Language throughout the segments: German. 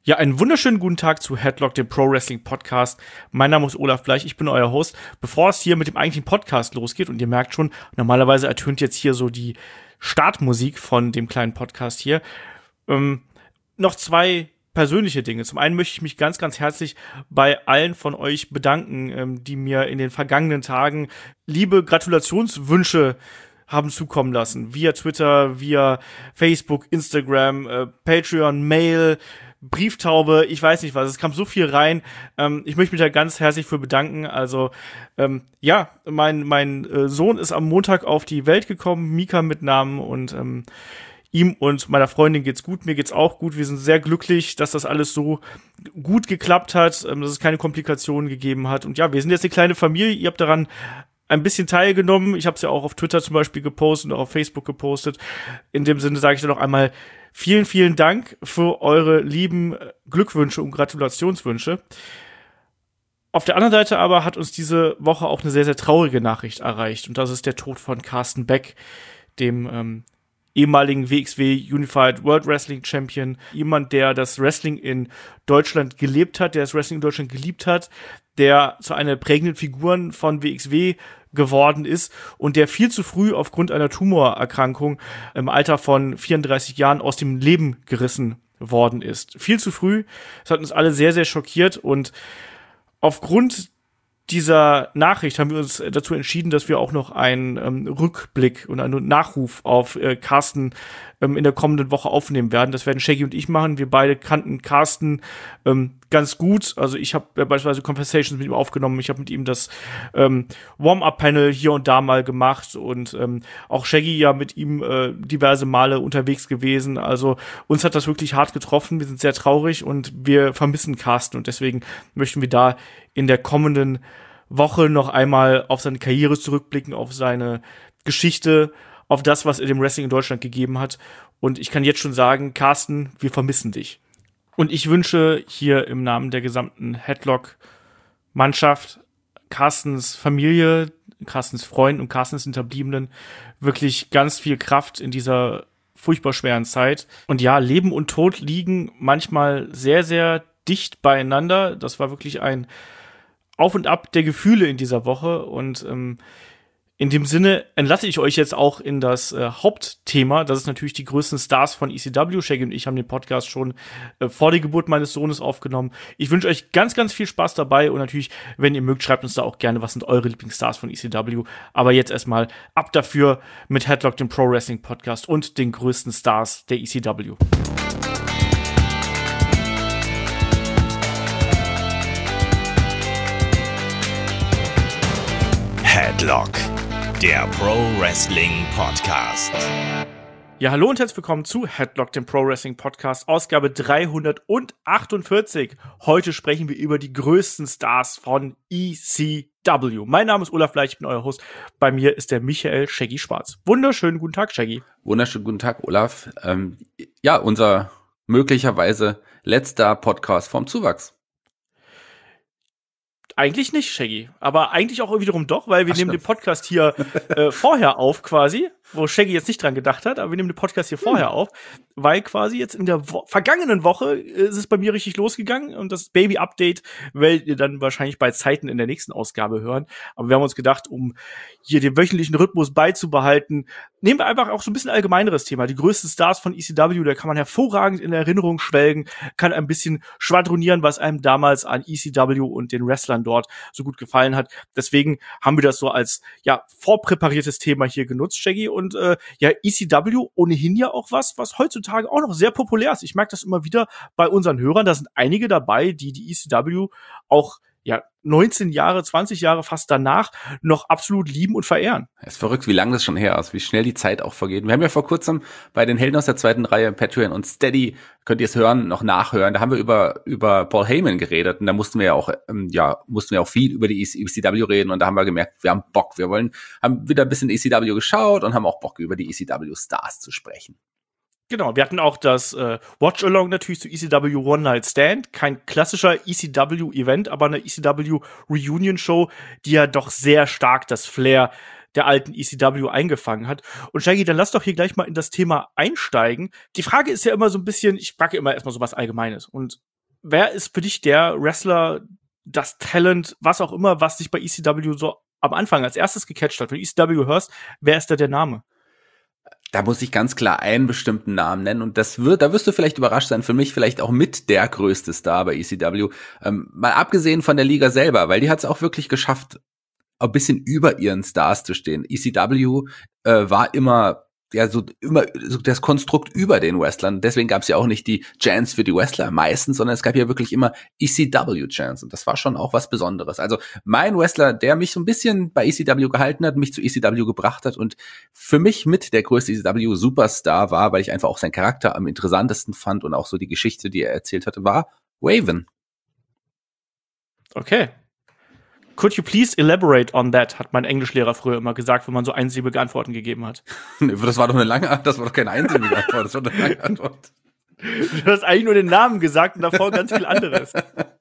Ja, einen wunderschönen guten Tag zu Headlock, dem Pro Wrestling Podcast. Mein Name ist Olaf Bleich, ich bin euer Host. Bevor es hier mit dem eigentlichen Podcast losgeht, und ihr merkt schon, normalerweise ertönt jetzt hier so die Startmusik von dem kleinen Podcast hier, noch zwei persönliche Dinge. Zum einen möchte ich mich ganz, ganz herzlich bei allen von euch bedanken, die mir in den vergangenen Tagen liebe Gratulationswünsche haben zukommen lassen. Via Twitter, via Facebook, Instagram, Patreon, Mail, Brieftaube, ich weiß nicht was, es kam so viel rein. Ich möchte mich da ganz herzlich für bedanken. Also, mein Sohn ist am Montag auf die Welt gekommen, Mika mit Namen, und ihm und meiner Freundin geht's gut, mir geht's auch gut. Wir sind sehr glücklich, dass das alles so gut geklappt hat, dass es keine Komplikationen gegeben hat. Und ja, wir sind jetzt eine kleine Familie, ihr habt daran ein bisschen teilgenommen. Ich habe es ja auch auf Twitter zum Beispiel gepostet und auch auf Facebook gepostet. In dem Sinne sage ich dann noch einmal vielen, vielen Dank für eure lieben Glückwünsche und Gratulationswünsche. Auf der anderen Seite aber hat uns diese Woche auch eine sehr, sehr traurige Nachricht erreicht. Und das ist der Tod von Carsten Beck, dem ehemaligen WXW Unified World Wrestling Champion. Jemand, der das Wrestling in Deutschland gelebt hat, der das Wrestling in Deutschland geliebt hat, der zu einer prägenden Figur von WXW geworden ist und der viel zu früh aufgrund einer Tumorerkrankung im Alter von 34 Jahren aus dem Leben gerissen worden ist. Viel zu früh. Das hat uns alle sehr, sehr schockiert, und aufgrund dieser Nachricht haben wir uns dazu entschieden, dass wir auch noch einen Rückblick und einen Nachruf auf Carsten in der kommenden Woche aufnehmen werden. Das werden Shaggy und ich machen. Wir beide kannten Carsten ganz gut. Also ich habe beispielsweise Conversations mit ihm aufgenommen. Ich habe mit ihm das Warm-Up-Panel hier und da mal gemacht, und auch Shaggy ja mit ihm diverse Male unterwegs gewesen. Also uns hat das wirklich hart getroffen. Wir sind sehr traurig und wir vermissen Carsten, und deswegen möchten wir da in der kommenden Woche noch einmal auf seine Karriere zurückblicken, auf seine Geschichte, auf das, was er dem Wrestling in Deutschland gegeben hat. Und ich kann jetzt schon sagen, Carsten, wir vermissen dich. Und ich wünsche hier im Namen der gesamten Headlock-Mannschaft, Carstens Familie, Carstens Freunden und Carstens Hinterbliebenen wirklich ganz viel Kraft in dieser furchtbar schweren Zeit. Und ja, Leben und Tod liegen manchmal sehr, sehr dicht beieinander. Das war wirklich ein Auf und Ab der Gefühle in dieser Woche, und in dem Sinne entlasse ich euch jetzt auch in das Hauptthema. Das ist natürlich die größten Stars von ECW. Shaggy und ich haben den Podcast schon vor der Geburt meines Sohnes aufgenommen. Ich wünsche euch ganz, ganz viel Spaß dabei, und natürlich, wenn ihr mögt, schreibt uns da auch gerne, was sind eure Lieblingsstars von ECW. Aber jetzt erstmal ab dafür mit Headlock, dem Pro Wrestling Podcast und den größten Stars der ECW. Headlock, der Pro Wrestling Podcast. Ja, hallo und herzlich willkommen zu Headlock, dem Pro Wrestling Podcast, Ausgabe 348. Heute sprechen wir über die größten Stars von ECW. Mein Name ist Olaf Bleich, ich bin euer Host. Bei mir ist der Michael Shaggy Schwarz. Wunderschönen guten Tag, Shaggy. Wunderschönen guten Tag, Olaf. Unser möglicherweise letzter Podcast vom Zuwachs. Eigentlich nicht, Shaggy. Aber eigentlich auch wiederum doch, weil wir nehmen den Podcast hier vorher auf quasi, wo Shaggy jetzt nicht dran gedacht hat, aber wir nehmen den Podcast hier vorher auf, weil quasi jetzt in der vergangenen Woche ist es bei mir richtig losgegangen, und das Baby-Update werdet ihr dann wahrscheinlich bei Zeiten in der nächsten Ausgabe hören. Aber wir haben uns gedacht, um hier den wöchentlichen Rhythmus beizubehalten, nehmen wir einfach auch so ein bisschen allgemeineres Thema. Die größten Stars von ECW, da kann man hervorragend in Erinnerung schwelgen, kann ein bisschen schwadronieren, was einem damals an ECW und den Wrestlern dort so gut gefallen hat. Deswegen haben wir das so als vorpräpariertes Thema hier genutzt, Shaggy. Und ECW ohnehin ja auch was heutzutage auch noch sehr populär ist. Ich merke das immer wieder bei unseren Hörern. Da sind einige dabei, die ECW auch 19 Jahre, 20 Jahre fast danach noch absolut lieben und verehren. Es ist verrückt, wie lange das schon her ist, wie schnell die Zeit auch vergeht. Wir haben ja vor kurzem bei den Helden aus der zweiten Reihe, Patreon und Steady, könnt ihr es hören, noch nachhören. Da haben wir über Paul Heyman geredet, und da mussten wir auch viel über die ECW reden, und da haben wir gemerkt, wir haben Bock, haben wieder ein bisschen ECW geschaut und haben auch Bock, über die ECW Stars zu sprechen. Genau, wir hatten auch das Watch-Along natürlich zu ECW One Night Stand. Kein klassischer ECW-Event, aber eine ECW-Reunion-Show, die ja doch sehr stark das Flair der alten ECW eingefangen hat. Und Shaggy, dann lass doch hier gleich mal in das Thema einsteigen. Die Frage ist ja immer so ein bisschen, ich frage immer erstmal so was Allgemeines. Und wer ist für dich der Wrestler, das Talent, was auch immer, was dich bei ECW so am Anfang als erstes gecatcht hat? Wenn du ECW hörst, wer ist da der Name? Da muss ich ganz klar einen bestimmten Namen nennen und da wirst du vielleicht überrascht sein, für mich vielleicht auch mit der größte Star bei ECW. Mal abgesehen von der Liga selber, weil die hat es auch wirklich geschafft, ein bisschen über ihren Stars zu stehen. ECW war immer so das Konstrukt über den Wrestlern. Deswegen gab es ja auch nicht die Chants für die Wrestler meistens, sondern es gab ja wirklich immer ECW-Chants. Und das war schon auch was Besonderes. Also mein Wrestler, der mich so ein bisschen bei ECW gehalten hat, mich zu ECW gebracht hat und für mich mit der größte ECW-Superstar war, weil ich einfach auch seinen Charakter am interessantesten fand und auch so die Geschichte, die er erzählt hatte, war Raven. Okay. Could you please elaborate on that, hat mein Englischlehrer früher immer gesagt, wenn man so einsilbige Antworten gegeben hat. Das war doch keine einsilbige Antwort, das war eine lange Antwort. Du hast eigentlich nur den Namen gesagt und davor ganz viel anderes.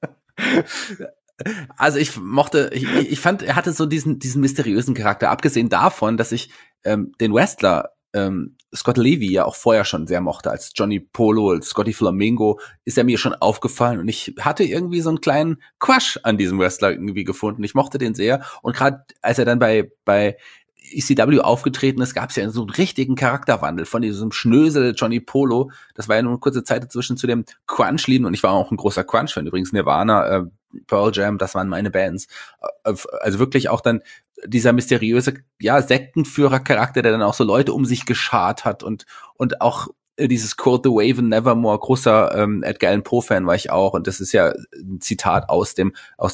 Also ich fand, er hatte so diesen mysteriösen Charakter, abgesehen davon, dass ich den Wrestler Scott Levy ja auch vorher schon sehr mochte, als Johnny Polo, als Scotty Flamingo, ist er mir schon aufgefallen und ich hatte irgendwie so einen kleinen Crush an diesem Wrestler irgendwie gefunden. Ich mochte den sehr und gerade als er dann bei ECW aufgetreten ist, gab es ja so einen richtigen Charakterwandel von diesem Schnösel Johnny Polo. Das war ja nur eine kurze Zeit dazwischen zu dem Crunch-Lieden und ich war auch ein großer Crunch-Fan. Übrigens Nirvana, Pearl Jam, das waren meine Bands. Also wirklich auch dann dieser mysteriöse, Sektenführer-Charakter, der dann auch so Leute um sich geschart hat und auch dieses Kurt the Raven Nevermore, großer Edgar Allan Poe-Fan war ich auch und das ist ja ein Zitat aus der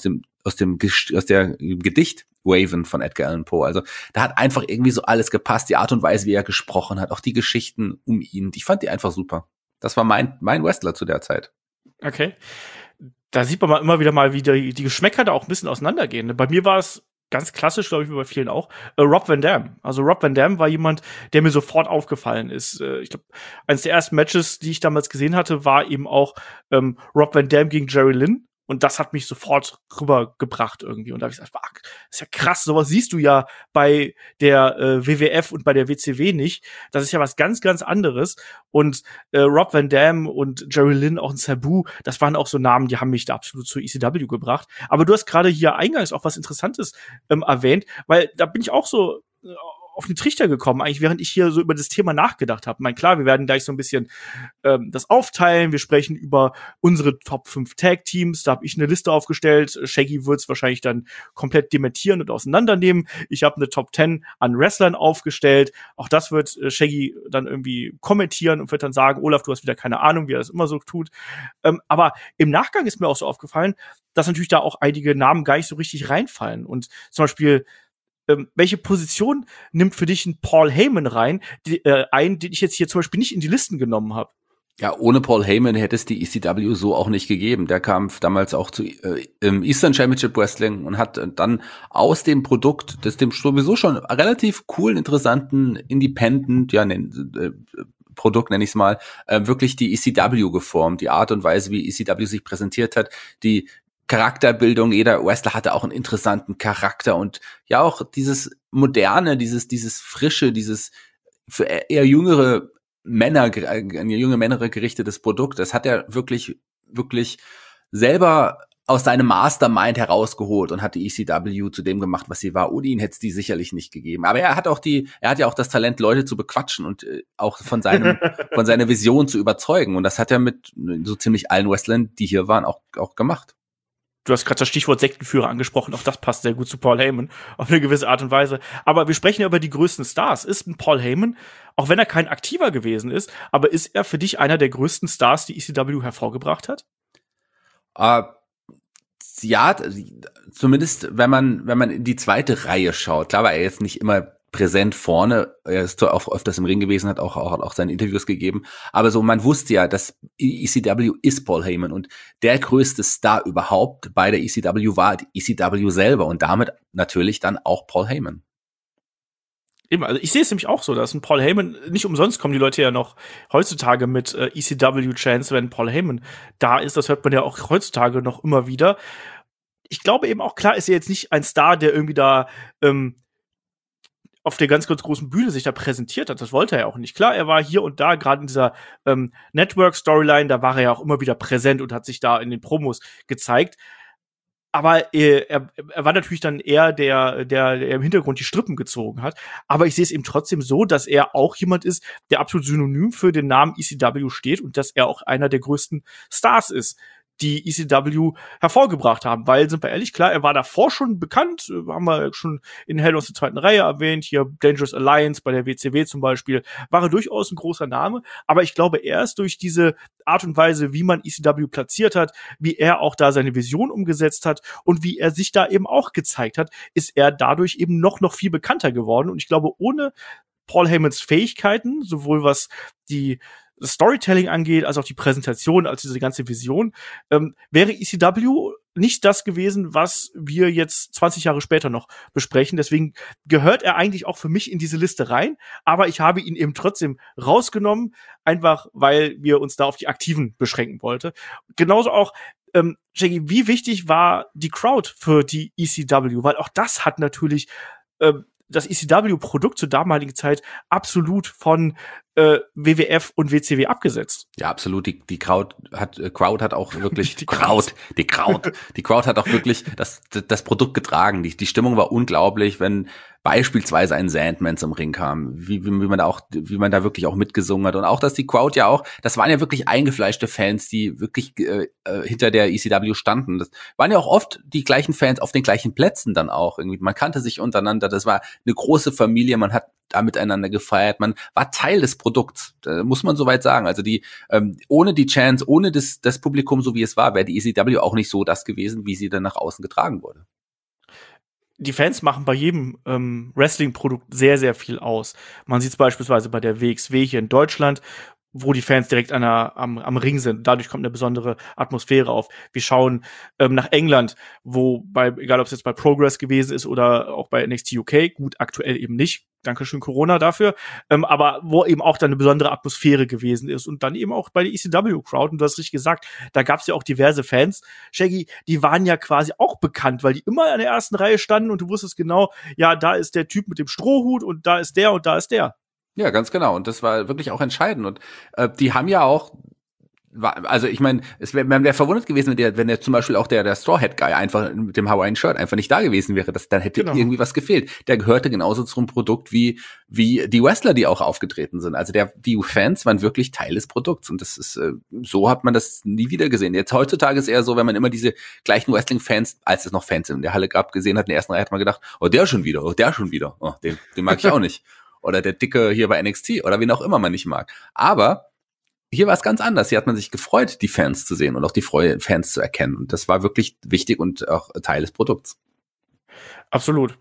Gedicht Raven von Edgar Allan Poe. Also da hat einfach irgendwie so alles gepasst, die Art und Weise, wie er gesprochen hat, auch die Geschichten um ihn. Ich fand die einfach super. Das war mein Wrestler zu der Zeit. Okay. Da sieht man immer wieder mal, wie die Geschmäcker da auch ein bisschen auseinandergehen. Bei mir war es ganz klassisch, glaube ich, wie bei vielen auch, Rob Van Dam. Also Rob Van Dam war jemand, der mir sofort aufgefallen ist. Ich glaube, eines der ersten Matches, die ich damals gesehen hatte, war eben auch Rob Van Dam gegen Jerry Lynn. Und das hat mich sofort rübergebracht irgendwie. Und da habe ich gesagt, das ist ja krass, sowas siehst du ja bei der WWF und bei der WCW nicht. Das ist ja was ganz, ganz anderes. Und Rob Van Dam und Jerry Lynn, auch ein Sabu, das waren auch so Namen, die haben mich da absolut zu ECW gebracht. Aber du hast gerade hier eingangs auch was Interessantes erwähnt, weil da bin ich auch so auf den Trichter gekommen, eigentlich, während ich hier so über das Thema nachgedacht habe. Ich meine, klar, wir werden gleich so ein bisschen das aufteilen. Wir sprechen über unsere Top 5 Tag-Teams. Da habe ich eine Liste aufgestellt. Shaggy wird es wahrscheinlich dann komplett dementieren und auseinandernehmen. Ich habe eine Top 10 an Wrestlern aufgestellt. Auch das wird Shaggy dann irgendwie kommentieren und wird dann sagen, Olaf, du hast wieder keine Ahnung, wie er das immer so tut. Aber im Nachgang ist mir auch so aufgefallen, dass natürlich da auch einige Namen gar nicht so richtig reinfallen. Und zum Beispiel welche Position nimmt für dich ein Paul Heyman rein, den ich jetzt hier zum Beispiel nicht in die Listen genommen habe? Ja, ohne Paul Heyman hätte es die ECW so auch nicht gegeben. Der kam damals auch zu im Eastern Championship Wrestling und hat dann aus dem Produkt, dem sowieso schon relativ coolen, interessanten Independent, Produkt nenne ich es mal, wirklich die ECW geformt. Die Art und Weise, wie ECW sich präsentiert hat, die Charakterbildung, jeder Wrestler hatte auch einen interessanten Charakter und ja auch dieses moderne, dieses frische, dieses für eher jüngere Männer gerichtetes Produkt, das hat er wirklich selber aus seinem Mastermind herausgeholt und hat die ECW zu dem gemacht, was sie war. Ohne ihn hätte es die sicherlich nicht gegeben. Aber er hat ja auch das Talent, Leute zu bequatschen und auch von seiner Vision zu überzeugen. Und das hat er mit so ziemlich allen Wrestlern, die hier waren, auch gemacht. Du hast gerade das Stichwort Sektenführer angesprochen, auch das passt sehr gut zu Paul Heyman, auf eine gewisse Art und Weise. Aber wir sprechen ja über die größten Stars. Ist ein Paul Heyman, auch wenn er kein Aktiver gewesen ist, aber ist er für dich einer der größten Stars, die ECW hervorgebracht hat? Ja, zumindest wenn man in die zweite Reihe schaut. Klar war er jetzt nicht immer präsent vorne, er ist zwar auch öfters im Ring gewesen, hat auch seine Interviews gegeben, aber so, man wusste ja, dass ECW ist Paul Heyman und der größte Star überhaupt bei der ECW war die ECW selber und damit natürlich dann auch Paul Heyman. Eben, also ich sehe es nämlich auch so, dass ein Paul Heyman, nicht umsonst kommen die Leute ja noch heutzutage mit ECW-Chants, wenn Paul Heyman da ist, das hört man ja auch heutzutage noch immer wieder. Ich glaube eben auch, klar ist er jetzt nicht ein Star, der irgendwie da auf der ganz, ganz großen Bühne sich da präsentiert hat. Das wollte er ja auch nicht. Klar, er war hier und da, gerade in dieser Network-Storyline, da war er ja auch immer wieder präsent und hat sich da in den Promos gezeigt. Aber er war natürlich dann eher der im Hintergrund die Strippen gezogen hat. Aber ich sehe es eben trotzdem so, dass er auch jemand ist, der absolut synonym für den Namen ECW steht und dass er auch einer der größten Stars ist, die ECW hervorgebracht haben. Weil, sind wir ehrlich, klar, er war davor schon bekannt, haben wir schon in Hell aus der zweiten Reihe erwähnt, hier Dangerous Alliance bei der WCW zum Beispiel, war er durchaus ein großer Name. Aber ich glaube, erst durch diese Art und Weise, wie man ECW platziert hat, wie er auch da seine Vision umgesetzt hat und wie er sich da eben auch gezeigt hat, ist er dadurch eben noch viel bekannter geworden. Und ich glaube, ohne Paul Heymans Fähigkeiten, sowohl was die Storytelling angeht, als auch die Präsentation, als diese ganze Vision, wäre ECW nicht das gewesen, was wir jetzt 20 Jahre später noch besprechen. Deswegen gehört er eigentlich auch für mich in diese Liste rein. Aber ich habe ihn eben trotzdem rausgenommen, einfach weil wir uns da auf die Aktiven beschränken wollten. Genauso auch, Shaggy, wie wichtig war die Crowd für die ECW? Weil auch das hat natürlich das ECW-Produkt zur damaligen Zeit absolut von WWF und WCW abgesetzt. Ja, absolut. Die Crowd hat auch wirklich die Crowd hat auch wirklich das Produkt getragen. Die Stimmung war unglaublich, wenn beispielsweise ein Sandman zum Ring kam, wie man da wirklich auch mitgesungen hat und auch, dass die Crowd ja auch, das waren ja wirklich eingefleischte Fans, die wirklich hinter der ECW standen. Das waren ja auch oft die gleichen Fans auf den gleichen Plätzen dann auch irgendwie. Man kannte sich untereinander. Das war eine große Familie. Man hat da miteinander gefeiert. Man war Teil des Produkts, muss man soweit sagen. Also ohne die Chance, ohne das Publikum, so wie es war, wäre die ECW auch nicht so das gewesen, wie sie dann nach außen getragen wurde. Die Fans machen bei jedem Wrestling-Produkt sehr, sehr viel aus. Man sieht es beispielsweise bei der WXW hier in Deutschland, wo die Fans direkt am Ring sind. Dadurch kommt eine besondere Atmosphäre auf. Wir schauen nach England, egal ob es jetzt bei Progress gewesen ist oder auch bei NXT UK, gut, aktuell eben nicht. Dankeschön Corona dafür. Aber wo eben auch dann eine besondere Atmosphäre gewesen ist. Und dann eben auch bei der ECW-Crowd. Und du hast richtig gesagt, da gab es ja auch diverse Fans. Shaggy, die waren ja quasi auch bekannt, weil die immer in der ersten Reihe standen und du wusstest genau, ja, da ist der Typ mit dem Strohhut und da ist der und da ist der. Ja, ganz genau. Und das war wirklich auch entscheidend. Und die haben ja auch, also ich meine, man wäre verwundert gewesen, wenn der zum Beispiel auch der Straw Hat Guy einfach mit dem Hawaiian Shirt einfach nicht da gewesen wäre. Dann hätte irgendwie was gefehlt. Der gehörte genauso zum Produkt wie die Wrestler, die auch aufgetreten sind. Also die Fans waren wirklich Teil des Produkts. Und das ist, so hat man das nie wieder gesehen. Jetzt heutzutage ist eher so, wenn man immer diese gleichen Wrestling-Fans, als es noch Fans in der Halle gab, gesehen hat, in der ersten Reihe hat man gedacht, oh, der schon wieder. Oh, den mag ich auch nicht. Oder der Dicke hier bei NXT oder wen auch immer man nicht mag. Aber hier war es ganz anders. Hier hat man sich gefreut, die Fans zu sehen und auch die Fans zu erkennen. Und das war wirklich wichtig und auch Teil des Produkts. Absolut.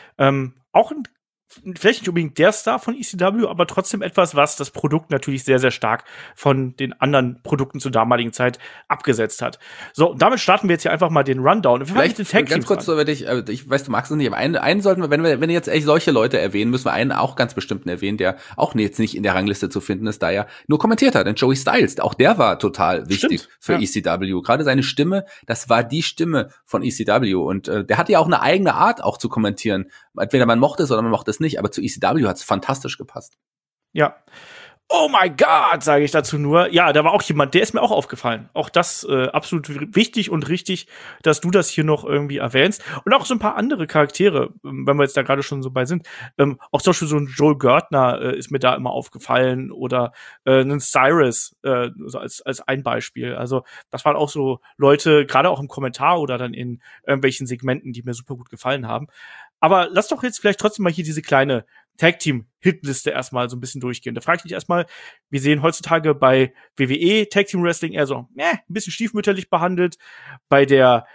Auch vielleicht nicht unbedingt der Star von ECW, aber trotzdem etwas, was das Produkt natürlich sehr, sehr stark von den anderen Produkten zur damaligen Zeit abgesetzt hat. So, und damit starten wir jetzt hier einfach mal den Rundown. Vielleicht ganz kurz, so, ich weiß, du magst es nicht, aber einen sollten wir, wenn wir jetzt echt solche Leute erwähnen, müssen wir einen auch ganz bestimmten erwähnen, der auch jetzt nicht in der Rangliste zu finden ist, da er nur kommentiert hat, den Joey Styles. Auch der war total wichtig für ECW. Gerade seine Stimme, das war die Stimme von ECW und der hatte ja auch eine eigene Art auch zu kommentieren. Entweder man mochte es oder man mochte es nicht, aber zu ECW hat es fantastisch gepasst. Ja. Oh my God, sage ich dazu nur. Ja, da war auch jemand, der ist mir auch aufgefallen. Auch das absolut wichtig und richtig, dass du das hier noch irgendwie erwähnst. Und auch so ein paar andere Charaktere, wenn wir jetzt da gerade schon so bei sind. Auch zum Beispiel so ein Joel Gertner ist mir da immer aufgefallen oder ein Cyrus so als ein Beispiel. Also das waren auch so Leute, gerade auch im Kommentar oder dann in irgendwelchen Segmenten, die mir super gut gefallen haben. Aber lass doch jetzt vielleicht trotzdem mal hier diese kleine Tag-Team-Hitliste erstmal so ein bisschen durchgehen. Da frage ich dich erstmal, wir sehen heutzutage bei WWE Tag-Team-Wrestling eher so ein bisschen stiefmütterlich behandelt. Bei der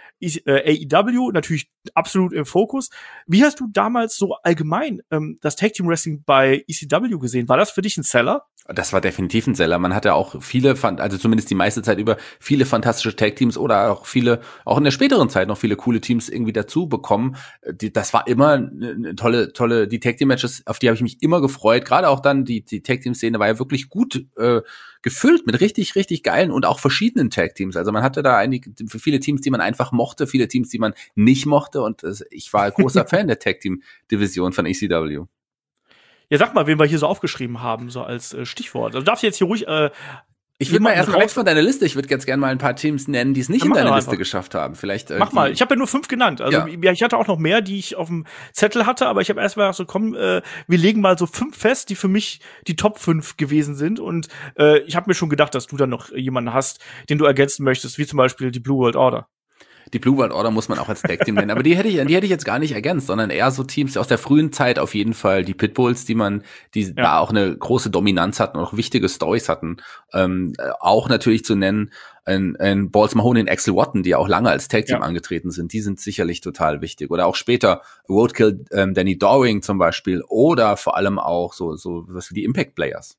AEW natürlich absolut im Fokus. Wie hast du damals so allgemein das Tag-Team-Wrestling bei ECW gesehen? War das für dich ein Seller? Das war definitiv ein Seller. Man hatte auch also zumindest die meiste Zeit über, viele fantastische Tag-Teams oder auch in der späteren Zeit noch viele coole Teams irgendwie dazu bekommen. Das war immer eine tolle, die Tag-Team-Matches, auf die habe ich mich immer gefreut. Gerade auch dann die Tag-Team-Szene war ja wirklich gut gefüllt mit richtig, richtig geilen und auch verschiedenen Tag-Teams. Also man hatte da viele Teams, die man einfach mochte, viele Teams, die man nicht mochte und ich war großer Fan der Tag-Team-Division von ECW. Ja, sag mal, wen wir hier so aufgeschrieben haben, so als Stichwort. Also du darfst jetzt hier ruhig ich würde mal erst weg von deiner Liste. Ich würde ganz gerne mal ein paar Teams nennen, die es nicht in deine Liste geschafft haben. Vielleicht. Mach mal. Ich habe ja nur 5 genannt. Also ich hatte auch noch mehr, die ich auf dem Zettel hatte, aber ich habe erst mal so, komm, wir legen mal so 5 fest, die für mich die Top 5 gewesen sind. Und ich habe mir schon gedacht, dass du dann noch jemanden hast, den du ergänzen möchtest, wie zum Beispiel die Blue World Order. Die Blue World Order muss man auch als Tag-Team nennen, aber die hätte ich jetzt gar nicht ergänzt, sondern eher so Teams aus der frühen Zeit auf jeden Fall, die Pitbulls, die da auch eine große Dominanz hatten und auch wichtige Stories hatten. Auch natürlich zu nennen, ein Balls Mahoney und Axel Watton, die auch lange als Tag-Team angetreten sind, die sind sicherlich total wichtig. Oder auch später Roadkill, Danny Doring zum Beispiel, oder vor allem auch so was wie die Impact Players.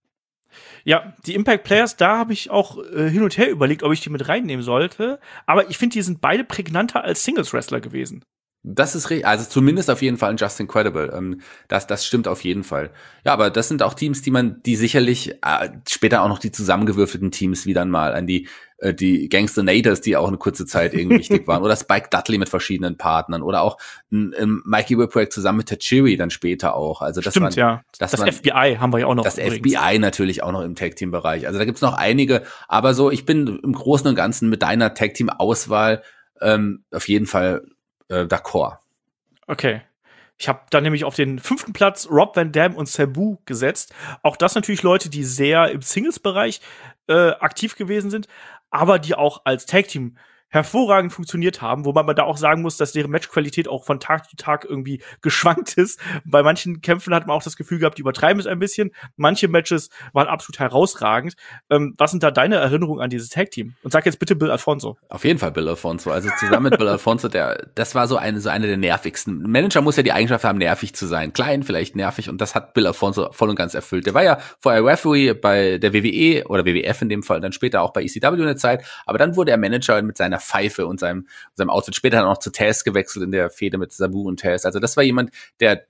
Ja, die Impact Players, da habe ich auch hin und her überlegt, ob ich die mit reinnehmen sollte. Aber ich finde, die sind beide prägnanter als Singles-Wrestler gewesen. Das ist richtig, also zumindest auf jeden Fall ein Just Incredible. Das stimmt auf jeden Fall. Ja, aber das sind auch Teams, die sicherlich später auch noch die zusammengewürfelten Teams wie dann mal an die Gangster-Naders, die auch eine kurze Zeit irgendwie wichtig waren, oder Spike Dudley mit verschiedenen Partnern, oder auch Mikey Whipwreck zusammen mit Tajiri dann später auch. Also das stimmt, das FBI haben wir ja auch noch. Das übrigens. FBI natürlich auch noch im Tag-Team-Bereich. Also da gibt's noch einige, aber so, ich bin im Großen und Ganzen mit deiner Tag-Team-Auswahl auf jeden Fall d'accord. Okay. Ich habe dann nämlich auf den 5. Platz Rob Van Dam und Sabu gesetzt. Auch das natürlich Leute, die sehr im Singles-Bereich aktiv gewesen sind, aber die auch als Tag-Team hervorragend funktioniert haben, wobei man da auch sagen muss, dass deren Matchqualität auch von Tag zu Tag irgendwie geschwankt ist. Bei manchen Kämpfen hat man auch das Gefühl gehabt, die übertreiben es ein bisschen. Manche Matches waren absolut herausragend. Was sind da deine Erinnerungen an dieses Tag-Team? Und sag jetzt bitte Bill Alfonso. Auf jeden Fall Bill Alfonso. Also zusammen mit Bill Alfonso, das war so eine der nervigsten. Ein Manager muss ja die Eigenschaft haben, nervig zu sein. Klein, vielleicht nervig. Und das hat Bill Alfonso voll und ganz erfüllt. Der war ja vorher Referee bei der WWE oder WWF in dem Fall, dann später auch bei ECW eine Zeit. Aber dann wurde er Manager mit seiner Pfeife und seinem Outfit, später dann auch zu Taz gewechselt in der Fehde mit Sabu und Taz. Also das war jemand, der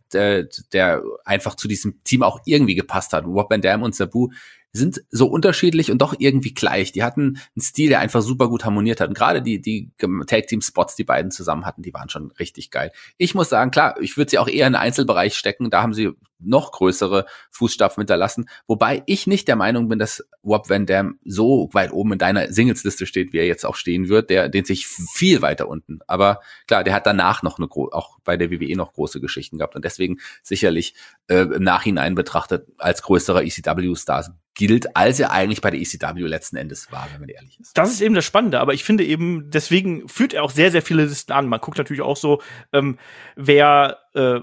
einfach zu diesem Team auch irgendwie gepasst hat. Rob Van Dam und Sabu sind so unterschiedlich und doch irgendwie gleich. Die hatten einen Stil, der einfach super gut harmoniert hat. Und gerade die Tag-Team-Spots, die beiden zusammen hatten, die waren schon richtig geil. Ich muss sagen, klar, ich würde sie auch eher in den Einzelbereich stecken. Da haben sie noch größere Fußstapfen hinterlassen. Wobei ich nicht der Meinung bin, dass Rob Van Dam so weit oben in deiner Singles-Liste steht, wie er jetzt auch stehen wird. Den sich viel weiter unten. Aber klar, der hat danach noch auch bei der WWE noch große Geschichten gehabt. Und deswegen sicherlich im Nachhinein betrachtet als größerer ECW-Star gilt, als er eigentlich bei der ECW letzten Endes war, wenn man ehrlich ist. Das ist eben das Spannende, aber ich finde eben, deswegen führt er auch sehr, sehr viele Listen an. Man guckt natürlich auch so, wer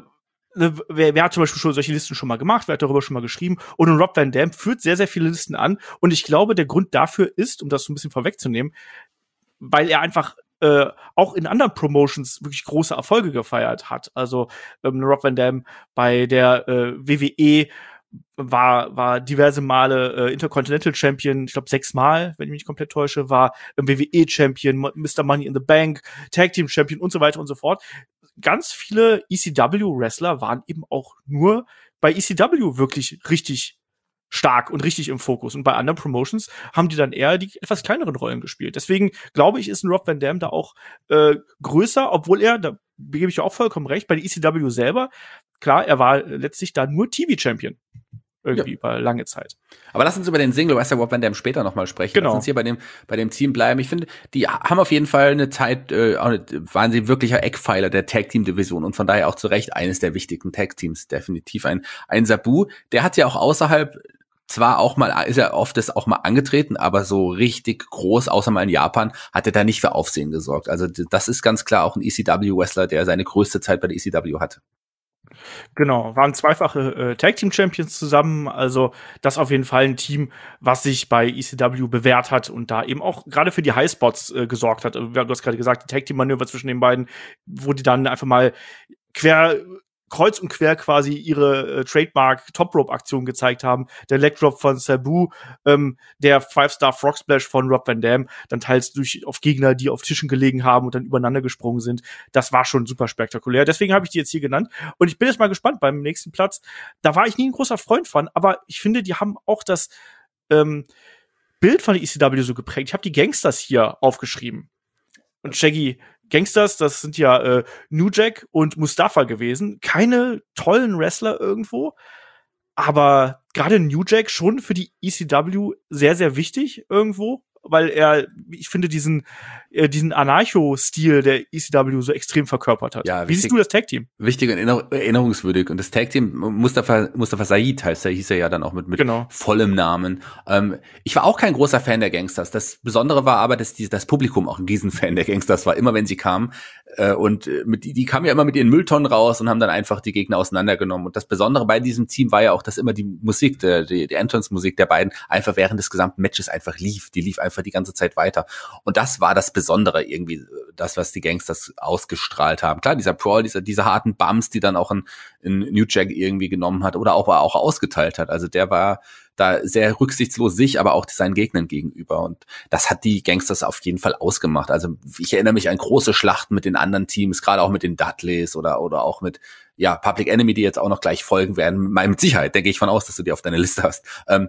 hat zum Beispiel schon solche Listen schon mal gemacht, wer hat darüber schon mal geschrieben, und Rob Van Dam führt sehr, sehr viele Listen an, und ich glaube, der Grund dafür ist, um das so ein bisschen vorwegzunehmen, weil er einfach auch in anderen Promotions wirklich große Erfolge gefeiert hat. Also Rob Van Dam bei der WWE war diverse Male Intercontinental Champion, ich glaube 6 Mal, wenn ich mich nicht komplett täusche, war WWE Champion, Mr. Money in the Bank, Tag Team Champion und so weiter und so fort. Ganz viele ECW-Wrestler waren eben auch nur bei ECW wirklich richtig stark und richtig im Fokus. Und bei anderen Promotions haben die dann eher die etwas kleineren Rollen gespielt. Deswegen glaube ich, ist ein Rob Van Dam da auch größer, obwohl er, da gebe ich ja auch vollkommen recht, bei der ECW selber, klar, er war letztlich da nur TV-Champion. Irgendwie über lange Zeit. Aber lass uns über den Single Wrestler Rob Van Dam später nochmal sprechen. Genau. Lass uns hier bei dem Team bleiben. Ich finde, die haben auf jeden Fall eine Zeit, waren sie wirklicher Eckpfeiler der Tag-Team-Division und von daher auch zu Recht eines der wichtigen Tag-Teams. Definitiv ein Sabu. Der hat ja auch außerhalb zwar auch mal, ist er oft das auch mal angetreten, aber so richtig groß, außer mal in Japan, hat er da nicht für Aufsehen gesorgt. Also das ist ganz klar auch ein ECW-Wrestler, der seine größte Zeit bei der ECW hatte. Genau, waren zweifache Tag-Team-Champions zusammen, also das auf jeden Fall ein Team, was sich bei ECW bewährt hat und da eben auch gerade für die Highspots gesorgt hat. Du hast gerade gesagt, die Tag-Team-Manöver zwischen den beiden, wo die dann einfach mal kreuz und quer quasi ihre Trademark-Top-Rope-Aktion gezeigt haben. Der Leg-Drop von Sabu, der 5-Star-Frog-Splash von Rob Van Dam, dann teils auf Gegner, die auf Tischen gelegen haben und dann übereinander gesprungen sind. Das war schon super spektakulär. Deswegen habe ich die jetzt hier genannt. Und ich bin jetzt mal gespannt beim nächsten Platz. Da war ich nie ein großer Freund von, aber ich finde, die haben auch das Bild von der ECW so geprägt. Ich habe die Gangsters hier aufgeschrieben. Und Shaggy, Gangsters, das sind ja New Jack und Mustafa gewesen. Keine tollen Wrestler irgendwo, Aber gerade New Jack schon für die ECW sehr, sehr wichtig irgendwo, weil ich finde, diesen Anarcho-Stil der ECW so extrem verkörpert hat. Ja, wie siehst du das Tag-Team? Wichtig und erinnerungswürdig. Und das Tag-Team, Mustafa Said heißt er, hieß er ja dann auch mit genau. vollem Namen. Ich war auch kein großer Fan der Gangsters. Das Besondere war aber, dass das Publikum auch ein Riesenfan der Gangsters war, immer wenn sie kamen. Die kamen ja immer mit ihren Mülltonnen raus und haben dann einfach die Gegner auseinandergenommen. Und das Besondere bei diesem Team war ja auch, dass immer die Musik, die Entrance-Musik der beiden einfach während des gesamten Matches einfach lief. Die lief einfach die ganze Zeit weiter. Und das war das Besondere irgendwie, das, was die Gangsters ausgestrahlt haben. Klar, dieser Brawl, diese harten Bumps, die dann auch in New Jack irgendwie genommen hat oder auch ausgeteilt hat. Also der war da sehr rücksichtslos sich, aber auch seinen Gegnern gegenüber. Und das hat die Gangsters auf jeden Fall ausgemacht. Also ich erinnere mich an große Schlachten mit den anderen Teams, gerade auch mit den Dudleys oder auch mit Public Enemy, die jetzt auch noch gleich folgen werden. Mit Sicherheit, denke ich von aus, dass du die auf deiner Liste hast.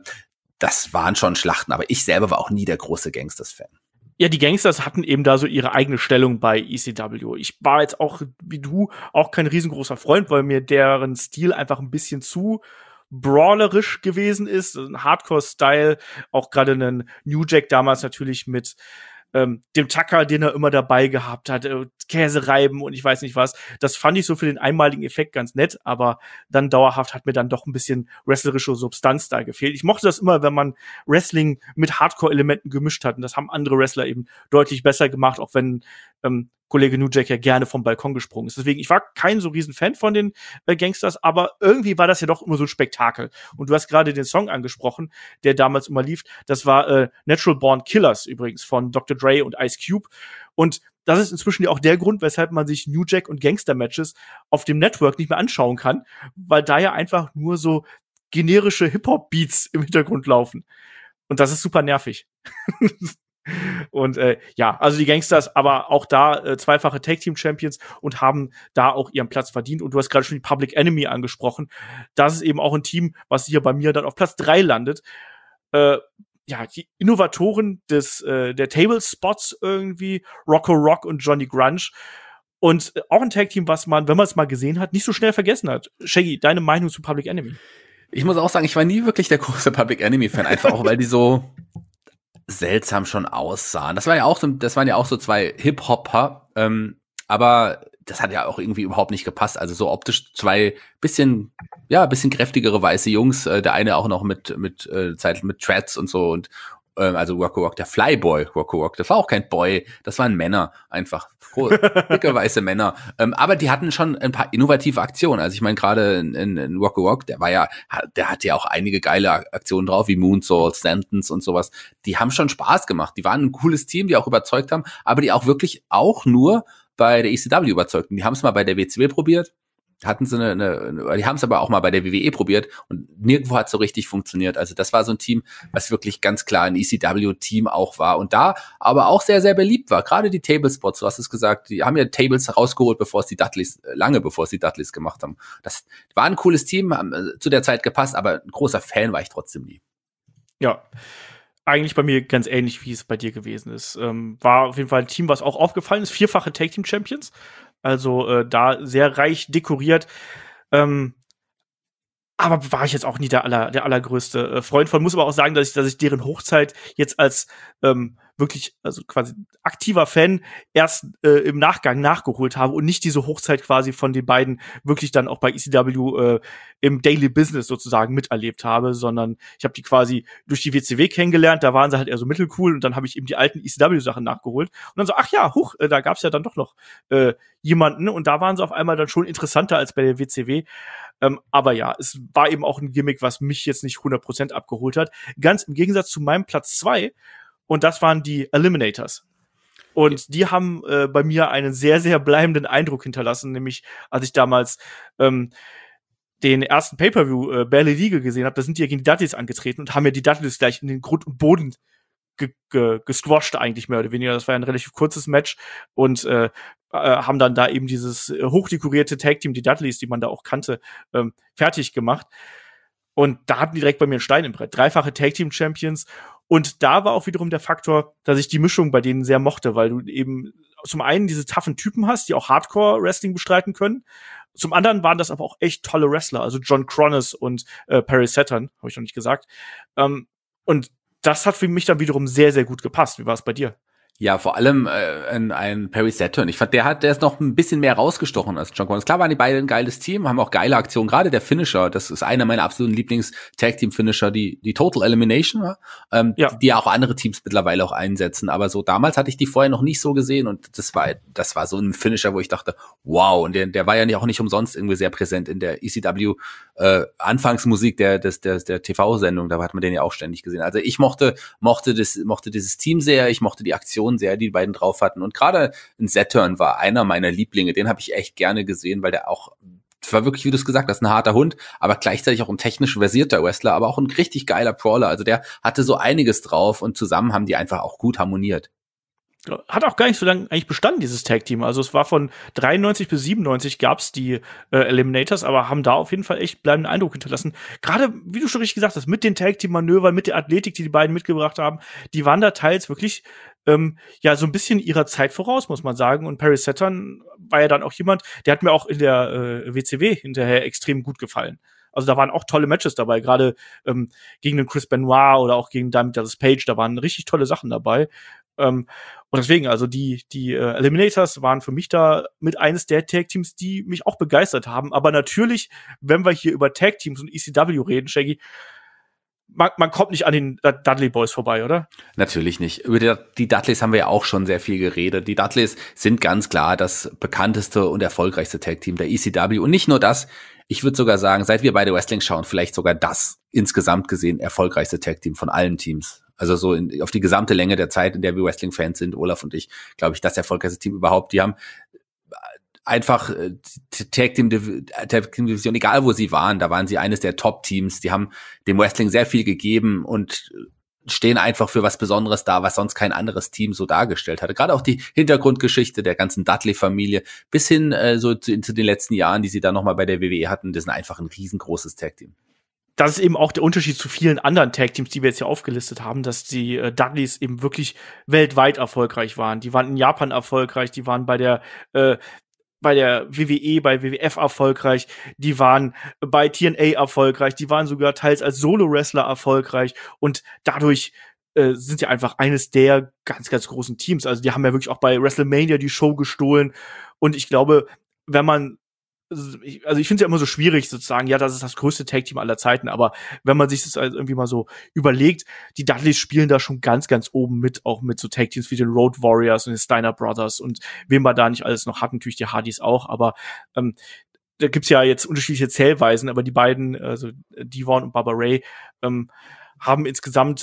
Das waren schon Schlachten, aber ich selber war auch nie der große Gangsters-Fan. Ja, die Gangsters hatten eben da so ihre eigene Stellung bei ECW. Ich war jetzt auch, wie du, auch kein riesengroßer Freund, weil mir deren Stil einfach ein bisschen zu brawlerisch gewesen ist. Ein Hardcore-Style, auch gerade ein New Jack damals natürlich mit dem Tucker, den er immer dabei gehabt hat, Käse reiben und ich weiß nicht was. Das fand ich so für den einmaligen Effekt ganz nett, aber dann dauerhaft hat mir dann doch ein bisschen wrestlerische Substanz da gefehlt. Ich mochte das immer, wenn man Wrestling mit Hardcore-Elementen gemischt hat und das haben andere Wrestler eben deutlich besser gemacht, auch wenn Kollege New Jack ja gerne vom Balkon gesprungen ist. Deswegen, ich war kein so riesen Fan von den Gangsters, aber irgendwie war das ja doch immer so ein Spektakel. Und du hast gerade den Song angesprochen, der damals immer lief. Das war Natural Born Killers übrigens von Dr. Dre und Ice Cube. Und das ist inzwischen ja auch der Grund, weshalb man sich New Jack und Gangster-Matches auf dem Network nicht mehr anschauen kann, weil da ja einfach nur so generische Hip-Hop-Beats im Hintergrund laufen. Und das ist super nervig. Und also die Gangsters, aber auch da zweifache Tag-Team-Champions und haben da auch ihren Platz verdient. Und du hast gerade schon die Public Enemy angesprochen. Das ist eben auch ein Team, was hier bei mir dann auf Platz 3 landet. Die Innovatoren der Table-Spots irgendwie, Rocco Rock und Johnny Grunge. Und auch ein Tag-Team, was man, wenn man es mal gesehen hat, nicht so schnell vergessen hat. Shaggy, deine Meinung zu Public Enemy? Ich muss auch sagen, ich war nie wirklich der große Public Enemy-Fan, einfach auch, weil die so seltsam schon aussahen. Das waren ja auch so zwei Hip-Hopper, aber das hat ja auch irgendwie überhaupt nicht gepasst. Also so optisch zwei bisschen kräftigere weiße Jungs, der eine auch noch mit Treads und so und also Rocco Rock, der Flyboy Rocco Rock, das war auch kein Boy, das waren Männer, einfach dicke weiße Männer. Aber die hatten schon ein paar innovative Aktionen. Also ich meine gerade in Rocco Rock, der hatte ja auch einige geile Aktionen drauf, wie Moonsault, Sentence und sowas. Die haben schon Spaß gemacht. Die waren ein cooles Team, die auch überzeugt haben, aber die auch wirklich auch nur bei der ECW überzeugten. Die haben es mal bei der WCW probiert, hatten sie die haben es aber auch mal bei der WWE probiert und nirgendwo hat es so richtig funktioniert. Also das war so ein Team, was wirklich ganz klar ein ECW-Team auch war und da aber auch sehr, sehr beliebt war. Gerade die Tablespots, du hast es gesagt, die haben ja Tables rausgeholt, lange bevor es die Dudleys gemacht haben. Das war ein cooles Team, haben zu der Zeit gepasst, aber ein großer Fan war ich trotzdem nie. Ja. Eigentlich bei mir ganz ähnlich, wie es bei dir gewesen ist. War auf jeden Fall ein Team, was auch aufgefallen ist. 4-fache Tag-Team-Champions. Also da sehr reich dekoriert. Aber war ich jetzt auch nie der allergrößte Freund von. Muss aber auch sagen, dass ich deren Hochzeit jetzt als wirklich, also quasi aktiver Fan erst im Nachgang nachgeholt habe und nicht diese Hochzeit quasi von den beiden wirklich dann auch bei ECW im Daily Business sozusagen miterlebt habe, sondern ich habe die quasi durch die WCW kennengelernt, da waren sie halt eher so mittelcool und dann habe ich eben die alten ECW-Sachen nachgeholt und dann so, ach ja, da gab's ja dann doch noch jemanden und da waren sie auf einmal dann schon interessanter als bei der WCW. Aber ja, es war eben auch ein Gimmick, was mich jetzt nicht 100% abgeholt hat. Ganz im Gegensatz zu meinem Platz 2. Und das waren die Eliminators. Und die haben bei mir einen sehr, sehr bleibenden Eindruck hinterlassen. Nämlich, als ich damals den ersten Pay-Per-View Barely Legal gesehen habe, da sind die ja gegen die Dudleys angetreten und haben ja die Dudleys gleich in den Grund und Boden gesquasht eigentlich mehr oder weniger. Das war ja ein relativ kurzes Match und haben dann da eben dieses hochdekorierte Tag-Team, die Dudleys, die man da auch kannte, fertig gemacht. Und da hatten die direkt bei mir einen Stein im Brett. 3-fache Tag-Team-Champions. Und da war auch wiederum der Faktor, dass ich die Mischung bei denen sehr mochte, weil du eben zum einen diese toughen Typen hast, die auch Hardcore-Wrestling bestreiten können Zum anderen waren das aber auch echt tolle Wrestler, also John Cronus und Perry Saturn, habe ich noch nicht gesagt. Und das hat für mich dann wiederum sehr, sehr gut gepasst. Wie war es bei dir? Ja, vor allem ein Perry Saturn. Ich fand, der ist noch ein bisschen mehr rausgestochen als John Connors. Klar waren die beide ein geiles Team, haben auch geile Aktionen. Gerade der Finisher, das ist einer meiner absoluten Lieblings-Tag-Team-Finisher, die Total Elimination war, die ja auch andere Teams mittlerweile auch einsetzen. Aber so damals hatte ich die vorher noch nicht so gesehen und das war so ein Finisher, wo ich dachte, wow. Und der war ja auch nicht umsonst irgendwie sehr präsent in der ECW Anfangsmusik der TV-Sendung. Da hat man den ja auch ständig gesehen. Also ich mochte dieses Team sehr, ich mochte die Aktion sehr, die beiden drauf hatten. Und gerade ein Saturn war einer meiner Lieblinge. Den habe ich echt gerne gesehen, weil der auch, das war wirklich, wie du es gesagt hast, ein harter Hund, aber gleichzeitig auch ein technisch versierter Wrestler, aber auch ein richtig geiler Brawler. Also der hatte so einiges drauf und zusammen haben die einfach auch gut harmoniert. Hat auch gar nicht so lange eigentlich bestanden, dieses Tag-Team. Also es war von 93 bis 97 gab's die Eliminators, aber haben da auf jeden Fall echt bleibenden Eindruck hinterlassen. Gerade, wie du schon richtig gesagt hast, mit den Tag-Team-Manövern, mit der Athletik, die beiden mitgebracht haben, die waren da teils wirklich so ein bisschen ihrer Zeit voraus, muss man sagen. Und Perry Saturn war ja dann auch jemand, der hat mir auch in der WCW hinterher extrem gut gefallen. Also da waren auch tolle Matches dabei, gerade gegen den Chris Benoit oder auch gegen Diamond Dallas Page, da waren richtig tolle Sachen dabei. Und deswegen, also die Eliminators waren für mich da mit eines der Tag-Teams, die mich auch begeistert haben. Aber natürlich, wenn wir hier über Tag-Teams und ECW reden, Shaggy, man kommt nicht an den Dudley Boys vorbei, oder? Natürlich nicht. Über die Dudleys haben wir ja auch schon sehr viel geredet. Die Dudleys sind ganz klar das bekannteste und erfolgreichste Tag-Team der ECW. Und nicht nur das, ich würde sogar sagen, seit wir beide Wrestling schauen, vielleicht sogar das insgesamt gesehen erfolgreichste Tag-Team von allen Teams. Also so auf die gesamte Länge der Zeit, in der wir Wrestling-Fans sind, Olaf und ich, glaube ich, das erfolgreichste Team überhaupt. Die haben einfach Tag-Team-Division, egal wo sie waren, da waren sie eines der Top-Teams. Die haben dem Wrestling sehr viel gegeben und stehen einfach für was Besonderes da, was sonst kein anderes Team so dargestellt hatte. Gerade auch die Hintergrundgeschichte der ganzen Dudley-Familie bis hin zu den letzten Jahren, die sie da nochmal bei der WWE hatten, das ist einfach ein riesengroßes Tag-Team. Das ist eben auch der Unterschied zu vielen anderen Tag-Teams, die wir jetzt hier aufgelistet haben, dass die Dudleys eben wirklich weltweit erfolgreich waren. Die waren in Japan erfolgreich, die waren bei der WWE, bei WWF erfolgreich, die waren bei TNA erfolgreich, die waren sogar teils als Solo-Wrestler erfolgreich und dadurch sind sie einfach eines der ganz, ganz großen Teams. Also die haben ja wirklich auch bei WrestleMania die Show gestohlen und ich glaube, wenn man ich finde es ja immer so schwierig sozusagen, ja, das ist das größte Tag-Team aller Zeiten, aber wenn man sich das also irgendwie mal so überlegt, die Dudleys spielen da schon ganz, ganz oben mit, auch mit so Tag-Teams wie den Road Warriors und den Steiner Brothers und wen man da nicht alles noch hat, natürlich die Hardys auch, aber da gibt's ja jetzt unterschiedliche Zählweisen, aber die beiden, also Devon und Bubba Ray, haben insgesamt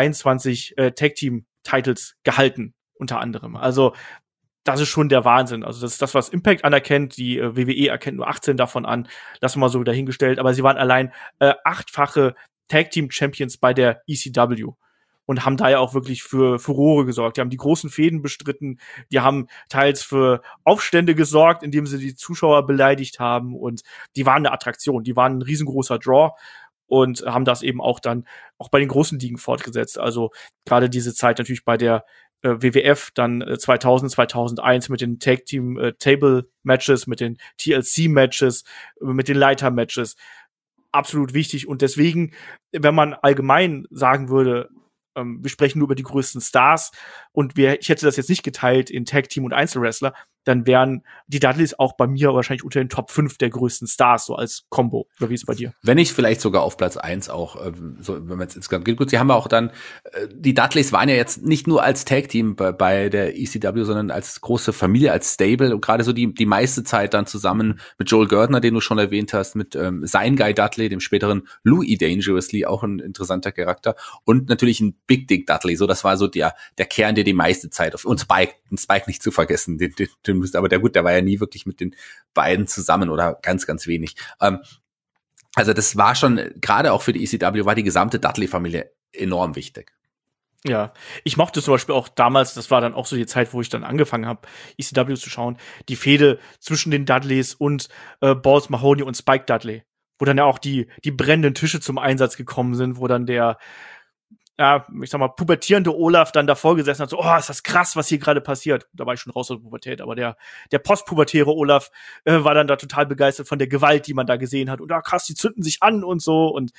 23 Tag-Team-Titles gehalten, unter anderem. Also das ist schon der Wahnsinn. Also das ist das, was Impact anerkennt. Die WWE erkennt nur 18 davon an. Das mal so dahingestellt. Aber sie waren allein 8-fache Tag-Team-Champions bei der ECW und haben da ja auch wirklich für Furore gesorgt. Die haben die großen Fäden bestritten. Die haben teils für Aufstände gesorgt, indem sie die Zuschauer beleidigt haben. Und die waren eine Attraktion. Die waren ein riesengroßer Draw und haben das eben auch dann auch bei den großen Ligen fortgesetzt. Also gerade diese Zeit natürlich bei der WWF, dann 2000, 2001 mit den Tag-Team-Table-Matches, mit den TLC-Matches, mit den Leiter-Matches. Absolut wichtig. Und deswegen, wenn man allgemein sagen würde, wir sprechen nur über die größten Stars und ich hätte das jetzt nicht geteilt in Tag-Team und Einzelwrestler, dann wären die Dudleys auch bei mir wahrscheinlich unter den Top 5 der größten Stars, so als Combo. Oder wie ist es bei dir? Wenn nicht vielleicht sogar auf Platz 1 auch, so, wenn man es insgesamt geht. Gut, sie haben auch dann, die Dudleys waren ja jetzt nicht nur als Tag-Team bei der ECW, sondern als große Familie, als Stable und gerade so die meiste Zeit dann zusammen mit Joel Gertner, den du schon erwähnt hast, mit sein Guy Dudley, dem späteren Louis Dangerously, auch ein interessanter Charakter und natürlich ein Big Dick Dudley, so das war so der Kern, der die meiste Zeit und Spike nicht zu vergessen, den aber der war ja nie wirklich mit den beiden zusammen oder ganz, ganz wenig. Also das war schon, gerade auch für die ECW war die gesamte Dudley-Familie enorm wichtig. Ja, ich mochte zum Beispiel auch damals, das war dann auch so die Zeit, wo ich dann angefangen habe, ECW zu schauen, die Fehde zwischen den Dudleys und Balls Mahoney und Spike Dudley, wo dann ja auch die brennenden Tische zum Einsatz gekommen sind, wo dann der ich sag mal, pubertierende Olaf dann davor gesessen hat, so, oh, ist das krass, was hier gerade passiert. Da war ich schon raus aus der Pubertät, aber der postpubertäre Olaf war dann da total begeistert von der Gewalt, die man da gesehen hat. Und krass, die zünden sich an und so. Und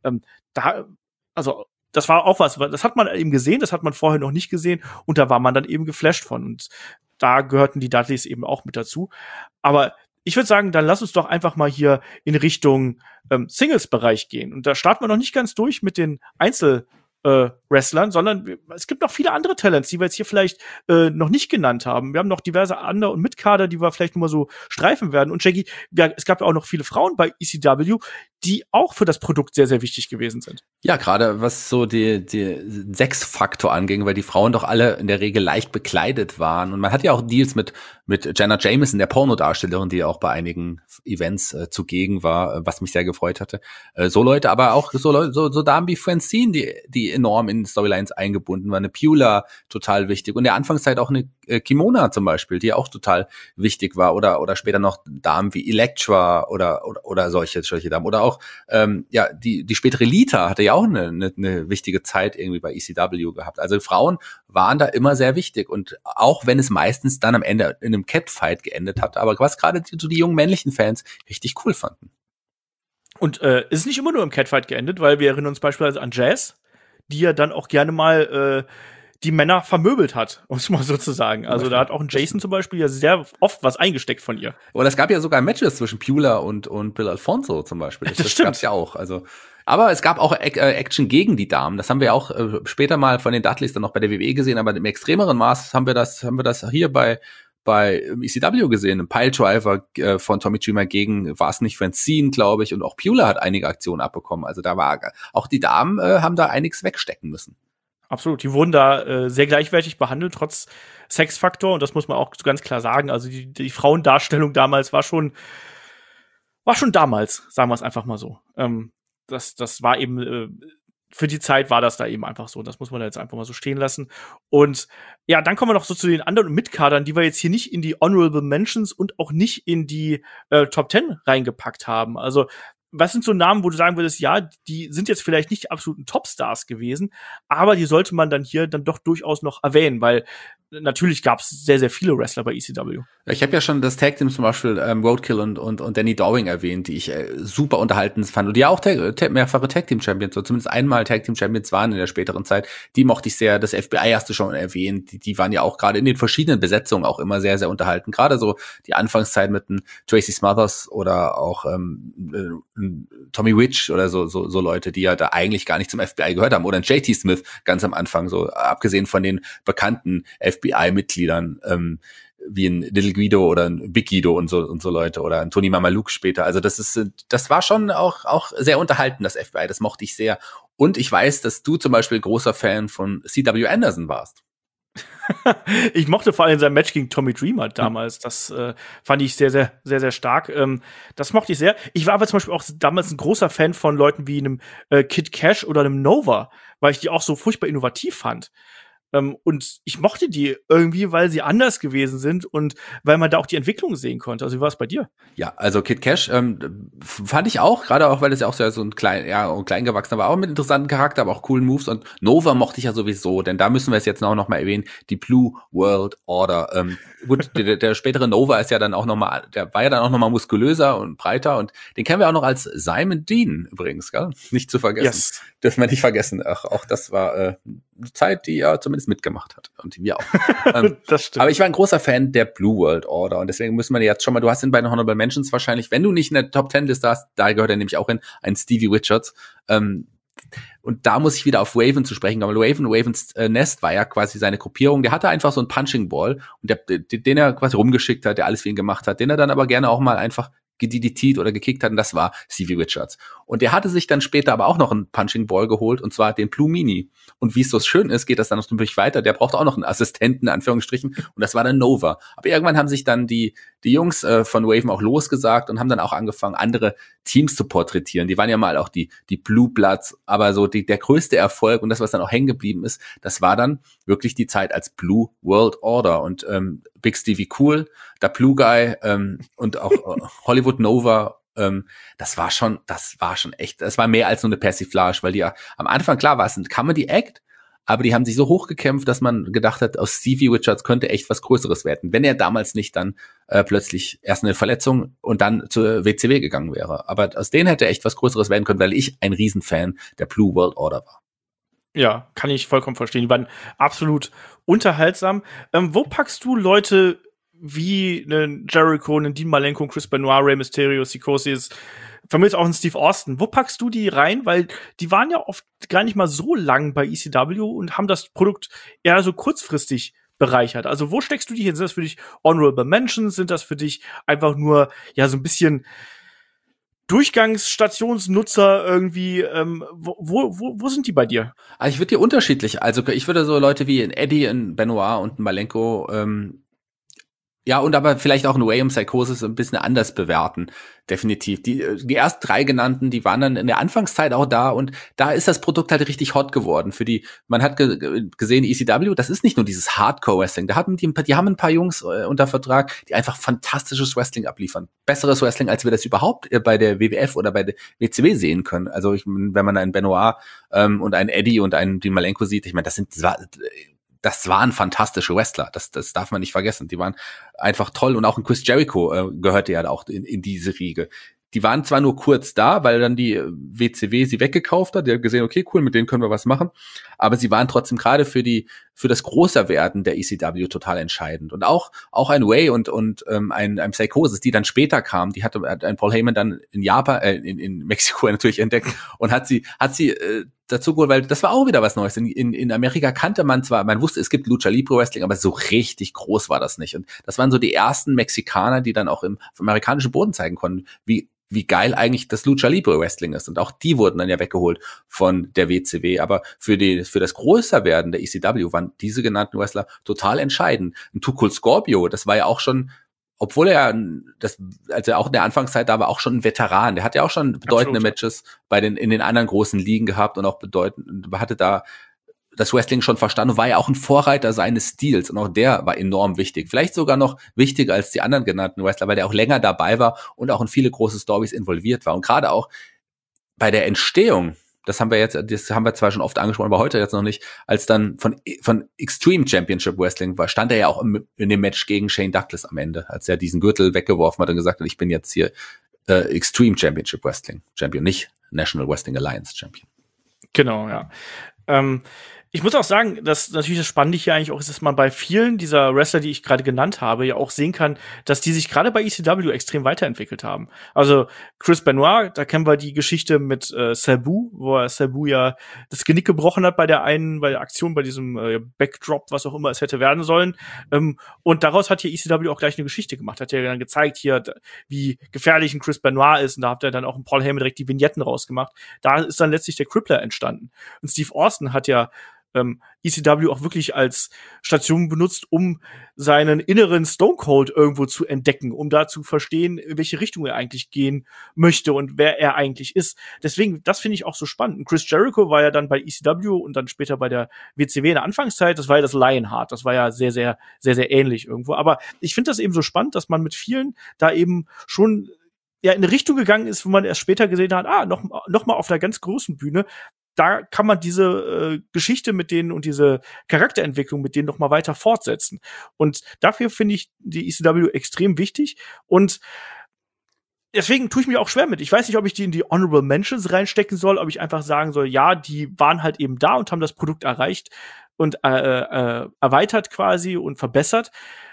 das war auch was, das hat man eben gesehen, das hat man vorher noch nicht gesehen. Und da war man dann eben geflasht von. Und da gehörten die Dudleys eben auch mit dazu. Aber ich würde sagen, dann lass uns doch einfach mal hier in Richtung Singles-Bereich gehen. Und da starten wir noch nicht ganz durch mit den Wrestlern, sondern es gibt noch viele andere Talents, die wir jetzt hier vielleicht noch nicht genannt haben. Wir haben noch diverse Under- und Mid-Kader, die wir vielleicht nur mal so streifen werden. Und Jackie, es gab ja auch noch viele Frauen bei ECW, die auch für das Produkt sehr, sehr wichtig gewesen sind. Ja, gerade was so die Sexfaktor anging, weil die Frauen doch alle in der Regel leicht bekleidet waren. Und man hat ja auch Deals mit Jenna Jameson, der Pornodarstellerin, die auch bei einigen Events zugegen war, was mich sehr gefreut hatte. So Leute, aber auch so Damen wie Francine, die enorm in Storylines eingebunden war. Eine Pula, total wichtig. Und in der Anfangszeit auch eine Kimona zum Beispiel, die auch total wichtig war. Oder später noch Damen wie Elektra oder solche Damen. Oder auch die spätere Lita hatte ja auch eine wichtige Zeit irgendwie bei ECW gehabt. Also Frauen waren da immer sehr wichtig. Und auch wenn es meistens dann am Ende in einem Catfight geendet hat, aber was gerade die jungen männlichen Fans richtig cool fanden. Und es ist nicht immer nur im Catfight geendet, weil wir erinnern uns beispielsweise an Jazz, die ja dann auch gerne mal die Männer vermöbelt hat, um es mal so zu sagen. Also da hat auch ein Jason zum Beispiel ja sehr oft was eingesteckt von ihr. Und es gab ja sogar Matches zwischen Pula und Bill Alfonso zum Beispiel. Das gab's ja auch. Also, aber es gab auch Action gegen die Damen. Das haben wir auch später mal von den Dudleys dann noch bei der WWE gesehen. Aber im extremeren Maß haben wir das hier bei ECW gesehen. Ein Piledriver von Tommy Dreamer gegen, war es nicht Francine, glaube ich. Und auch Pula hat einige Aktionen abbekommen. Also da war, auch die Damen haben da einiges wegstecken müssen. Absolut, die wurden da sehr gleichwertig behandelt, trotz Sexfaktor. Und das muss man auch ganz klar sagen. Also die Frauendarstellung damals war schon damals, sagen wir es einfach mal so. Das war eben, für die Zeit war das da eben einfach so. Das muss man da jetzt einfach mal so stehen lassen. Und ja, dann kommen wir noch so zu den anderen Mitkadern, die wir jetzt hier nicht in die Honorable Mentions und auch nicht in die Top 10 reingepackt haben. Also was sind so Namen, wo du sagen würdest, ja, die sind jetzt vielleicht nicht die absoluten Topstars gewesen, aber die sollte man dann hier dann doch durchaus noch erwähnen, weil natürlich gab es sehr, sehr viele Wrestler bei ECW. Ich habe ja schon das Tag-Team zum Beispiel Roadkill und Danny Dowling erwähnt, die ich super unterhalten fand und die auch mehrfache Tag-Team-Champions, so zumindest einmal Tag-Team-Champions waren in der späteren Zeit. Die mochte ich sehr. Das FBI hast du schon erwähnt. Die waren ja auch gerade in den verschiedenen Besetzungen auch immer sehr, sehr unterhalten. Gerade so die Anfangszeit mit einem Tracy Smothers oder auch Tommy Witch oder so Leute, die ja da eigentlich gar nicht zum FBI gehört haben. Oder ein JT Smith ganz am Anfang, so abgesehen von den bekannten FBI-Mitgliedern, wie ein Little Guido oder ein Big Guido und so Leute oder ein Tony Mamaluke später. Also das war schon auch sehr unterhalten, das FBI. Das mochte ich sehr. Und ich weiß, dass du zum Beispiel großer Fan von C.W. Anderson warst. Ich mochte vor allem sein Match gegen Tommy Dreamer damals. Das fand ich sehr, sehr, sehr, sehr stark. Das mochte ich sehr. Ich war aber zum Beispiel auch damals ein großer Fan von Leuten wie einem Kid Cash oder einem Nova, weil ich die auch so furchtbar innovativ fand. Und ich mochte die irgendwie, weil sie anders gewesen sind und weil man da auch die Entwicklung sehen konnte. Also wie war es bei dir? Ja, also Kid Cash fand ich auch, gerade auch, weil es ja auch so ein kleingewachsener war, auch mit interessanten Charakter, aber auch coolen Moves. Und Nova mochte ich ja sowieso, denn da müssen wir es jetzt auch noch mal erwähnen, die Blue World Order. Gut, der spätere Nova ist ja dann auch noch mal, der war ja dann auch noch mal muskulöser und breiter und den kennen wir auch noch als Simon Dean übrigens, gell? Nicht zu vergessen. Yes. Dürfen wir nicht vergessen. Ach, auch das war eine Zeit, die er zumindest mitgemacht hat. Und wir auch. Das stimmt. Aber ich war ein großer Fan der Blue World Order und deswegen müssen wir jetzt schon mal, du hast ihn bei den Honorable Mentions wahrscheinlich, wenn du nicht in der Top 10 Liste hast, da gehört er nämlich auch hin, ein Stevie Richards. Und da muss ich wieder auf Raven zu sprechen kommen. Ravens Nest war ja quasi seine Gruppierung. Der hatte einfach so einen Punching Ball und den er quasi rumgeschickt hat, der alles für ihn gemacht hat, den er dann aber gerne auch mal einfach gediditiert oder gekickt hat, und das war Stevie Richards. Und der hatte sich dann später aber auch noch einen Punching Ball geholt, und zwar den Blue Mini. Und wie es so schön ist, geht das dann natürlich weiter. Der braucht auch noch einen Assistenten, in Anführungsstrichen, und das war dann Nova. Aber irgendwann haben sich dann die Jungs von Raven auch losgesagt und haben dann auch angefangen, andere Teams zu porträtieren. Die waren ja mal auch die Blue Bloods, aber so der größte Erfolg und das, was dann auch hängen geblieben ist, das war dann wirklich die Zeit als Blue World Order. Und Big Stevie Cool, der Blue Guy und auch Hollywood Nova Das war schon echt, das war mehr als nur eine Persiflage, weil die ja am Anfang, klar, war es ein Comedy-Act, aber die haben sich so hochgekämpft, dass man gedacht hat, aus Stevie Richards könnte echt was Größeres werden, wenn er damals nicht dann plötzlich erst eine Verletzung und dann zur WCW gegangen wäre. Aber aus denen hätte echt was Größeres werden können, weil ich ein Riesenfan der Blue World Order war. Ja, kann ich vollkommen verstehen. Die waren absolut unterhaltsam. Wo packst du Leute wie einen Jericho, einen Dean Malenko, Chris Benoit, Rey Mysterio, Psychosis, vermutlich auch einen Steve Austin? Wo packst du die rein? Weil die waren ja oft gar nicht mal so lang bei ECW und haben das Produkt eher so kurzfristig bereichert. Also wo steckst du die hin? Sind das für dich Honorable Mentions? Sind das für dich einfach nur ja so ein bisschen Durchgangsstationsnutzer irgendwie? Wo sind die bei dir? Also ich würde die unterschiedlich, also ich würde so Leute wie ein Eddie, ein Benoit und ein Malenko ja, und aber vielleicht auch ein Way Psychosis ein bisschen anders bewerten. Definitiv. Die ersten 3 genannten, die waren dann in der Anfangszeit auch da und da ist das Produkt halt richtig hot geworden. Man hat gesehen, ECW, das ist nicht nur dieses Hardcore-Wrestling. Die haben ein paar Jungs unter Vertrag, die einfach fantastisches Wrestling abliefern. Besseres Wrestling, als wir das überhaupt bei der WWF oder bei der WCW sehen können. Also wenn man einen Benoit und einen Eddie und einen Dean Malenko sieht, ich meine, das waren fantastische Wrestler, das darf man nicht vergessen. Die waren einfach toll und auch ein Chris Jericho gehörte ja auch in diese Riege. Die waren zwar nur kurz da, weil dann die WCW sie weggekauft hat, die hat gesehen, okay, cool, mit denen können wir was machen, aber sie waren trotzdem gerade für das Größerwerden der ECW total entscheidend. Und auch ein Way und ein Psychosis, die dann später kam, die hat ein Paul Heyman dann in Japan, in Mexiko natürlich entdeckt und hat sie dazu geholt, weil das war auch wieder was Neues. In Amerika kannte man zwar, man wusste, es gibt Lucha Libre Wrestling, aber so richtig groß war das nicht. Und das waren so die ersten Mexikaner, die dann auch im amerikanischen Boden zeigen konnten, wie geil eigentlich das Lucha Libre Wrestling ist. Und auch die wurden dann ja weggeholt von der WCW. Aber für das Größerwerden der ECW waren diese genannten Wrestler total entscheidend. Ein Too Cold Scorpio, das war ja auch schon, obwohl als er auch in der Anfangszeit da war, auch schon ein Veteran. Der hat ja auch schon bedeutende Matches in den anderen großen Ligen gehabt und auch hatte da das Wrestling schon verstanden und war ja auch ein Vorreiter seines Stils und auch der war enorm wichtig. Vielleicht sogar noch wichtiger als die anderen genannten Wrestler, weil der auch länger dabei war und auch in viele große Storys involviert war. Und gerade auch bei der Entstehung, das haben wir zwar schon oft angesprochen, aber heute jetzt noch nicht, als dann von Extreme Championship Wrestling war, stand er ja auch in dem Match gegen Shane Douglas am Ende, als er diesen Gürtel weggeworfen hat und gesagt hat, ich bin jetzt hier Extreme Championship Wrestling Champion, nicht National Wrestling Alliance Champion. Genau, ja. Ich muss auch sagen, dass natürlich das Spannende hier eigentlich auch ist, dass man bei vielen dieser Wrestler, die ich gerade genannt habe, ja auch sehen kann, dass die sich gerade bei ECW extrem weiterentwickelt haben. Also Chris Benoit, da kennen wir die Geschichte mit Sabu, wo er Sabu ja das Genick gebrochen hat bei der Aktion, bei diesem Backdrop, was auch immer es hätte werden sollen. Und daraus hat hier ECW auch gleich eine Geschichte gemacht. Hat ja dann gezeigt hier, wie gefährlich ein Chris Benoit ist. Und da hat er dann auch ein Paul Heyman direkt die Vignetten rausgemacht. Da ist dann letztlich der Crippler entstanden. Und Steve Austin hat ja ECW auch wirklich als Station benutzt, um seinen inneren Stone Cold irgendwo zu entdecken, um da zu verstehen, in welche Richtung er eigentlich gehen möchte und wer er eigentlich ist. Deswegen, das finde ich auch so spannend. Und Chris Jericho war ja dann bei ECW und dann später bei der WCW in der Anfangszeit, das war ja das Lionheart, das war ja sehr, sehr, sehr, sehr ähnlich irgendwo. Aber ich finde das eben so spannend, dass man mit vielen da eben schon ja in eine Richtung gegangen ist, wo man erst später gesehen hat, noch mal auf einer ganz großen Bühne, da kann man diese Geschichte mit denen und diese Charakterentwicklung mit denen noch mal weiter fortsetzen. Und dafür finde ich die ECW extrem wichtig. Und deswegen tue ich mich auch schwer mit. Ich weiß nicht, ob ich die in die Honorable Mentions reinstecken soll, ob ich einfach sagen soll, ja, die waren halt eben da und haben das Produkt erreicht und erweitert quasi und verbessert.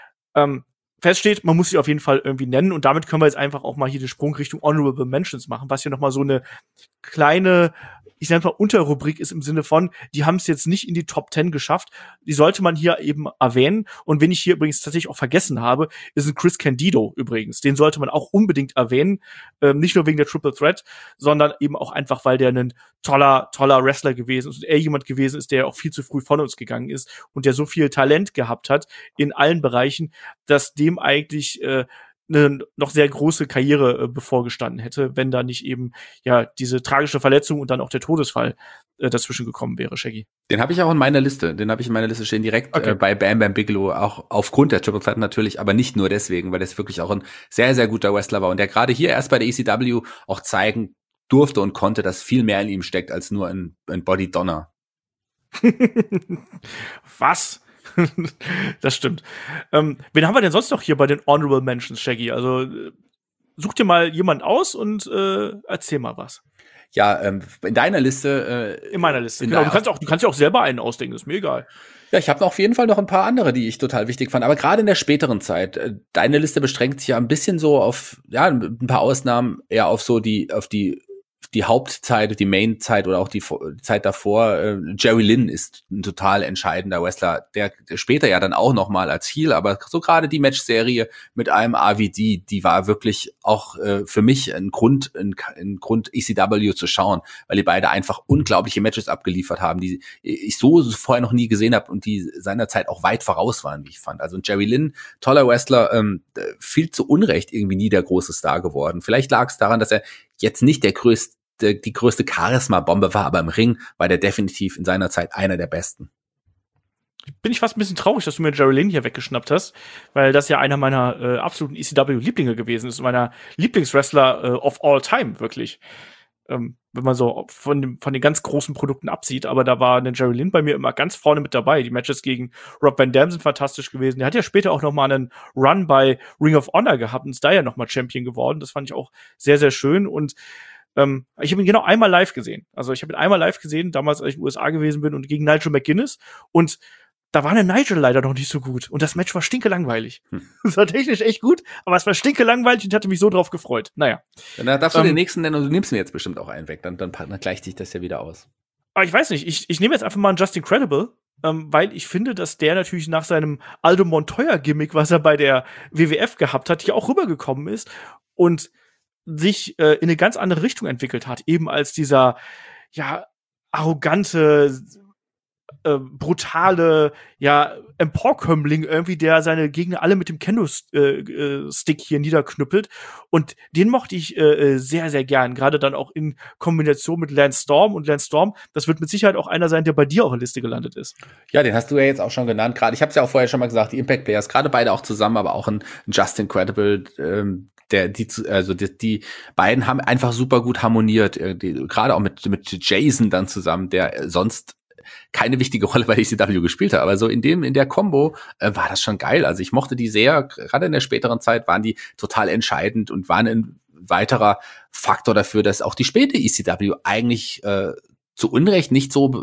Feststeht, man muss sie auf jeden Fall irgendwie nennen und damit können wir jetzt einfach auch mal hier den Sprung Richtung Honorable Mentions machen, was hier noch mal so eine kleine, ich sag mal, Unterrubrik ist im Sinne von, die haben es jetzt nicht in die Top 10 geschafft, die sollte man hier eben erwähnen. Und wen ich hier übrigens tatsächlich auch vergessen habe, ist ein Chris Candido übrigens. Den sollte man auch unbedingt erwähnen, nicht nur wegen der Triple Threat, sondern eben auch einfach, weil der ein toller Wrestler gewesen ist und er jemand gewesen ist, der auch viel zu früh von uns gegangen ist und der so viel Talent gehabt hat in allen Bereichen, dass dem eigentlich eine noch sehr große Karriere bevorgestanden hätte, wenn da nicht eben ja diese tragische Verletzung und dann auch der Todesfall dazwischen gekommen wäre, Shaggy. Den habe ich auch in meiner Liste. Den habe ich in meiner Liste stehen, direkt bei Bam Bam Bigelow, auch aufgrund der Triple Threat natürlich, aber nicht nur deswegen, weil das wirklich auch ein sehr, sehr guter Wrestler war und der gerade hier erst bei der ECW auch zeigen durfte und konnte, dass viel mehr in ihm steckt als nur ein Body Donner. Was? Das stimmt. Wen haben wir denn sonst noch hier bei den Honorable Mentions, Shaggy? Also such dir mal jemand aus und erzähl mal was. Ja, in deiner Liste. In meiner Liste, genau. Du kannst ja auch selber einen ausdenken, ist mir egal. Ja, ich habe auf jeden Fall noch ein paar andere, die ich total wichtig fand. Aber gerade in der späteren Zeit, deine Liste beschränkt sich ja ein bisschen so auf, ja, ein paar Ausnahmen, eher auf so die Hauptzeit, die Main-Zeit oder auch die Zeit davor. Jerry Lynn ist ein total entscheidender Wrestler, der später ja dann auch nochmal als Heel, aber so gerade die Matchserie mit einem RVD, die war wirklich auch für mich ein Grund ECW zu schauen, weil die beide einfach unglaubliche Matches abgeliefert haben, die ich so vorher noch nie gesehen habe und die seinerzeit auch weit voraus waren, wie ich fand. Also Jerry Lynn, toller Wrestler, viel zu Unrecht irgendwie nie der große Star geworden. Vielleicht lag es daran, dass er jetzt nicht die größte Charisma-Bombe war, aber im Ring war der definitiv in seiner Zeit einer der besten. Bin ich fast ein bisschen traurig, dass du mir Jerry Lynn hier weggeschnappt hast, weil das ja einer meiner absoluten ECW-Lieblinge gewesen ist, meiner Lieblingswrestler of all time, wirklich. Wenn man so von den ganz großen Produkten absieht, aber da war der Jerry Lynn bei mir immer ganz vorne mit dabei. Die Matches gegen Rob Van Dam sind fantastisch gewesen. Der hat ja später auch noch mal einen Run bei Ring of Honor gehabt und ist da ja noch mal Champion geworden. Das fand ich auch sehr, sehr schön und ich habe ihn genau einmal live gesehen. Also ich habe ihn einmal live gesehen, damals, als ich in den USA gewesen bin und gegen Nigel McGuinness und da war der Nigel leider noch nicht so gut. Und das Match war stinkelangweilig. Es war technisch echt gut, aber es war stinkelangweilig und ich hatte mich so drauf gefreut. Naja. Dann darfst du den nächsten nennen und du nimmst mir jetzt bestimmt auch einen weg. Dann gleicht sich das ja wieder aus. Aber ich weiß nicht, ich nehme jetzt einfach mal einen Justin Credible, weil ich finde, dass der natürlich nach seinem Aldo Montoya-Gimmick, was er bei der WWF gehabt hat, hier auch rübergekommen ist und sich in eine ganz andere Richtung entwickelt hat. Eben als dieser, ja, arrogante, brutale, ja, Emporkömmling irgendwie, der seine Gegner alle mit dem Kendo-Stick hier niederknüppelt. Und den mochte ich sehr, sehr gern. Gerade dann auch in Kombination mit Lance Storm. Und Lance Storm, das wird mit Sicherheit auch einer sein, der bei dir auf der Liste gelandet ist. Ja, den hast du ja jetzt auch schon genannt. Gerade, ich habe es ja auch vorher schon mal gesagt, die Impact Players, gerade beide auch zusammen, aber auch ein Justin Credible, die beiden haben einfach super gut harmoniert. Gerade auch mit Jason dann zusammen, der sonst keine wichtige Rolle bei ECW gespielt hat, aber so in der Kombo war das schon geil. Also ich mochte die sehr, gerade in der späteren Zeit waren die total entscheidend und waren ein weiterer Faktor dafür, dass auch die späte ECW eigentlich zu Unrecht nicht so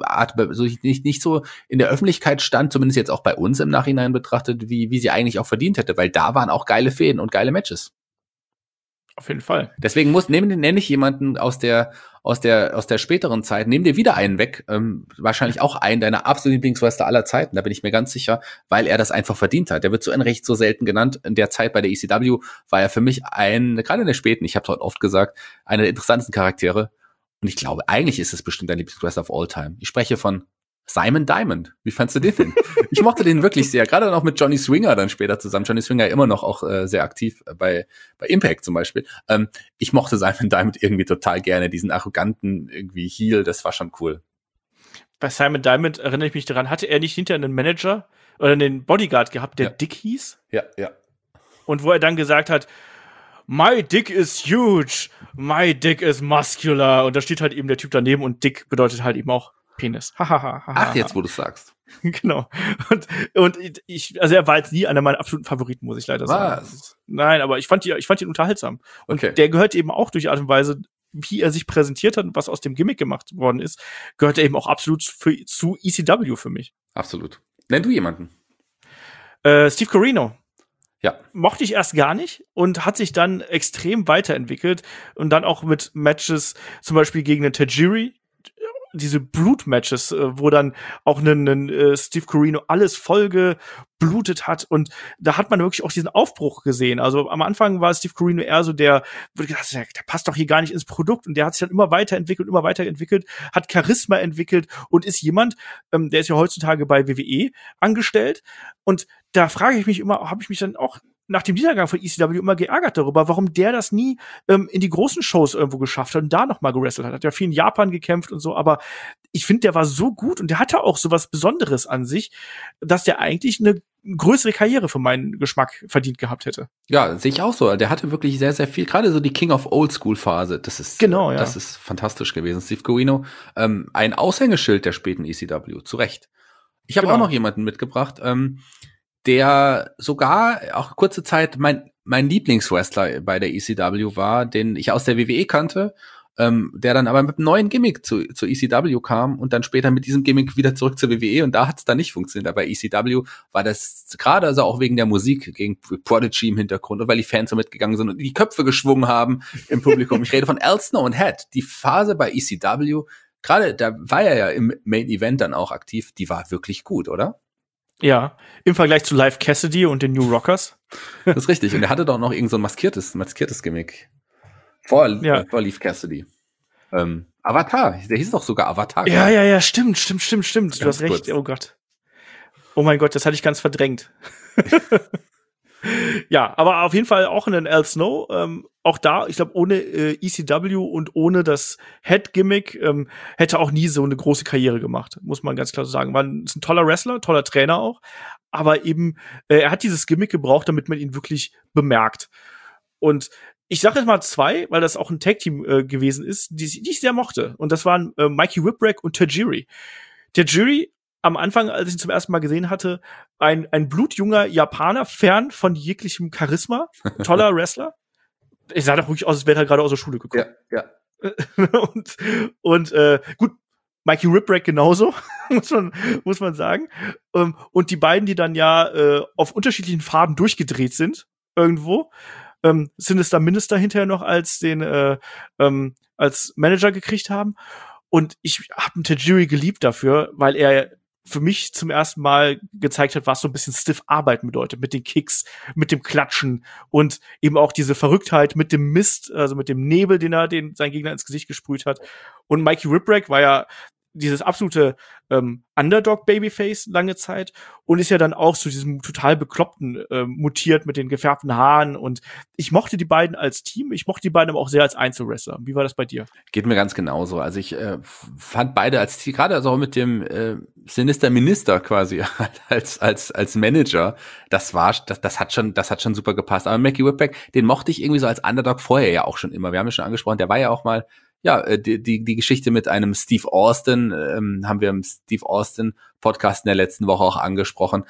in der Öffentlichkeit stand, zumindest jetzt auch bei uns im Nachhinein betrachtet, wie sie eigentlich auch verdient hätte, weil da waren auch geile Fäden und geile Matches. Auf jeden Fall. Deswegen nenne ich jemanden aus der späteren Zeit, nehm dir wieder einen weg, wahrscheinlich auch einen deiner absoluten Lieblingswrestler aller Zeiten, da bin ich mir ganz sicher, weil er das einfach verdient hat. Der wird zu Unrecht so selten genannt. In der Zeit bei der ECW war er für mich gerade in der späten, ich habe es heute oft gesagt, einer der interessantesten Charaktere. Und ich glaube, eigentlich ist es bestimmt dein Lieblingswrestler of all time. Ich spreche von Simon Diamond. Wie fandst du den denn? Ich mochte den wirklich sehr, gerade noch mit Johnny Swinger dann später zusammen. Johnny Swinger immer noch auch sehr aktiv bei Impact zum Beispiel. Ich mochte Simon Diamond irgendwie total gerne, diesen arroganten irgendwie Heel, das war schon cool. Bei Simon Diamond erinnere ich mich daran, hatte er nicht hinterher einen Manager oder einen Bodyguard gehabt, der Dick hieß? Ja. Und wo er dann gesagt hat, my dick is huge, my dick is muscular. Und da steht halt eben der Typ daneben und Dick bedeutet halt eben auch Penis. Ach, jetzt, wo du sagst. Genau. Und also er war jetzt nie einer meiner absoluten Favoriten, muss ich leider sagen. Was? Nein, aber ich fand ihn unterhaltsam. Und der gehört eben auch durch die Art und Weise, wie er sich präsentiert hat und was aus dem Gimmick gemacht worden ist, gehört er eben auch absolut zu ECW für mich. Absolut. Nenn du jemanden. Steve Corino. Ja. Mochte ich erst gar nicht und hat sich dann extrem weiterentwickelt und dann auch mit Matches, zum Beispiel gegen den Tajiri, diese Blutmatches, wo dann auch ein Steve Corino alles voll geblutet hat und da hat man wirklich auch diesen Aufbruch gesehen. Also am Anfang war Steve Corino eher so der passt doch hier gar nicht ins Produkt und der hat sich dann immer weiterentwickelt, hat Charisma entwickelt und ist jemand, der ist ja heutzutage bei WWE angestellt und da frage ich mich immer, habe ich mich dann auch nach dem Niedergang von ECW immer geärgert darüber, warum der das nie in die großen Shows irgendwo geschafft hat und da noch mal gewrestelt hat. Hat ja viel in Japan gekämpft und so, aber ich finde, der war so gut und der hatte auch so was Besonderes an sich, dass der eigentlich eine größere Karriere für meinen Geschmack verdient gehabt hätte. Ja, sehe ich auch so. Der hatte wirklich sehr, sehr viel, gerade so die King of Oldschool Phase. Das ist genau, ja. Das ist fantastisch gewesen. Steve Corino, ein Aushängeschild der späten ECW, zu Recht. Ich habe auch noch jemanden mitgebracht, der sogar auch kurze Zeit mein Lieblingswrestler bei der ECW war, den ich aus der WWE kannte, der dann aber mit einem neuen Gimmick zur ECW kam und dann später mit diesem Gimmick wieder zurück zur WWE, und da hat es dann nicht funktioniert. Aber bei ECW war das gerade also auch wegen der Musik, gegen Prodigy im Hintergrund und weil die Fans so mitgegangen sind und die Köpfe geschwungen haben im Publikum. Ich rede von Al Snow und Head. Die Phase bei ECW, gerade da war er ja im Main Event dann auch aktiv, die war wirklich gut, oder? Ja, im Vergleich zu Live Cassidy und den New Rockers. Das ist richtig. Und er hatte doch noch irgend so ein maskiertes Gimmick. Vor Leaf Cassidy. Avatar. Der hieß doch sogar Avatar. Ja, stimmt. Du hast recht. Kurz. Oh Gott. Oh mein Gott, das hatte ich ganz verdrängt. Ja, aber auf jeden Fall auch in den Al Snow. Auch da, ich glaube, ohne ECW und ohne das Head-Gimmick hätte auch nie so eine große Karriere gemacht, muss man ganz klar so sagen. Ist ein toller Wrestler, toller Trainer auch, aber eben, er hat dieses Gimmick gebraucht, damit man ihn wirklich bemerkt. Und ich sage jetzt mal zwei, weil das auch ein Tag-Team gewesen ist, die ich sehr mochte. Und das waren Mikey Whipwreck und Tajiri. Tajiri, am Anfang, als ich ihn zum ersten Mal gesehen hatte, ein blutjunger Japaner, fern von jeglichem Charisma, toller Wrestler. Ich sah doch wirklich aus, als wäre er gerade aus der Schule gekommen. Ja. und gut, Mikey Whipwreck genauso, muss man sagen. Und die beiden, die dann ja auf unterschiedlichen Faden durchgedreht sind, irgendwo, Sinister Minister hinterher noch als Manager gekriegt haben. Und ich habe einen Tajiri geliebt dafür, weil er für mich zum ersten Mal gezeigt hat, was so ein bisschen stiff Arbeiten bedeutet, mit den Kicks, mit dem Klatschen und eben auch diese Verrücktheit mit dem Mist, also mit dem Nebel, den sein Gegner ins Gesicht gesprüht hat. Und Mikey Whipwreck war ja dieses absolute Underdog-Babyface lange Zeit und ist ja dann auch zu diesem total bekloppten mutiert mit den gefärbten Haaren, und ich mochte die beiden als Team, ich mochte die beiden aber auch sehr als Einzelwrestler. Wie war das bei dir? Geht mir ganz genauso. Also ich fand beide als Team, gerade also auch mit dem Sinister Minister quasi als Manager, das hat schon super gepasst. Aber Mikey Whipwreck, den mochte ich irgendwie so als Underdog vorher ja auch schon immer. Wir haben ja schon angesprochen, der war ja auch mal die Geschichte mit einem Steve Austin, haben wir im Steve Austin Podcast in der letzten Woche auch angesprochen,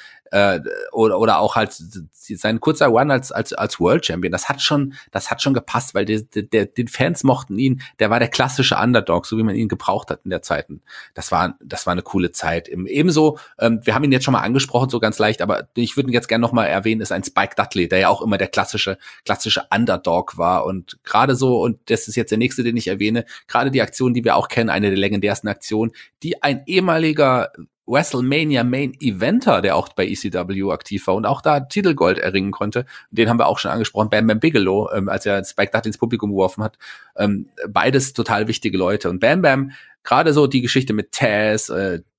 oder auch halt sein kurzer Run als World Champion, das hat schon gepasst, weil den Fans mochten ihn, der war der klassische Underdog, so wie man ihn gebraucht hat in der Zeit. Das war eine coole Zeit. Ebenso, wir haben ihn jetzt schon mal angesprochen, so ganz leicht, aber ich würde ihn jetzt gerne noch mal erwähnen, ist ein Spike Dudley, der ja auch immer der klassische Underdog war, und gerade so, und das ist jetzt der nächste, den ich erwähne, gerade die Aktion, die wir auch kennen, eine der legendärsten Aktionen, die ein ehemaliger WrestleMania Main Eventer, der auch bei ECW aktiv war und auch da Titelgold erringen konnte, den haben wir auch schon angesprochen, Bam Bam Bigelow, als er Spike Dudley ins Publikum geworfen hat, beides total wichtige Leute. Und Bam Bam, gerade so die Geschichte mit Taz,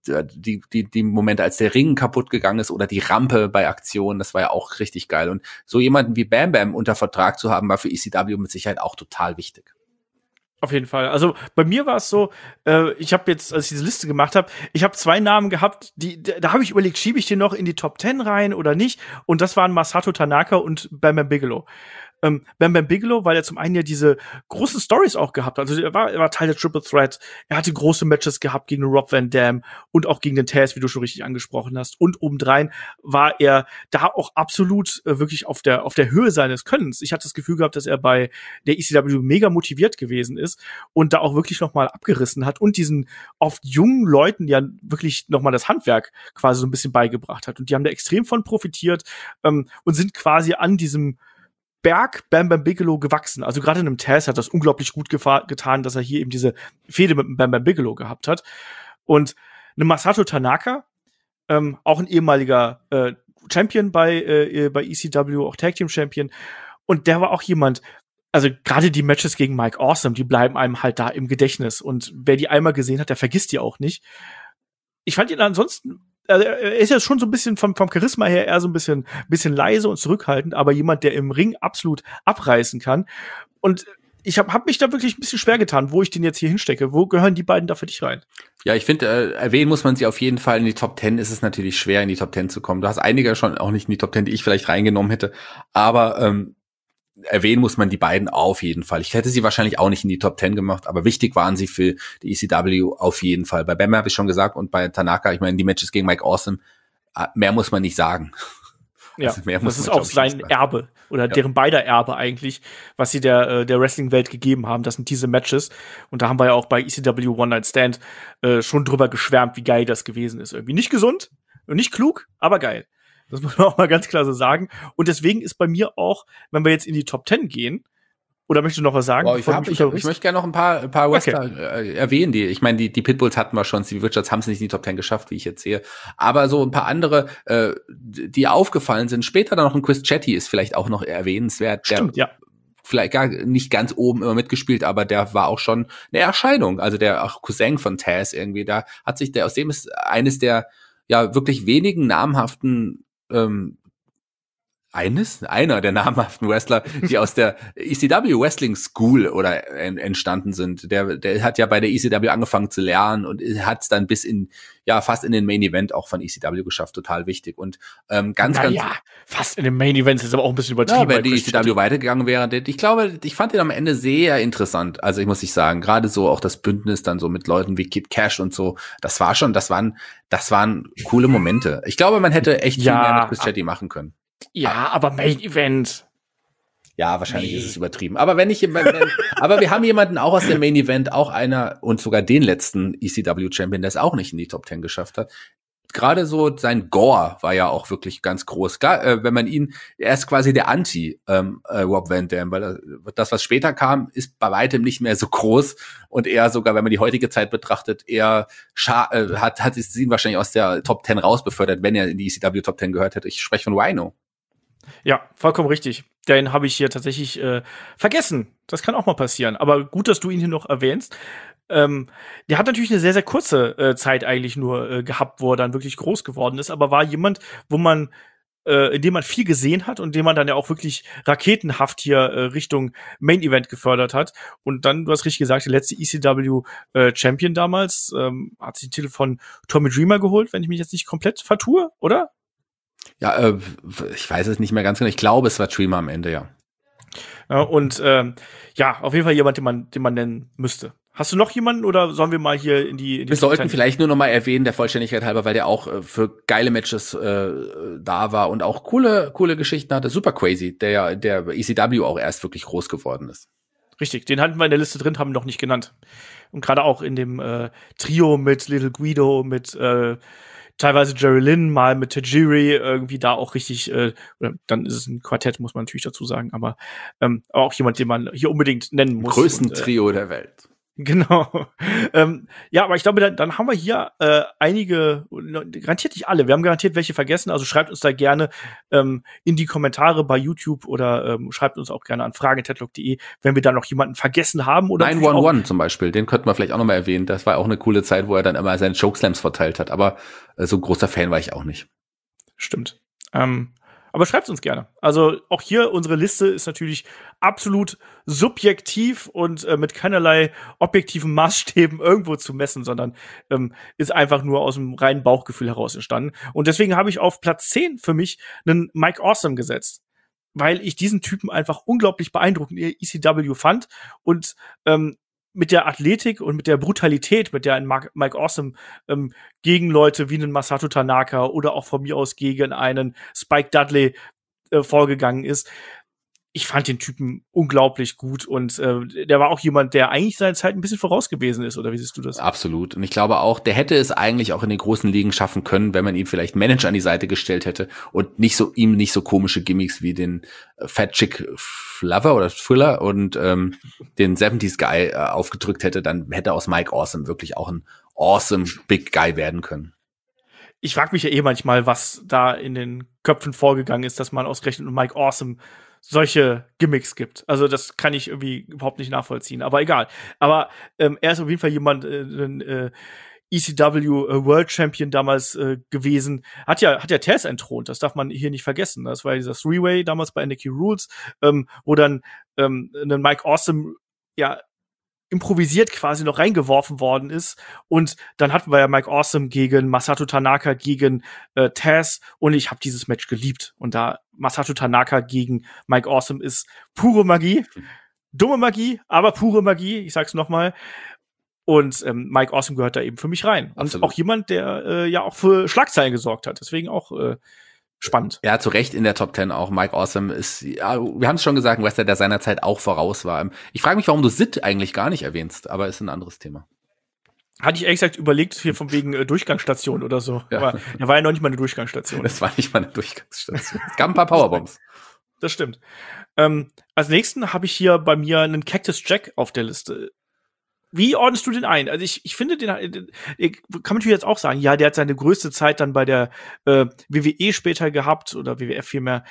die Momente, als der Ring kaputt gegangen ist oder die Rampe bei Aktionen, das war ja auch richtig geil. Und so jemanden wie Bam Bam unter Vertrag zu haben, war für ECW mit Sicherheit auch total wichtig. Auf jeden Fall. Also bei mir war es so, ich habe jetzt, als ich diese Liste gemacht habe, ich habe zwei Namen gehabt, da habe ich überlegt, schiebe ich den noch in die Top 10 rein oder nicht? Und das waren Masato Tanaka und Bam Bam Bigelow. Bam Bam Bigelow, weil er zum einen ja diese großen Stories auch gehabt hat. Also er war Teil der Triple Threat. Er hatte große Matches gehabt gegen Rob Van Dam und auch gegen den Taz, wie du schon richtig angesprochen hast. Und obendrein war er da auch absolut wirklich auf der Höhe seines Könnens. Ich hatte das Gefühl gehabt, dass er bei der ECW mega motiviert gewesen ist und da auch wirklich noch mal abgerissen hat und diesen oft jungen Leuten ja wirklich noch mal das Handwerk quasi so ein bisschen beigebracht hat. Und die haben da extrem von profitiert und sind quasi an diesem Berg Bam Bam Bigelow gewachsen. Also gerade in einem Taz hat das unglaublich gut getan, dass er hier eben diese Fehde mit Bam Bam Bigelow gehabt hat. Und eine Masato Tanaka, auch ein ehemaliger Champion bei ECW, auch Tag Team Champion. Und der war auch jemand, also gerade die Matches gegen Mike Awesome, die bleiben einem halt da im Gedächtnis. Und wer die einmal gesehen hat, der vergisst die auch nicht. Ich fand ihn ansonsten also er ist ja schon so ein bisschen vom Charisma her eher so ein bisschen leise und zurückhaltend, aber jemand, der im Ring absolut abreißen kann. Und ich hab mich da wirklich ein bisschen schwer getan, wo ich den jetzt hier hinstecke. Wo gehören die beiden da für dich rein? Ja, ich finde, erwähnen muss man sie auf jeden Fall. In die Top 10 ist es natürlich schwer, in die Top 10 zu kommen. Du hast einige schon auch nicht in die Top 10, die ich vielleicht reingenommen hätte. Aber erwähnen muss man die beiden auf jeden Fall. Ich hätte sie wahrscheinlich auch nicht in die Top 10 gemacht, aber wichtig waren sie für die ECW auf jeden Fall. Bei Bam habe ich schon gesagt und bei Tanaka, ich meine, die Matches gegen Mike Awesome, mehr muss man nicht sagen. Ja, also das ist auch sein Erbe oder deren beider Erbe eigentlich, was sie der Wrestling-Welt gegeben haben. Das sind diese Matches. Und da haben wir ja auch bei ECW One Night Stand schon drüber geschwärmt, wie geil das gewesen ist. Irgendwie nicht gesund und nicht klug, aber geil. Das muss man auch mal ganz klar so sagen. Und deswegen ist bei mir auch, wenn wir jetzt in die Top 10 gehen, oder möchtest du noch was sagen? Ich möchte gerne noch ein paar Wrestler erwähnen. Ich meine, die Pitbulls hatten wir schon, die Richards haben es nicht in die Top 10 geschafft, wie ich jetzt sehe. Aber so ein paar andere, die aufgefallen sind. Später dann noch ein Chris Chetty ist vielleicht auch noch erwähnenswert. Stimmt, ja. Vielleicht gar nicht ganz oben immer mitgespielt, aber der war auch schon eine Erscheinung. Also der auch Cousin von Taz irgendwie, da hat sich aus dem ist eines der ja wirklich wenigen namhaften einer der namhaften Wrestler, die aus der ECW Wrestling School oder entstanden sind. Der hat ja bei der ECW angefangen zu lernen und hat es dann bis fast in den Main Event auch von ECW geschafft, total wichtig. Und fast in den Main Event ist aber auch ein bisschen übertrieben. Ja, wenn die ECW weitergegangen wäre, ich fand den am Ende sehr interessant. Also ich muss nicht sagen, gerade so auch das Bündnis dann so mit Leuten wie Kid Cash und so, das waren coole Momente. Ich glaube, man hätte echt viel mehr mit Chris Chetty machen können. Ja, aber Main Event. Ja, wahrscheinlich ist es übertrieben. Aber aber wir haben jemanden auch aus dem Main Event, auch einer und sogar den letzten ECW Champion, der es auch nicht in die Top 10 geschafft hat. Gerade so sein Gore war ja auch wirklich ganz groß. Klar, wenn man er ist quasi der Anti Rob Van Dam, weil das, was später kam, ist bei weitem nicht mehr so groß und eher sogar, wenn man die heutige Zeit betrachtet, eher hat ihn wahrscheinlich aus der Top 10 rausbefördert, wenn er in die ECW Top 10 gehört hätte. Ich spreche von Rhino. Ja, vollkommen richtig. Den habe ich hier tatsächlich vergessen. Das kann auch mal passieren. Aber gut, dass du ihn hier noch erwähnst. Der hat natürlich eine sehr, sehr kurze Zeit eigentlich nur gehabt, wo er dann wirklich groß geworden ist. Aber war jemand, in dem man viel gesehen hat und den man dann ja auch wirklich raketenhaft hier Richtung Main Event gefördert hat. Und dann, du hast richtig gesagt, der letzte ECW Champion damals hat sich den Titel von Tommy Dreamer geholt, wenn ich mich jetzt nicht komplett vertue, oder? Ja, ich weiß es nicht mehr ganz genau. Ich glaube, es war Dreamer am Ende, ja. Und auf jeden Fall jemand, den man nennen müsste. Hast du noch jemanden oder sollen wir mal hier in die Wir sollten vielleicht nur noch mal erwähnen, der Vollständigkeit halber, weil der auch für geile Matches da war und auch coole Geschichten hatte. Super Crazy, der ECW auch erst wirklich groß geworden ist. Richtig, den hatten wir in der Liste drin, haben wir noch nicht genannt. Und gerade auch in dem Trio mit Little Guido, mit teilweise Jerry Lynn, mal mit Tajiri, irgendwie da auch richtig, dann ist es ein Quartett, muss man natürlich dazu sagen, aber auch jemand, den man hier unbedingt nennen muss. Größten Trio der Welt. Genau. Aber ich glaube, dann haben wir hier einige, garantiert nicht alle, wir haben garantiert welche vergessen, also schreibt uns da gerne in die Kommentare bei YouTube oder schreibt uns auch gerne an fragen@headlock.de, wenn wir da noch jemanden vergessen haben. Oder 911 zum Beispiel, den könnten wir vielleicht auch noch mal erwähnen, das war auch eine coole Zeit, wo er dann immer seine Chokeslams verteilt hat, aber so ein großer Fan war ich auch nicht. Stimmt. Aber schreibt uns gerne. Also auch hier, unsere Liste ist natürlich absolut subjektiv und mit keinerlei objektiven Maßstäben irgendwo zu messen, sondern ist einfach nur aus dem reinen Bauchgefühl heraus entstanden. Und deswegen habe ich auf Platz 10 für mich einen Mike Awesome gesetzt, weil ich diesen Typen einfach unglaublich beeindruckend in ECW fand und mit der Athletik und mit der Brutalität, mit der ein Mike Awesome gegen Leute wie einen Masato Tanaka oder auch von mir aus gegen einen Spike Dudley vorgegangen ist. Ich fand den Typen unglaublich gut und der war auch jemand, der eigentlich seiner Zeit ein bisschen voraus gewesen ist, oder wie siehst du das? Absolut. Und ich glaube auch, der hätte es eigentlich auch in den großen Ligen schaffen können, wenn man ihm vielleicht einen Manager an die Seite gestellt hätte und ihm nicht so komische Gimmicks wie den Fat Chick Flover oder Thriller und den 70s Guy aufgedrückt hätte, dann hätte aus Mike Awesome wirklich auch ein awesome Big Guy werden können. Ich frage mich ja manchmal, was da in den Köpfen vorgegangen ist, dass man ausgerechnet Mike Awesome solche Gimmicks gibt. Also das kann ich irgendwie überhaupt nicht nachvollziehen. Aber egal. Aber er ist auf jeden Fall jemand, ECW World Champion damals gewesen. Hat ja Taz entthront, das darf man hier nicht vergessen. Das war ja dieser Three-Way damals bei NXT Rules, wo dann ein Mike Awesome ja improvisiert quasi noch reingeworfen worden ist. Und dann hatten wir ja Mike Awesome gegen Masato Tanaka gegen Taz, und ich habe dieses Match geliebt. Und da Masato Tanaka gegen Mike Awesome ist pure Magie. Dumme Magie, aber pure Magie, ich sag's nochmal. Und Mike Awesome gehört da eben für mich rein. Absolut. Und auch jemand, der ja auch für Schlagzeilen gesorgt hat. Deswegen auch spannend. Ja, zu Recht in der Top 10 auch. Mike Awesome ist, ja, wir haben es schon gesagt, ein Wrestler, der seiner Zeit auch voraus war. Ich frage mich, warum du Sid eigentlich gar nicht erwähnst, aber ist ein anderes Thema. Hatte ich ehrlich gesagt überlegt, hier von wegen Durchgangsstation oder so. Ja. Aber er war ja noch nicht mal eine Durchgangsstation. Das war nicht mal eine Durchgangsstation. Es gab ein paar Powerbombs. Das stimmt. Als nächsten habe ich hier bei mir einen Cactus Jack auf der Liste. Wie ordnest du den ein? Also ich finde, den kann man natürlich jetzt auch sagen, ja, der hat seine größte Zeit dann bei der WWE später gehabt, oder WWF vielmehr.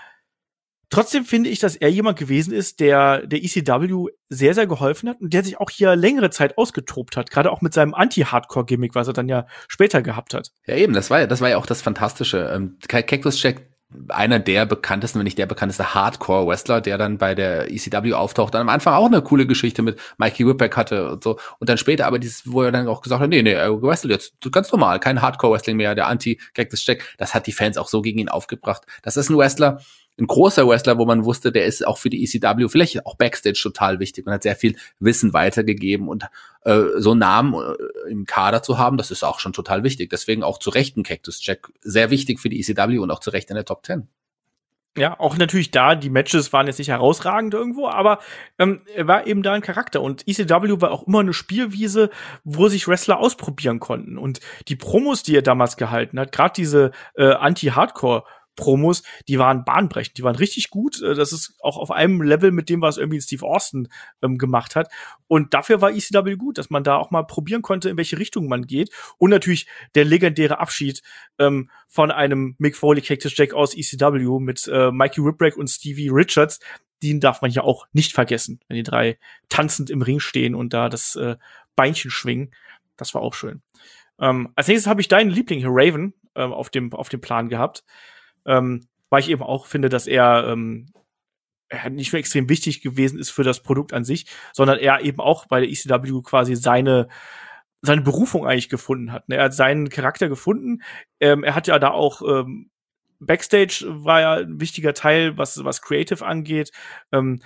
Trotzdem finde ich, dass er jemand gewesen ist, der ECW sehr, sehr geholfen hat und der sich auch hier längere Zeit ausgetobt hat, gerade auch mit seinem Anti-Hardcore-Gimmick, was er dann ja später gehabt hat. Ja, eben, das war ja auch das Fantastische. Cactus Jack, einer der bekanntesten, wenn nicht der bekannteste Hardcore-Wrestler, der dann bei der ECW auftaucht, dann am Anfang auch eine coole Geschichte mit Mikey Whipwreck hatte und so. Und dann später aber wo er dann auch gesagt hat, nee, er wrestelt jetzt ganz normal, kein Hardcore-Wrestling mehr, der Anti-Cactus Jack. Das hat die Fans auch so gegen ihn aufgebracht. Das ist ein Wrestler, ein großer Wrestler, wo man wusste, der ist auch für die ECW, vielleicht auch Backstage total wichtig und hat sehr viel Wissen weitergegeben, und so einen Namen im Kader zu haben, das ist auch schon total wichtig. Deswegen auch zu Recht ein Cactus Jack, sehr wichtig für die ECW und auch zu Recht in der Top 10. Ja, auch natürlich da, die Matches waren jetzt nicht herausragend irgendwo, aber er war eben da ein Charakter, und ECW war auch immer eine Spielwiese, wo sich Wrestler ausprobieren konnten, und die Promos, die er damals gehalten hat, gerade diese Anti-Hardcore Promos, die waren bahnbrechend, die waren richtig gut. Das ist auch auf einem Level mit dem, was irgendwie Steve Austin gemacht hat. Und dafür war ECW gut, dass man da auch mal probieren konnte, in welche Richtung man geht. Und natürlich der legendäre Abschied von einem Mick Foley Cactus Jack aus ECW mit Mikey Whipwreck und Stevie Richards. Den darf man ja auch nicht vergessen, wenn die drei tanzend im Ring stehen und da das Beinchen schwingen. Das war auch schön. Als nächstes habe ich deinen Liebling hier, Raven, auf dem Plan gehabt. Weil ich eben auch finde, dass er nicht nur extrem wichtig gewesen ist für das Produkt an sich, sondern er eben auch bei der ECW quasi seine Berufung eigentlich gefunden hat. Er hat seinen Charakter gefunden. Er hat ja da auch Backstage war ja ein wichtiger Teil, was Creative angeht. Und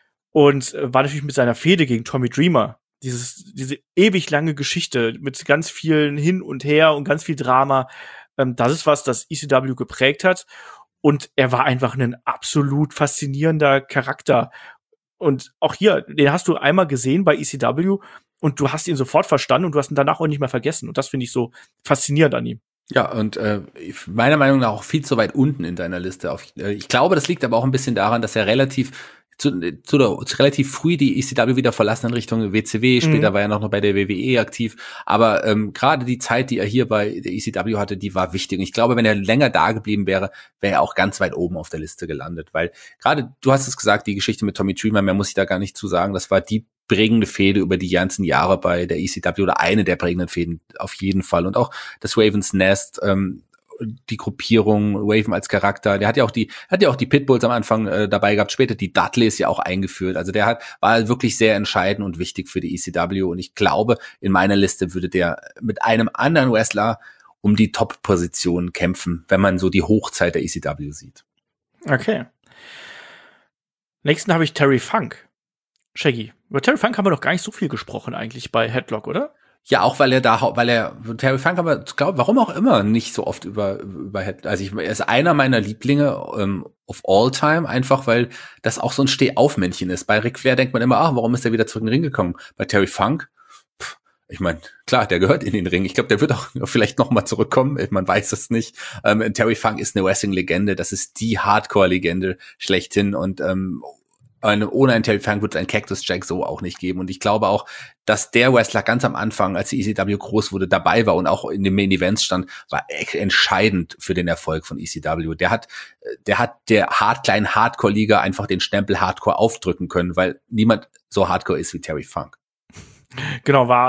war natürlich mit seiner Fehde gegen Tommy Dreamer. Diese ewig lange Geschichte mit ganz vielen Hin und Her und ganz viel Drama. Das ist was, das ECW geprägt hat. Und er war einfach ein absolut faszinierender Charakter. Und auch hier, den hast du einmal gesehen bei ECW und du hast ihn sofort verstanden und du hast ihn danach auch nicht mehr vergessen. Und das finde ich so faszinierend an ihm. Ja, und meiner Meinung nach auch viel zu weit unten in deiner Liste. Ich glaube, das liegt aber auch ein bisschen daran, dass er relativ früh die ECW wieder verlassen in Richtung WCW. Später war er noch bei der WWE aktiv. Aber gerade die Zeit, die er hier bei der ECW hatte, die war wichtig. Und ich glaube, wenn er länger da geblieben wäre, wäre er auch ganz weit oben auf der Liste gelandet. Weil gerade, du hast es gesagt, die Geschichte mit Tommy Dreamer, mehr muss ich da gar nicht zu sagen, das war die prägende Fehde über die ganzen Jahre bei der ECW oder eine der prägenden Fäden auf jeden Fall. Und auch das Ravens Nest, die Gruppierung, Raven als Charakter, der hat ja auch die Pitbulls am Anfang dabei gehabt, später die Dudleys ja auch eingeführt. Also war wirklich sehr entscheidend und wichtig für die ECW, und ich glaube, in meiner Liste würde der mit einem anderen Wrestler um die Top-Position kämpfen, wenn man so die Hochzeit der ECW sieht. Okay. Nächsten habe ich Terry Funk. Shaggy. Über Terry Funk haben wir noch gar nicht so viel gesprochen eigentlich bei Headlock, oder? Ja, auch weil Terry Funk aber, glaube, warum auch immer, nicht so oft über also er ist einer meiner Lieblinge of all time, einfach weil das auch so ein Stehaufmännchen ist. Bei Ric Flair denkt man immer, warum ist er wieder zurück in den Ring gekommen? Bei Terry Funk, ich meine, klar, der gehört in den Ring. Ich glaube, der wird auch vielleicht noch mal zurückkommen. Man weiß es nicht. Terry Funk ist eine Wrestling-Legende. Das ist die Hardcore-Legende schlechthin, und ohne einen Terry Funk wird es einen Cactus Jack so auch nicht geben. Und ich glaube auch, dass der Wrestler ganz am Anfang, als die ECW groß wurde, dabei war und auch in den Main Events stand, war entscheidend für den Erfolg von ECW. Der hat der kleinen Hardcore-Liga einfach den Stempel Hardcore aufdrücken können, weil niemand so Hardcore ist wie Terry Funk. Genau, war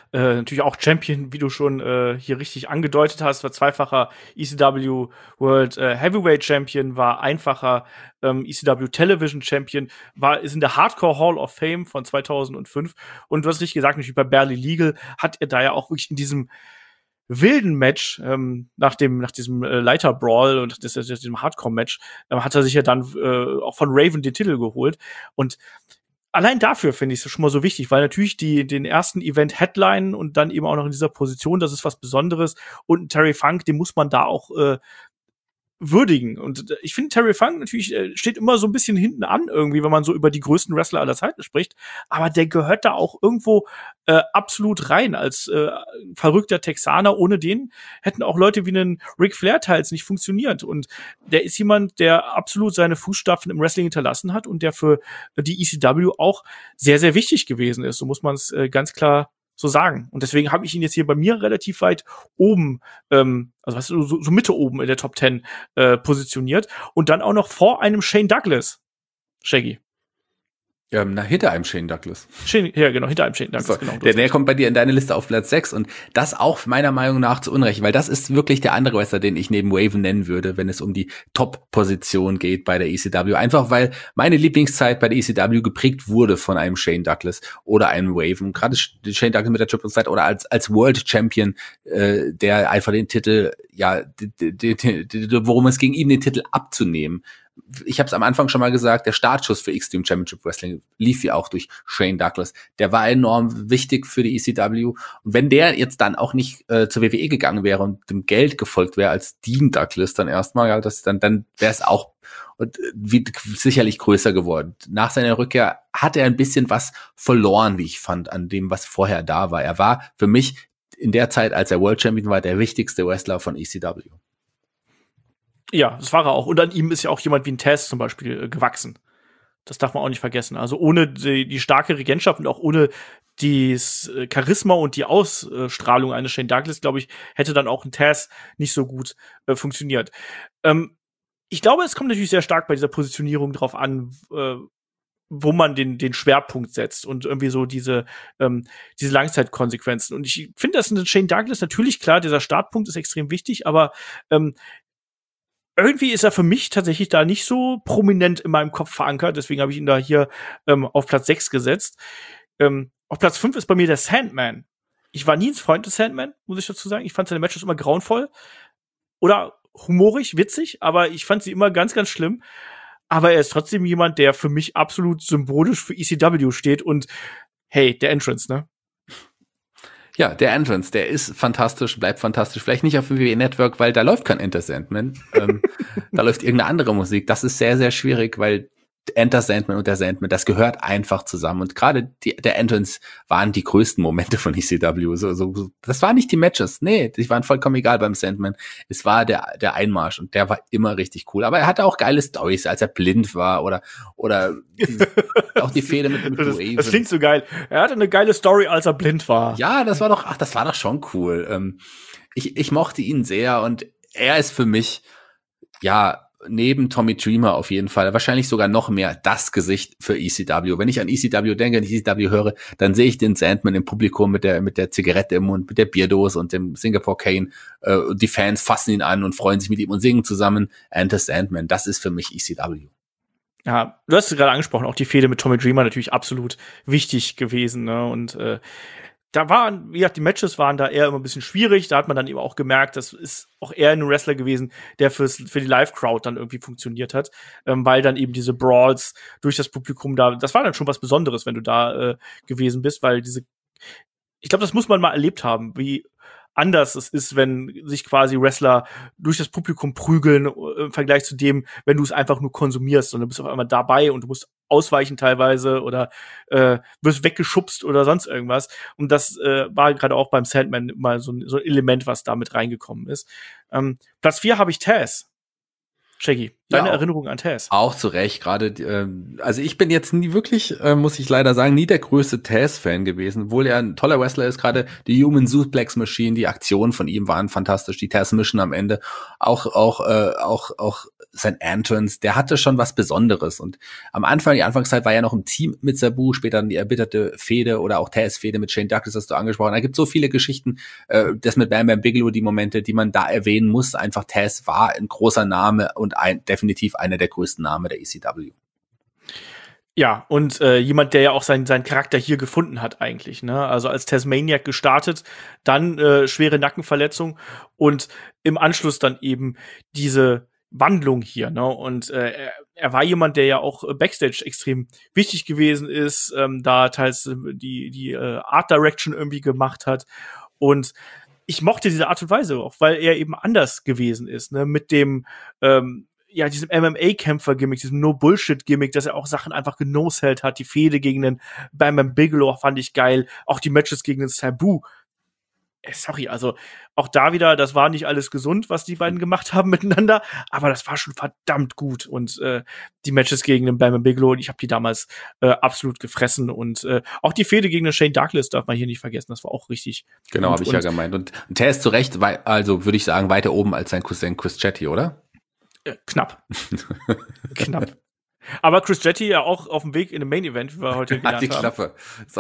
natürlich auch Champion, wie du schon hier richtig angedeutet hast, war zweifacher ECW World Heavyweight Champion, war einfacher ECW Television Champion, ist in der Hardcore Hall of Fame von 2005 und du hast richtig gesagt, natürlich bei Barely Legal hat er da ja auch wirklich in diesem wilden Match, nach diesem Leiter-Brawl und diesem Hardcore-Match, hat er sich ja dann auch von Raven den Titel geholt. Und allein dafür finde ich es schon mal so wichtig, weil natürlich den ersten Event Headline und dann eben auch noch in dieser Position, das ist was Besonderes. Und Terry Funk, den muss man da auch würdigen. Und ich finde, Terry Funk natürlich steht immer so ein bisschen hinten an irgendwie, wenn man so über die größten Wrestler aller Zeiten spricht. Aber der gehört da auch irgendwo absolut rein als verrückter Texaner. Ohne den hätten auch Leute wie einen Ric Flair teils nicht funktioniert. Und der ist jemand, der absolut seine Fußstapfen im Wrestling hinterlassen hat und der für die ECW auch sehr, sehr wichtig gewesen ist. So muss man es ganz klar so sagen. Und deswegen habe ich ihn jetzt hier bei mir relativ weit oben, so Mitte oben in der Top 10 positioniert. Und dann auch noch vor einem Shane Douglas. Shaggy. Hinter einem Shane Douglas. Ja, genau, hinter einem Shane Douglas. So, genau, der kommt bei dir in deine Liste auf Platz 6 und das auch meiner Meinung nach zu Unrecht, weil das ist wirklich der andere Wrestler, den ich neben Raven nennen würde, wenn es um die Top-Position geht bei der ECW. Einfach weil meine Lieblingszeit bei der ECW geprägt wurde von einem Shane Douglas oder einem Raven. Gerade Shane Douglas mit der Triple Threat oder als World Champion, der einfach den Titel, worum es ging, ihm den Titel abzunehmen. Ich habe es am Anfang schon mal gesagt, der Startschuss für Extreme Championship Wrestling lief ja auch durch Shane Douglas. Der war enorm wichtig für die ECW. Und wenn der jetzt dann auch nicht zur WWE gegangen wäre und dem Geld gefolgt wäre als Dean Douglas dann erstmal, ja, dann wäre es auch sicherlich größer geworden. Nach seiner Rückkehr hat er ein bisschen was verloren, wie ich fand, an dem, was vorher da war. Er war für mich in der Zeit, als er World Champion war, der wichtigste Wrestler von ECW. Ja, das war er auch. Und an ihm ist ja auch jemand wie ein Taz zum Beispiel gewachsen. Das darf man auch nicht vergessen. Also ohne die starke Regentschaft und auch ohne das Charisma und die Ausstrahlung eines Shane Douglas, glaube ich, hätte dann auch ein Taz nicht so gut funktioniert. Ich glaube, es kommt natürlich sehr stark bei dieser Positionierung drauf an, wo man den Schwerpunkt setzt und irgendwie so diese Langzeitkonsequenzen. Und ich finde, dass ein Shane Douglas natürlich klar, dieser Startpunkt ist extrem wichtig, aber irgendwie ist er für mich tatsächlich da nicht so prominent in meinem Kopf verankert. Deswegen habe ich ihn da hier auf Platz 6 gesetzt. Auf Platz 5 ist bei mir der Sandman. Ich war nie ein Freund des Sandman, muss ich dazu sagen. Ich fand seine Matches immer grauenvoll. Oder humorig, witzig, aber ich fand sie immer ganz, ganz schlimm. Aber er ist trotzdem jemand, der für mich absolut symbolisch für ECW steht. Und hey, der Entrance, ne? Ja, der Entrance, der ist fantastisch, bleibt fantastisch. Vielleicht nicht auf WWE Network, weil da läuft kein Enter Sandman. Da läuft irgendeine andere Musik. Das ist sehr, sehr schwierig, weil Enter Sandman und der Sandman, das gehört einfach zusammen. Und gerade der Entrance waren die größten Momente von ECW. Das waren nicht die Matches. Nee, die waren vollkommen egal beim Sandman. Es war der Einmarsch und der war immer richtig cool. Aber er hatte auch geile Storys, als er blind war oder auch die Fehde mit Raven. Das klingt so geil. Er hatte eine geile Story, als er blind war. Ja, das war doch schon cool. Ich mochte ihn sehr und er ist für mich, ja, neben Tommy Dreamer auf jeden Fall, wahrscheinlich sogar noch mehr das Gesicht für ECW. Wenn ich an ECW denke, an ECW höre, dann sehe ich den Sandman im Publikum mit der Zigarette im Mund, mit der Bierdose und dem Singapore Cane. Die Fans fassen ihn an und freuen sich mit ihm und singen zusammen Enter Sandman. Das ist für mich ECW. Ja, du hast es gerade angesprochen, auch die Fehde mit Tommy Dreamer natürlich absolut wichtig gewesen, ne? Und da waren, wie gesagt, die Matches waren da eher immer ein bisschen schwierig. Da hat man dann eben auch gemerkt, das ist auch eher ein Wrestler gewesen, der für die Live-Crowd dann irgendwie funktioniert hat, weil dann eben diese Brawls durch das Publikum das war dann schon was Besonderes, wenn du da gewesen bist, weil ich glaube, das muss man mal erlebt haben, wie anders es ist, wenn sich quasi Wrestler durch das Publikum prügeln im Vergleich zu dem, wenn du es einfach nur konsumierst und du bist auf einmal dabei und du musst ausweichen teilweise oder wirst weggeschubst oder sonst irgendwas. Und das war gerade auch beim Sandman mal so ein Element, was da mit reingekommen ist. Platz 4 habe ich Taz. Shaggy. deine Erinnerung an Taz? Auch zu Recht, gerade, also ich bin jetzt nie wirklich, muss ich leider sagen, nie der größte Taz-Fan gewesen, obwohl er ein toller Wrestler ist, gerade die Human Suplex Machine, die Aktionen von ihm waren fantastisch, die Taz-Mission am Ende, auch sein Entrance, der hatte schon was Besonderes und am Anfang, die Anfangszeit war ja noch im Team mit Sabu, später dann die erbitterte Fehde oder auch Taz-Fehde mit Shane Douglas, hast du angesprochen, da gibt so viele Geschichten, das mit Bam Bam Bigelow, die Momente, die man da erwähnen muss, einfach Taz war ein großer Name und definitiv einer der größten Namen der ECW. Ja, und jemand, der ja auch seinen Charakter hier gefunden hat eigentlich, ne? Also als Tasmaniac gestartet, dann schwere Nackenverletzung und im Anschluss dann eben diese Wandlung hier, ne? Und er war jemand, der ja auch Backstage extrem wichtig gewesen ist, da teils die Art Direction irgendwie gemacht hat. Und ich mochte diese Art und Weise auch, weil er eben anders gewesen ist, ne? Mit dem diesem MMA-Kämpfer-Gimmick, diesem No-Bullshit-Gimmick, dass er auch Sachen einfach genosellt hat. Die Fehde gegen den Bam Bam Bigelow fand ich geil. Auch die Matches gegen den Sabu. Sorry, also auch da wieder, das war nicht alles gesund, was die beiden gemacht haben miteinander, aber das war schon verdammt gut. Und die Matches gegen den Bam Bam Bigelow, ich habe die damals absolut gefressen. Und auch die Fehde gegen den Shane Douglas darf man hier nicht vergessen, das war auch richtig Genau, gut. habe ich ja gemeint. Und Taz zu Recht, also würde ich sagen, weiter oben als sein Cousin Chris Chetty, oder? Knapp. Knapp. Aber Chris Jetty ja auch auf dem Weg in den Main Event, wie wir heute gelernt die Klappe.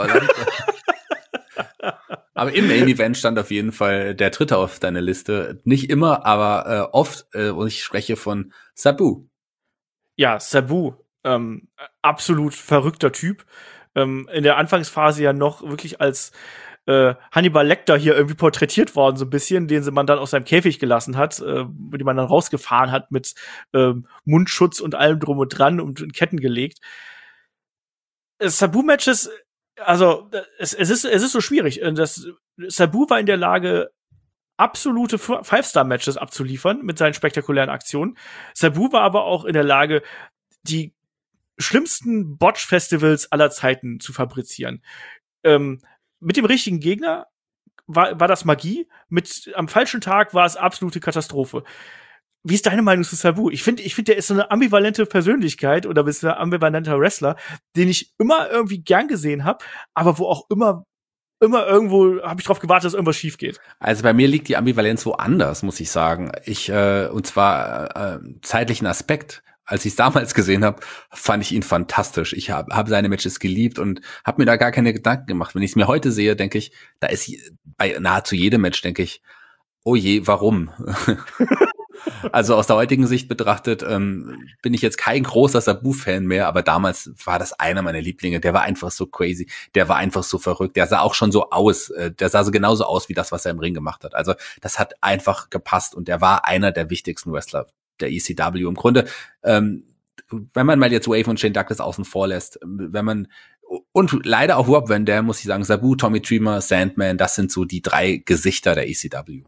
Aber im Main Event stand auf jeden Fall der Dritte auf deiner Liste. Nicht immer, aber oft. Und ich spreche von Sabu. Ja, Sabu. Absolut verrückter Typ. In der Anfangsphase ja noch wirklich als Hannibal Lecter hier irgendwie porträtiert worden, so ein bisschen, den man dann aus seinem Käfig gelassen hat, die man dann rausgefahren hat mit Mundschutz und allem drum und dran und in Ketten gelegt. Sabu-Matches, also es ist so schwierig. Sabu war in der Lage, absolute Five-Star-Matches abzuliefern mit seinen spektakulären Aktionen. Sabu war aber auch in der Lage, die schlimmsten Botch-Festivals aller Zeiten zu fabrizieren. Mit dem richtigen Gegner war das Magie, am falschen Tag war es absolute Katastrophe. Wie ist deine Meinung zu Sabu? Ich finde, der ist so eine ambivalente Persönlichkeit oder bist ein ambivalenter Wrestler, den ich immer irgendwie gern gesehen habe, aber wo auch immer irgendwo habe ich drauf gewartet, dass irgendwas schief geht. Also bei mir liegt die Ambivalenz woanders, muss ich sagen. Und zwar zeitlichen Aspekt. Als ich es damals gesehen habe, fand ich ihn fantastisch. Ich hab seine Matches geliebt und habe mir da gar keine Gedanken gemacht. Wenn ich es mir heute sehe, denke ich, da ist bei nahezu jedem Match, denke ich, oh je, warum? Also aus der heutigen Sicht betrachtet bin ich jetzt kein großer Sabu-Fan mehr, aber damals war das einer meiner Lieblinge. Der war einfach so crazy, der war einfach so verrückt, der sah auch schon so aus, der sah so genauso aus wie das, was er im Ring gemacht hat. Also das hat einfach gepasst und der war einer der wichtigsten Wrestler der ECW. Im Grunde, wenn man mal jetzt Wave und Shane Douglas außen vor lässt, und leider auch Rob Van Dam, muss ich sagen, Sabu, Tommy Dreamer, Sandman, das sind so die 3 Gesichter der ECW.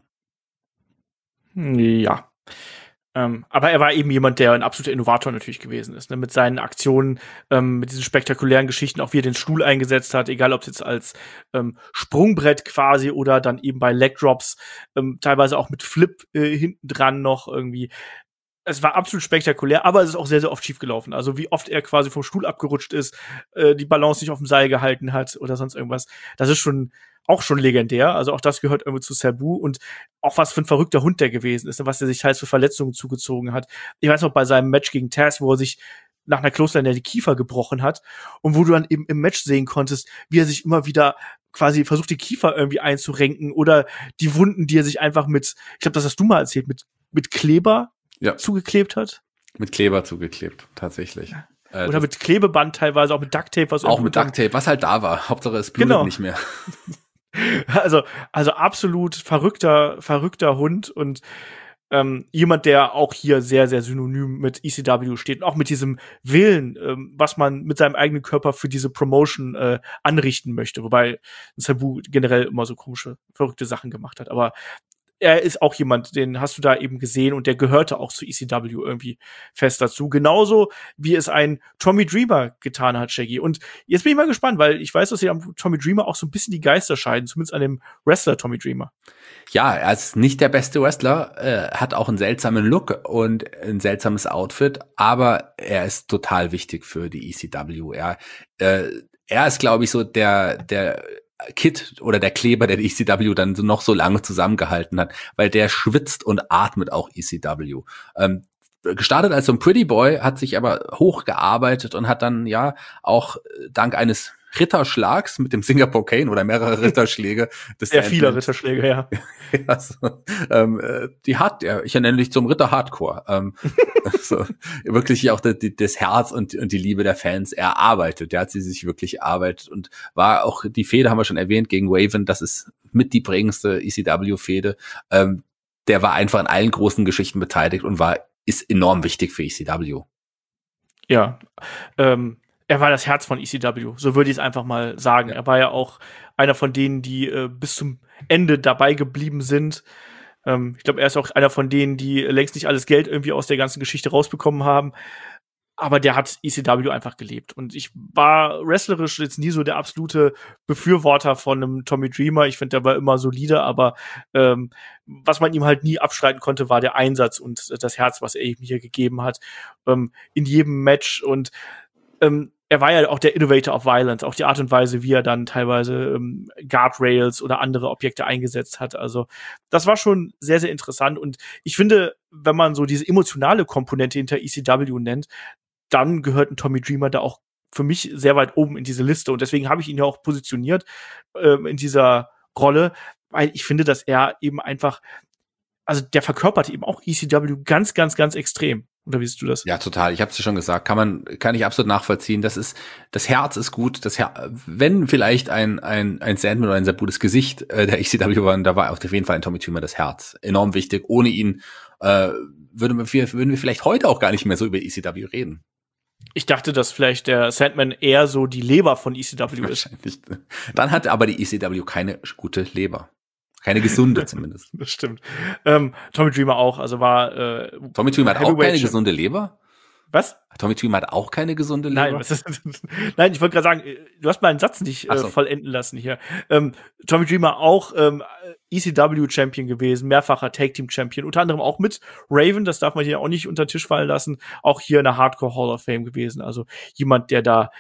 Ja. Aber er war eben jemand, der ein absoluter Innovator natürlich gewesen ist, ne? Mit seinen Aktionen, mit diesen spektakulären Geschichten, auch wie er den Stuhl eingesetzt hat, egal ob es jetzt als Sprungbrett quasi oder dann eben bei Leg Drops, teilweise auch mit Flip hinten dran noch irgendwie. Es war absolut spektakulär, aber es ist auch sehr, sehr oft schief gelaufen. Also wie oft er quasi vom Stuhl abgerutscht ist, die Balance nicht auf dem Seil gehalten hat oder sonst irgendwas. Das ist schon legendär. Also auch das gehört irgendwie zu Sabu und auch was für ein verrückter Hund der gewesen ist, was er sich teils für Verletzungen zugezogen hat. Ich weiß noch, bei seinem Match gegen Taz, wo er sich nach einer Clothesline die Kiefer gebrochen hat und wo du dann eben im Match sehen konntest, wie er sich immer wieder quasi versucht, die Kiefer irgendwie einzurenken oder die Wunden, die er sich einfach ich glaube, das hast du mal erzählt, mit Kleber zugeklebt hat. Mit Kleber zugeklebt, tatsächlich. Oder mit Klebeband teilweise, auch mit Ducktape. Auch mit Ducktape, was halt da war. Hauptsache es blutet nicht mehr. Also absolut verrückter Hund und jemand, der auch hier sehr, sehr synonym mit ECW steht und auch mit diesem Willen, was man mit seinem eigenen Körper für diese Promotion anrichten möchte. Wobei Sabu generell immer so komische, verrückte Sachen gemacht hat. Aber er ist auch jemand, den hast du da eben gesehen und der gehörte auch zu ECW irgendwie fest dazu. Genauso wie es ein Tommy Dreamer getan hat, Shaggy. Und jetzt bin ich mal gespannt, weil ich weiß, dass hier am Tommy Dreamer auch so ein bisschen die Geister scheiden, zumindest an dem Wrestler Tommy Dreamer. Ja, er ist nicht der beste Wrestler, hat auch einen seltsamen Look und ein seltsames Outfit, aber er ist total wichtig für die ECW. Er ist, glaube ich, so der Kid oder der Kleber, der die ECW dann noch so lange zusammengehalten hat, weil der schwitzt und atmet auch ECW. Gestartet als so ein Pretty Boy, hat sich aber hochgearbeitet und hat dann ja auch dank eines Ritterschlags mit dem Singapore Cane oder mehrere Ritterschläge. Sehr viele Ritterschläge, ja. Ich nenne dich zum Ritter Hardcore. So, wirklich auch das Herz und die Liebe der Fans erarbeitet. Der hat sie sich wirklich erarbeitet und war auch, die Fehde haben wir schon erwähnt, gegen Raven, das ist mit die prägendste ECW-Fehde. Der war einfach an allen großen Geschichten beteiligt und ist enorm wichtig für ECW. Ja, er war das Herz von ECW, so würde ich es einfach mal sagen. Ja. Er war ja auch einer von denen, die bis zum Ende dabei geblieben sind. Ich glaube, er ist auch einer von denen, die längst nicht alles Geld irgendwie aus der ganzen Geschichte rausbekommen haben. Aber der hat ECW einfach gelebt. Und ich war wrestlerisch jetzt nie so der absolute Befürworter von einem Tommy Dreamer. Ich finde, der war immer solide, aber was man ihm halt nie abstreiten konnte, war der Einsatz und das Herz, was er ihm hier gegeben hat. In jedem Match. Und er war ja auch der Innovator of Violence, auch die Art und Weise, wie er dann teilweise Guardrails oder andere Objekte eingesetzt hat. Also das war schon sehr, sehr interessant. Und ich finde, wenn man so diese emotionale Komponente hinter ECW nennt, dann gehört ein Tommy Dreamer da auch für mich sehr weit oben in diese Liste. Und deswegen habe ich ihn ja auch positioniert in dieser Rolle, weil ich finde, dass er eben einfach, also der verkörpert eben auch ECW ganz, ganz, ganz extrem. Oder wie siehst du das? Ja, total. Ich habe es dir schon gesagt. Kann ich absolut nachvollziehen. Das Herz ist gut. Wenn vielleicht ein Sandman oder ein Sabutes Gesicht der ECW waren, da war auf jeden Fall ein Tommy Dreamer das Herz. Enorm wichtig. Ohne ihn würden wir vielleicht heute auch gar nicht mehr so über ECW reden. Ich dachte, dass vielleicht der Sandman eher so die Leber von ECW ist. Wahrscheinlich. Dann hat aber die ECW keine gute Leber. Keine gesunde zumindest. Das stimmt. Tommy Dreamer auch, also war Tommy Dreamer hat auch keine gesunde Leber? Was? Tommy Dreamer hat auch keine gesunde Leber? Nein, ich wollte gerade sagen, du hast meinen Satz nicht vollenden lassen hier. Tommy Dreamer auch ECW-Champion gewesen, mehrfacher Tag-Team-Champion, unter anderem auch mit Raven, das darf man hier auch nicht unter den Tisch fallen lassen, auch hier in der Hardcore Hall of Fame gewesen. Also jemand, der da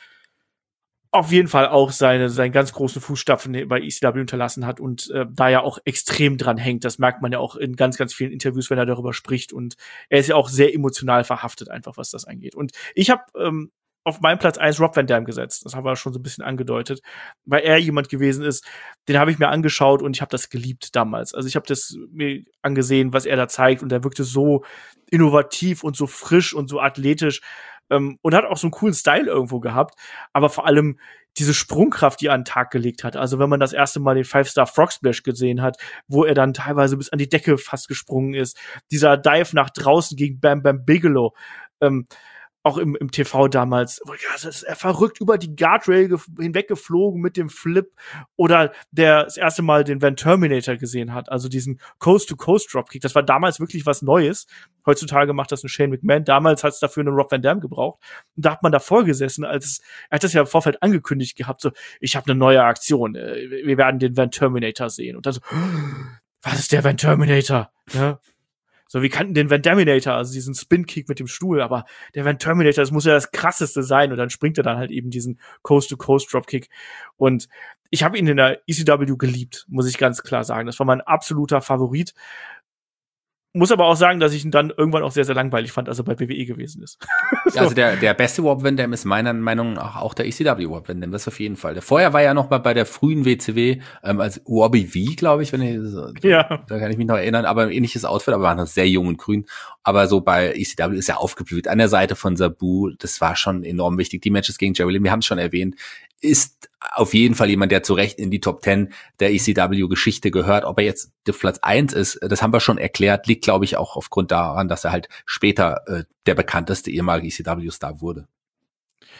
auf jeden Fall auch seinen ganz großen Fußstapfen bei ECW hinterlassen hat und da ja auch extrem dran hängt. Das merkt man ja auch in ganz, ganz vielen Interviews, wenn er darüber spricht. Und er ist ja auch sehr emotional verhaftet, einfach was das angeht. Und ich habe auf meinen Platz 1 Rob Van Dam gesetzt. Das haben wir schon so ein bisschen angedeutet, weil er jemand gewesen ist, den habe ich mir angeschaut und ich habe das geliebt damals. Also ich habe das mir angesehen, was er da zeigt und er wirkte so innovativ und so frisch und so athletisch. Und hat auch so einen coolen Style irgendwo gehabt, aber vor allem diese Sprungkraft, die er an den Tag gelegt hat. Also wenn man das erste Mal den 5-Star Frog Splash gesehen hat, wo er dann teilweise bis an die Decke fast gesprungen ist, dieser Dive nach draußen gegen Bam Bam Bigelow, auch im TV damals, er verrückt über die Guardrail hinweggeflogen mit dem Flip, oder der das erste Mal den Van Terminator gesehen hat, also diesen Coast-to-Coast-Dropkick. Das war damals wirklich was Neues. Heutzutage macht das ein Shane McMahon. Damals hat es dafür einen Rob Van Dam gebraucht. Und da hat man davor gesessen, er hat das ja im Vorfeld angekündigt gehabt, so, ich habe eine neue Aktion, wir werden den Van Terminator sehen. Und dann so, was ist der Van Terminator? Ja. So, wir kannten den Van Daminator, also diesen Spin-Kick mit dem Stuhl, aber der Van Terminator, das muss ja das Krasseste sein. Und dann springt er dann halt eben diesen Coast-to-Coast-Dropkick. Und ich habe ihn in der ECW geliebt, muss ich ganz klar sagen. Das war mein absoluter Favorit. Muss aber auch sagen, dass ich ihn dann irgendwann auch sehr, sehr langweilig fand, als er bei WWE gewesen ist. So. Also der beste Rob Van Dam ist meiner Meinung nach auch der ECW Rob Van Dam, das auf jeden Fall. Vorher war ja noch mal bei der frühen WCW als Robbie V, glaube ich, da kann ich mich noch erinnern, aber ein ähnliches Outfit, aber war noch sehr jung und grün. Aber so bei ECW ist er aufgeblüht an der Seite von Sabu, das war schon enorm wichtig. Die Matches gegen Jerry Lynn, wir haben es schon erwähnt, ist auf jeden Fall jemand, der zu Recht in die Top 10 der ECW-Geschichte gehört. Ob er jetzt der Platz 1 ist, das haben wir schon erklärt, liegt, glaube ich, auch aufgrund daran, dass er halt später der bekannteste ehemalige ECW-Star wurde.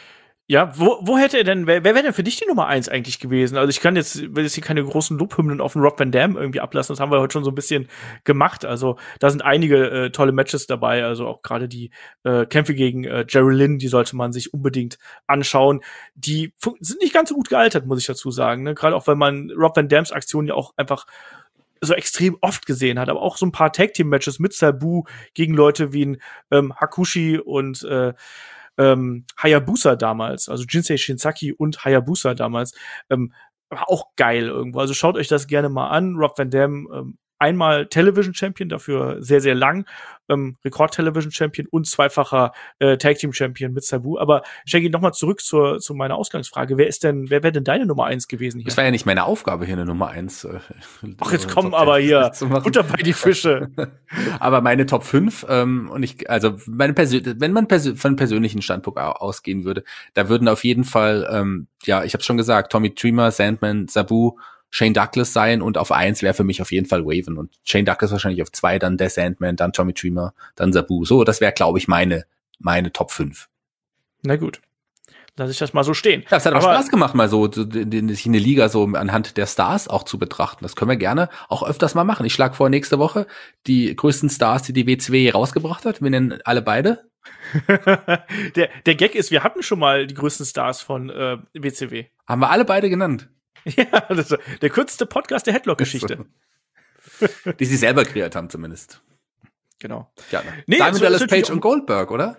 Ja, wo hätte er denn, wer wäre denn für dich die Nummer 1 eigentlich gewesen? Also ich will jetzt hier keine großen Lobhymnen auf den Rob Van Dam irgendwie ablassen, das haben wir heute schon so ein bisschen gemacht. Also da sind einige tolle Matches dabei, also auch gerade die Kämpfe gegen Jerry Lynn, die sollte man sich unbedingt anschauen. Die sind nicht ganz so gut gealtert, muss ich dazu sagen, ne? Gerade auch, weil man Rob Van Dams Aktionen ja auch einfach so extrem oft gesehen hat, aber auch so ein paar Tag-Team-Matches mit Sabu gegen Leute wie ein Hakushi und Hayabusa damals, also Jinsei Shinsaki und Hayabusa damals, war auch geil irgendwo. Also schaut euch das gerne mal an. Rob Van Dam, einmal Television Champion, dafür sehr, sehr lang, Rekord Television Champion und zweifacher Tag Team Champion mit Sabu. Aber Shaggy, nochmal zurück zu meiner Ausgangsfrage. Wer wäre denn deine Nummer 1 gewesen hier? Das war ja nicht meine Aufgabe hier, eine Nummer 1. Ach, jetzt kommen aber hier Butter bei die Fische. Aber meine Top 5, und wenn man von persönlichen Standpunkt ausgehen würde, da würden auf jeden Fall, ich habe schon gesagt, Tommy Dreamer, Sandman, Sabu, Shane Douglas sein, und auf 1 wäre für mich auf jeden Fall Raven und Shane Douglas wahrscheinlich auf 2, dann der Sandman, dann Tommy Dreamer, dann Sabu. So, das wäre, glaube ich, meine Top 5. Na gut. Lass ich das mal so stehen. Ja, es hat aber Spaß gemacht, mal so sich eine Liga so anhand der Stars auch zu betrachten. Das können wir gerne auch öfters mal machen. Ich schlage vor, nächste Woche die größten Stars, die WCW rausgebracht hat. Wir nennen alle beide. Der Gag ist, wir hatten schon mal die größten Stars von WCW. Haben wir alle beide genannt. Ja, das ist der kürzeste Podcast der Headlock-Geschichte. Die sie selber kreiert haben zumindest. Genau. Ja, nee, Diamond Dallas Page und Goldberg, oder?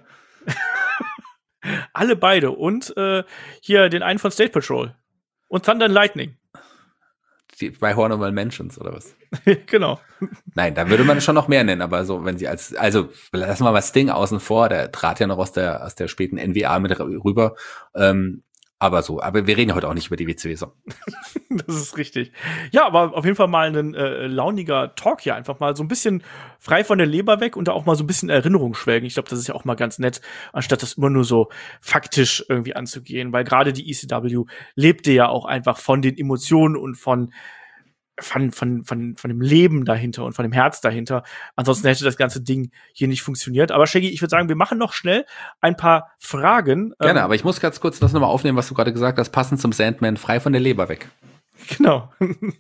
Alle beide. Und hier den einen von State Patrol. Und Thunder and Lightning. Bei Honorable Mentions, oder was? Genau. Nein, da würde man schon noch mehr nennen, aber so, wenn sie also lassen wir mal Sting außen vor, der trat ja noch aus der späten NWA mit rüber. Aber wir reden ja heute auch nicht über die WCW. So. Das ist richtig. Ja, aber auf jeden Fall mal ein launiger Talk hier. Einfach mal so ein bisschen frei von der Leber weg und da auch mal so ein bisschen Erinnerung schwelgen. Ich glaube, das ist ja auch mal ganz nett, anstatt das immer nur so faktisch irgendwie anzugehen. Weil gerade die ECW lebte ja auch einfach von den Emotionen und von dem Leben dahinter und von dem Herz dahinter. Ansonsten hätte das ganze Ding hier nicht funktioniert. Aber Shaggy, ich würde sagen, wir machen noch schnell ein paar Fragen. Gerne, aber ich muss ganz kurz das nochmal aufnehmen, was du gerade gesagt hast, passend zum Sandman, frei von der Leber weg. Genau.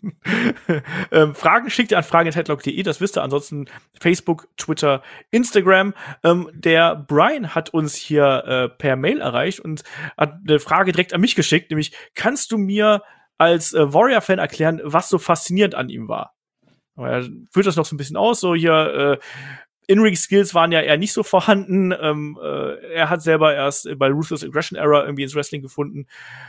Fragen schickt ihr an fragen@headlock.de, das wisst ihr. Ansonsten Facebook, Twitter, Instagram. Der Brian hat uns hier per Mail erreicht und hat eine Frage direkt an mich geschickt, nämlich, kannst du mir als Warrior-Fan erklären, was so faszinierend an ihm war? Aber er führt das noch so ein bisschen aus, so hier In-Ring-Skills waren ja eher nicht so vorhanden. Er hat selber erst bei Ruthless Aggression Era irgendwie ins Wrestling gefunden.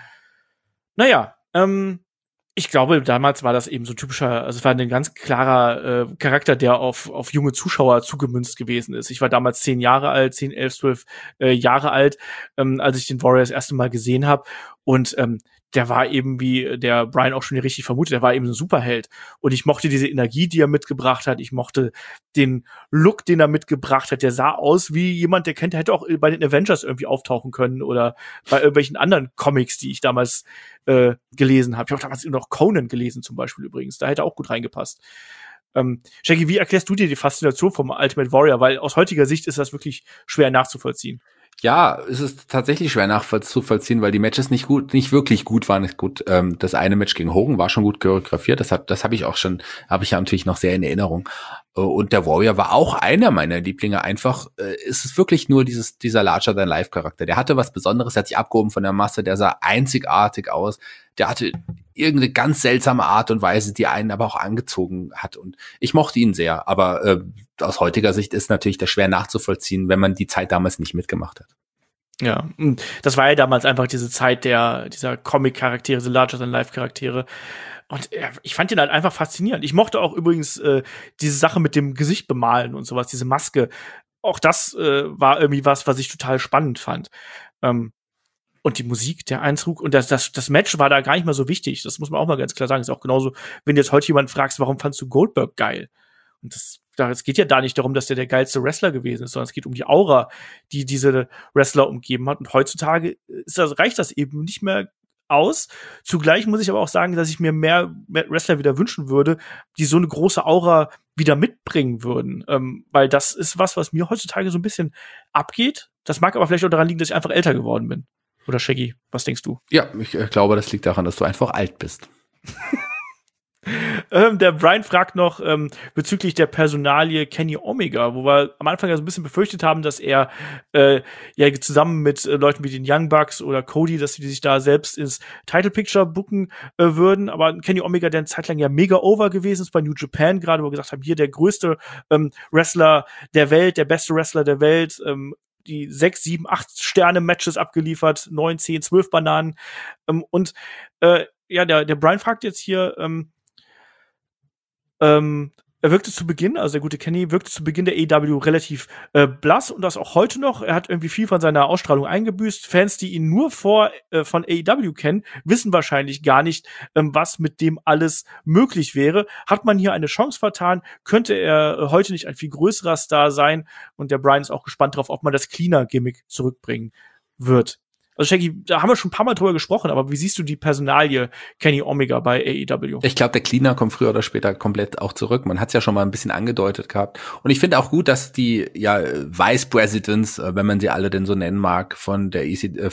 Naja, ich glaube, damals war das eben so typischer, also es war ein ganz klarer Charakter, der auf junge Zuschauer zugemünzt gewesen ist. Ich war damals 10, 11, 12 Jahre alt, als ich den Warrior das erste Mal gesehen habe. Und der war eben, wie der Brian auch schon richtig vermutet, der war eben so ein Superheld. Und ich mochte diese Energie, die er mitgebracht hat. Ich mochte den Look, den er mitgebracht hat. Der sah aus wie jemand, der hätte auch bei den Avengers irgendwie auftauchen können oder bei irgendwelchen anderen Comics, die ich damals gelesen habe. Ich habe damals noch Conan gelesen zum Beispiel übrigens. Da hätte er auch gut reingepasst. Shaggy, wie erklärst du dir die Faszination vom Ultimate Warrior? Weil aus heutiger Sicht ist das wirklich schwer nachzuvollziehen. Ja, es ist tatsächlich schwer nachzuvollziehen, weil die Matches nicht wirklich gut waren. Das eine Match gegen Hogan war schon gut choreografiert. Das habe ich ja natürlich noch sehr in Erinnerung. Und der Warrior war auch einer meiner Lieblinge. Einfach, es ist wirklich nur dieser Larger-than-Life-Charakter. Der hatte was Besonderes, der hat sich abgehoben von der Masse, der sah einzigartig aus. Der hatte irgendeine ganz seltsame Art und Weise, die einen aber auch angezogen hat. Und ich mochte ihn sehr. Aber aus heutiger Sicht ist natürlich das schwer nachzuvollziehen, wenn man die Zeit damals nicht mitgemacht hat. Ja, das war ja damals einfach diese Zeit dieser Comic-Charaktere, diese Larger-than-Life-Charaktere. Und ich fand ihn halt einfach faszinierend. Ich mochte auch übrigens diese Sache mit dem Gesicht bemalen und sowas, diese Maske. Auch das war irgendwie was ich total spannend fand. Und die Musik, der Einzug und das Match war da gar nicht mal so wichtig. Das muss man auch mal ganz klar sagen. Das ist auch genauso, wenn du jetzt heute jemanden fragst, warum fandst du Goldberg geil? Und es geht ja da nicht darum, dass der geilste Wrestler gewesen ist, sondern es geht um die Aura, die diese Wrestler umgeben hat. Und heutzutage reicht das eben nicht mehr aus. Zugleich muss ich aber auch sagen, dass ich mir mehr Wrestler wieder wünschen würde, die so eine große Aura wieder mitbringen würden. Weil das ist was mir heutzutage so ein bisschen abgeht. Das mag aber vielleicht auch daran liegen, dass ich einfach älter geworden bin. Oder Shaggy, was denkst du? Ja, ich glaube, das liegt daran, dass du einfach alt bist. Der Brian fragt noch bezüglich der Personalie Kenny Omega, wo wir am Anfang ja so ein bisschen befürchtet haben, dass er ja zusammen mit Leuten wie den Young Bucks oder Cody, dass sie sich da selbst ins Title Picture booken würden. Aber Kenny Omega, der eine Zeit lang ja mega over gewesen ist bei New Japan, gerade wo wir gesagt haben, hier der größte Wrestler der Welt, der beste Wrestler der Welt, die 6, 7, 8 Sterne-Matches abgeliefert, 9, 10, 12 Bananen. Ja, der Brian fragt jetzt hier, er wirkte zu Beginn, also der gute Kenny wirkte zu Beginn der AEW relativ blass und das auch heute noch. Er hat irgendwie viel von seiner Ausstrahlung eingebüßt. Fans, die ihn nur von AEW kennen, wissen wahrscheinlich gar nicht, was mit dem alles möglich wäre. Hat man hier eine Chance vertan, könnte er heute nicht ein viel größerer Star sein. Und der Brian ist auch gespannt darauf, ob man das Cleaner-Gimmick zurückbringen wird. Also Shaggy, da haben wir schon ein paar Mal drüber gesprochen, aber wie siehst du die Personalie Kenny Omega bei AEW? Ich glaube, der Cleaner kommt früher oder später komplett auch zurück. Man hat es ja schon mal ein bisschen angedeutet gehabt. Und ich finde auch gut, dass die Vice Presidents, wenn man sie alle denn so nennen mag, von der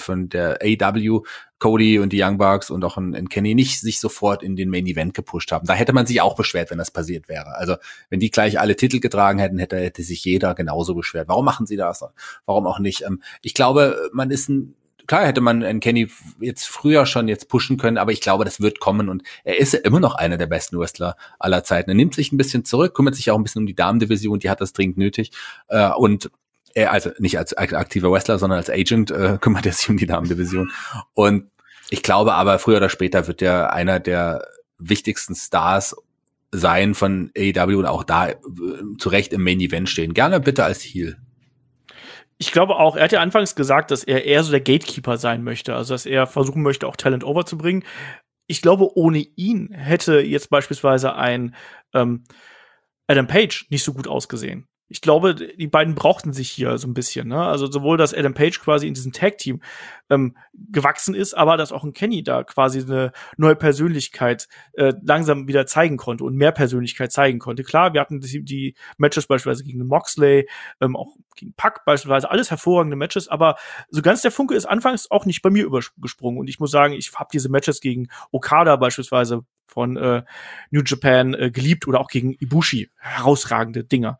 AEW, Cody und die Young Bucks und auch in Kenny nicht sich sofort in den Main Event gepusht haben. Da hätte man sich auch beschwert, wenn das passiert wäre. Also wenn die gleich alle Titel getragen hätten, hätte sich jeder genauso beschwert. Warum machen sie das? Warum auch nicht? Ich glaube, klar hätte man einen Kenny jetzt früher schon jetzt pushen können, aber ich glaube, das wird kommen und er ist ja immer noch einer der besten Wrestler aller Zeiten. Er nimmt sich ein bisschen zurück, kümmert sich auch ein bisschen um die Damendivision, die hat das dringend nötig und er, also nicht als aktiver Wrestler, sondern als Agent kümmert er sich um die Damendivision und ich glaube aber, früher oder später wird er einer der wichtigsten Stars sein von AEW und auch da zu Recht im Main Event stehen. Gerne bitte als Heel. Ich glaube auch, er hat ja anfangs gesagt, dass er eher so der Gatekeeper sein möchte, also dass er versuchen möchte, auch Talent overzubringen. Ich glaube, ohne ihn hätte jetzt beispielsweise ein Adam Page nicht so gut ausgesehen. Ich glaube, die beiden brauchten sich hier so ein bisschen, ne? Also sowohl, dass Adam Page quasi in diesem Tag-Team gewachsen ist, aber dass auch ein Kenny da quasi eine neue Persönlichkeit langsam wieder zeigen konnte und mehr Persönlichkeit zeigen konnte. Klar, wir hatten die Matches beispielsweise gegen Moxley, auch gegen Pac beispielsweise, alles hervorragende Matches, aber so ganz der Funke ist anfangs auch nicht bei mir übergesprungen. Und ich muss sagen, ich habe diese Matches gegen Okada beispielsweise von New Japan geliebt oder auch gegen Ibushi. Herausragende Dinger.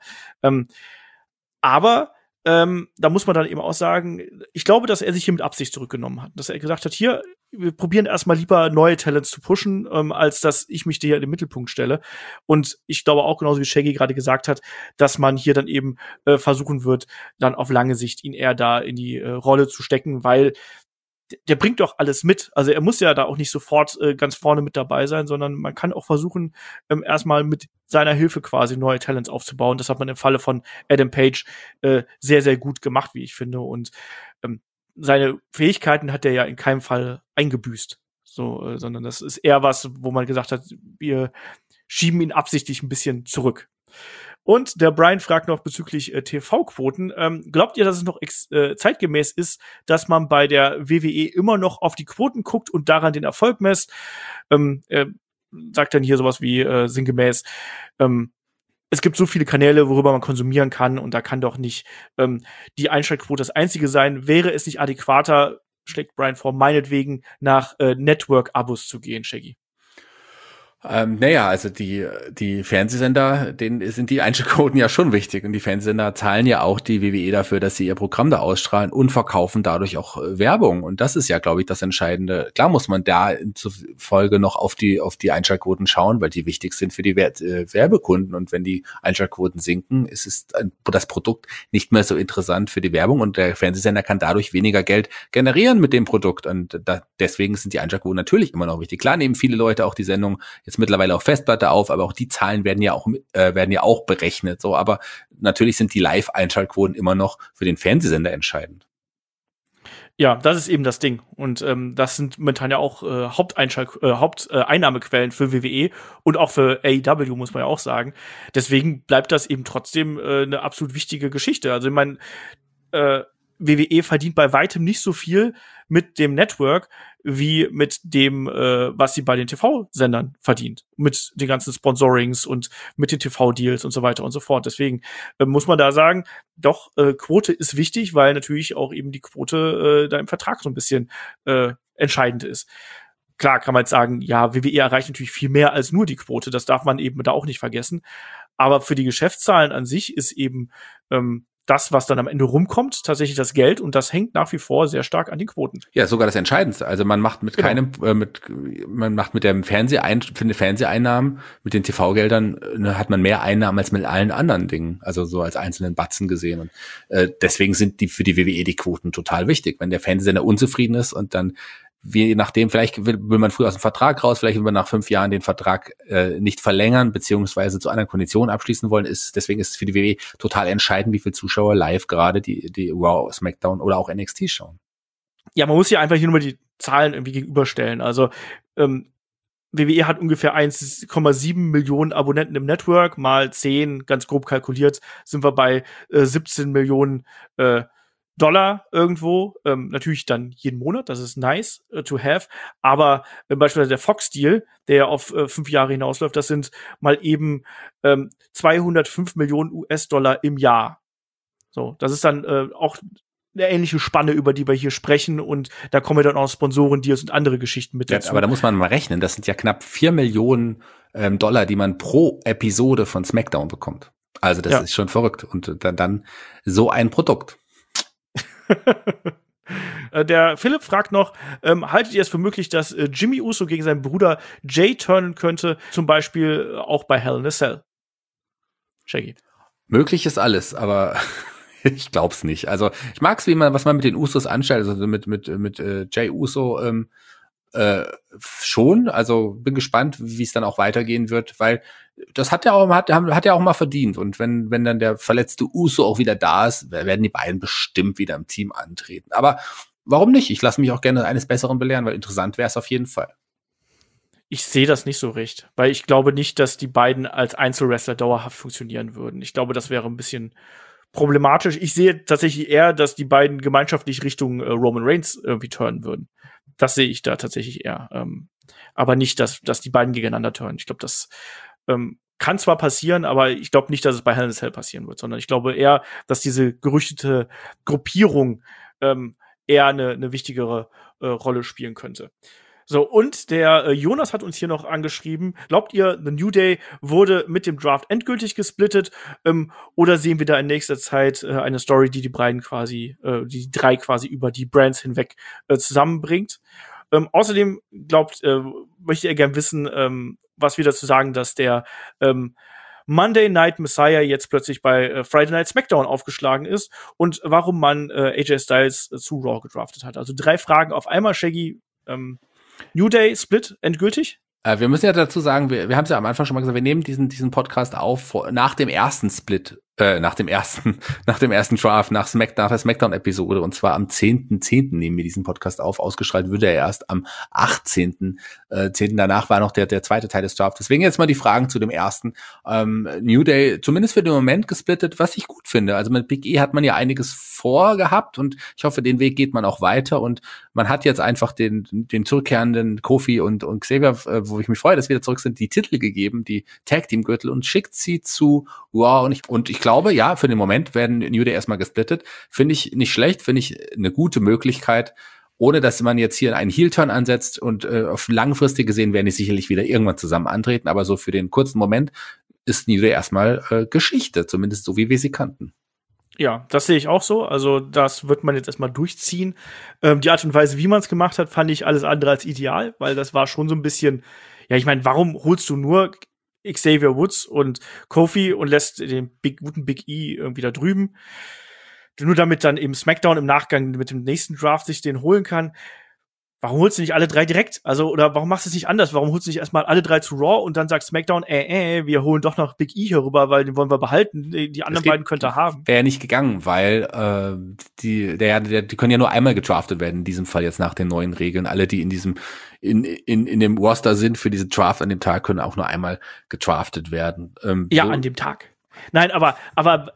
Aber da muss man dann eben auch sagen, ich glaube, dass er sich hier mit Absicht zurückgenommen hat. Dass er gesagt hat, hier, wir probieren erstmal lieber neue Talents zu pushen, als dass ich mich hier in den Mittelpunkt stelle. Und ich glaube auch, genauso wie Shaggy gerade gesagt hat, dass man hier dann eben versuchen wird, dann auf lange Sicht ihn eher da in die Rolle zu stecken, weil der bringt doch alles mit. Also er muss ja da auch nicht sofort ganz vorne mit dabei sein, sondern man kann auch versuchen, erstmal mit seiner Hilfe quasi neue Talents aufzubauen. Das hat man im Falle von Adam Page sehr, sehr gut gemacht, wie ich finde. Und seine Fähigkeiten hat er ja in keinem Fall eingebüßt. Sondern das ist eher was, wo man gesagt hat, wir schieben ihn absichtlich ein bisschen zurück. Und der Brian fragt noch bezüglich TV-Quoten. Glaubt ihr, dass es noch zeitgemäß ist, dass man bei der WWE immer noch auf die Quoten guckt und daran den Erfolg messt? Er sagt dann hier sowas wie sinngemäß, es gibt so viele Kanäle, worüber man konsumieren kann und da kann doch nicht die Einschaltquote das einzige sein. Wäre es nicht adäquater, schlägt Brian vor, meinetwegen nach Network-Abos zu gehen, Shaggy? Also die Fernsehsender, denen sind die Einschaltquoten ja schon wichtig und die Fernsehsender zahlen ja auch die WWE dafür, dass sie ihr Programm da ausstrahlen und verkaufen dadurch auch Werbung und das ist ja, glaube ich, das Entscheidende. Klar muss man da zufolge noch auf die Einschaltquoten schauen, weil die wichtig sind für die Werbekunden und wenn die Einschaltquoten sinken, ist das Produkt nicht mehr so interessant für die Werbung und der Fernsehsender kann dadurch weniger Geld generieren mit dem Produkt und deswegen sind die Einschaltquoten natürlich immer noch wichtig. Klar nehmen viele Leute auch die Sendung jetzt mittlerweile auf Festplatte auf, aber auch die Zahlen werden ja auch berechnet. So, aber natürlich sind die Live-Einschaltquoten immer noch für den Fernsehsender entscheidend. Ja, das ist eben das Ding. Und das sind momentan ja auch Haupteinnahmequellen für WWE und auch für AEW, muss man ja auch sagen. Deswegen bleibt das eben trotzdem eine absolut wichtige Geschichte. Also ich meine, WWE verdient bei weitem nicht so viel mit dem Network wie mit dem, was sie bei den TV-Sendern verdient. Mit den ganzen Sponsorings und mit den TV-Deals und so weiter und so fort. Deswegen muss man da sagen, doch, Quote ist wichtig, weil natürlich auch eben die Quote da im Vertrag so ein bisschen entscheidend ist. Klar kann man jetzt sagen, ja, WWE erreicht natürlich viel mehr als nur die Quote. Das darf man eben da auch nicht vergessen. Aber für die Geschäftszahlen an sich ist eben das, was dann am Ende rumkommt, tatsächlich das Geld, und das hängt nach wie vor sehr stark an den Quoten. Ja, sogar das Entscheidendste. Also man macht mit man macht mit den Fernseheinnahmen, mit den TV-Geldern, hat man mehr Einnahmen als mit allen anderen Dingen. Also so als einzelnen Batzen gesehen. Und deswegen sind für die WWE die Quoten total wichtig. Wenn der Fernsehsender unzufrieden ist und dann je nachdem, vielleicht will man früher aus dem Vertrag raus, vielleicht will man nach 5 Jahren den Vertrag nicht verlängern, beziehungsweise zu anderen Konditionen abschließen wollen, deswegen ist es für die WWE total entscheidend, wie viele Zuschauer live gerade die Raw, SmackDown oder auch NXT schauen. Ja, man muss hier einfach hier nur mal die Zahlen irgendwie gegenüberstellen. Also WWE hat ungefähr 1,7 Millionen Abonnenten im Network, mal 10, ganz grob kalkuliert, sind wir bei 17 Millionen Dollar irgendwo, natürlich dann jeden Monat, das ist nice to have, aber beispielsweise der Fox-Deal, der auf 5 Jahre hinausläuft, das sind mal eben 205 Millionen US-Dollar im Jahr. So, das ist dann auch eine ähnliche Spanne, über die wir hier sprechen, und da kommen dann auch Sponsoren-Deals und andere Geschichten mit dazu. Ja, aber da muss man mal rechnen, das sind ja knapp 4 Millionen Dollar, die man pro Episode von SmackDown bekommt. Also das ist schon verrückt, und dann so ein Produkt. Der Philipp fragt noch, haltet ihr es für möglich, dass Jimmy Uso gegen seinen Bruder Jay turnen könnte, zum Beispiel auch bei Hell in a Cell? Shaggy. Möglich ist alles, aber ich glaub's nicht. Also ich mag's, was man mit den Usos anstellt, also mit Jay Uso schon. Also bin gespannt, wie es dann auch weitergehen wird, weil das hat ja auch mal verdient. Und wenn dann der verletzte Uso auch wieder da ist, werden die beiden bestimmt wieder im Team antreten. Aber warum nicht? Ich lasse mich auch gerne eines Besseren belehren, weil interessant wäre es auf jeden Fall. Ich sehe das nicht so recht, weil ich glaube nicht, dass die beiden als Einzelwrestler dauerhaft funktionieren würden. Ich glaube, das wäre ein bisschen problematisch. Ich sehe tatsächlich eher, dass die beiden gemeinschaftlich Richtung Roman Reigns irgendwie turnen würden. Das sehe ich da tatsächlich eher. Aber nicht, dass die beiden gegeneinander turnen. Ich glaube, das kann zwar passieren, aber ich glaube nicht, dass es bei Hell in a Cell passieren wird, sondern ich glaube eher, dass diese gerüchtete Gruppierung eher eine wichtigere Rolle spielen könnte. So, und der Jonas hat uns hier noch angeschrieben, glaubt ihr, The New Day wurde mit dem Draft endgültig gesplittet, oder sehen wir da in nächster Zeit eine Story, die die drei quasi über die Brands hinweg zusammenbringt? Außerdem möchte er gern wissen, was wir dazu sagen, dass der Monday Night Messiah jetzt plötzlich bei Friday Night SmackDown aufgeschlagen ist und warum man AJ Styles zu Raw gedraftet hat. Also 3 Fragen auf einmal, Shaggy. New Day Split endgültig? Wir müssen ja dazu sagen, wir haben es ja am Anfang schon mal gesagt, wir nehmen diesen Podcast auf nach dem ersten Split, nach dem ersten Draft, nach der SmackDown-Episode, und zwar am 10.10. nehmen wir diesen Podcast auf. Ausgestrahlt wird er erst am 18.10. Danach war noch der zweite Teil des Drafts. Deswegen jetzt mal die Fragen zu dem ersten. New Day, zumindest für den Moment gesplittet, was ich gut finde. Also mit Big E hat man ja einiges vorgehabt, und ich hoffe, den Weg geht man auch weiter, und man hat jetzt einfach den zurückkehrenden Kofi und Xavier, wo ich mich freue, dass wir wieder zurück sind, die Titel gegeben, die Tag-Team-Gürtel, und schickt sie zu Raw, und ich glaube, ja, für den Moment werden New Day erstmal gesplittet. Finde ich nicht schlecht, finde ich eine gute Möglichkeit, ohne dass man jetzt hier einen Heel-Turn ansetzt, und auf langfristig gesehen werden die sicherlich wieder irgendwann zusammen antreten, aber so für den kurzen Moment ist New Day erstmal Geschichte, zumindest so, wie wir sie kannten. Ja, das sehe ich auch so. Also das wird man jetzt erstmal durchziehen. Die Art und Weise, wie man es gemacht hat, fand ich alles andere als ideal, weil das war schon so ein bisschen, ja, ich meine, warum holst du nur Xavier Woods und Kofi und lässt den guten Big E irgendwie da drüben? Nur damit dann eben SmackDown im Nachgang mit dem nächsten Draft sich den holen kann. Warum holst du nicht alle 3 direkt? Also, oder warum machst du es nicht anders? Warum holst du nicht erstmal alle 3 zu Raw und dann sagt SmackDown, wir holen doch noch Big E hier rüber, weil den wollen wir behalten. Die anderen beiden könnt ihr haben. Wäre ja nicht gegangen, weil die können ja nur einmal gedraftet werden, in diesem Fall jetzt nach den neuen Regeln. Alle, die in dem Roster sind für diese Draft an dem Tag, können auch nur einmal gedraftet werden. An dem Tag. Nein, aber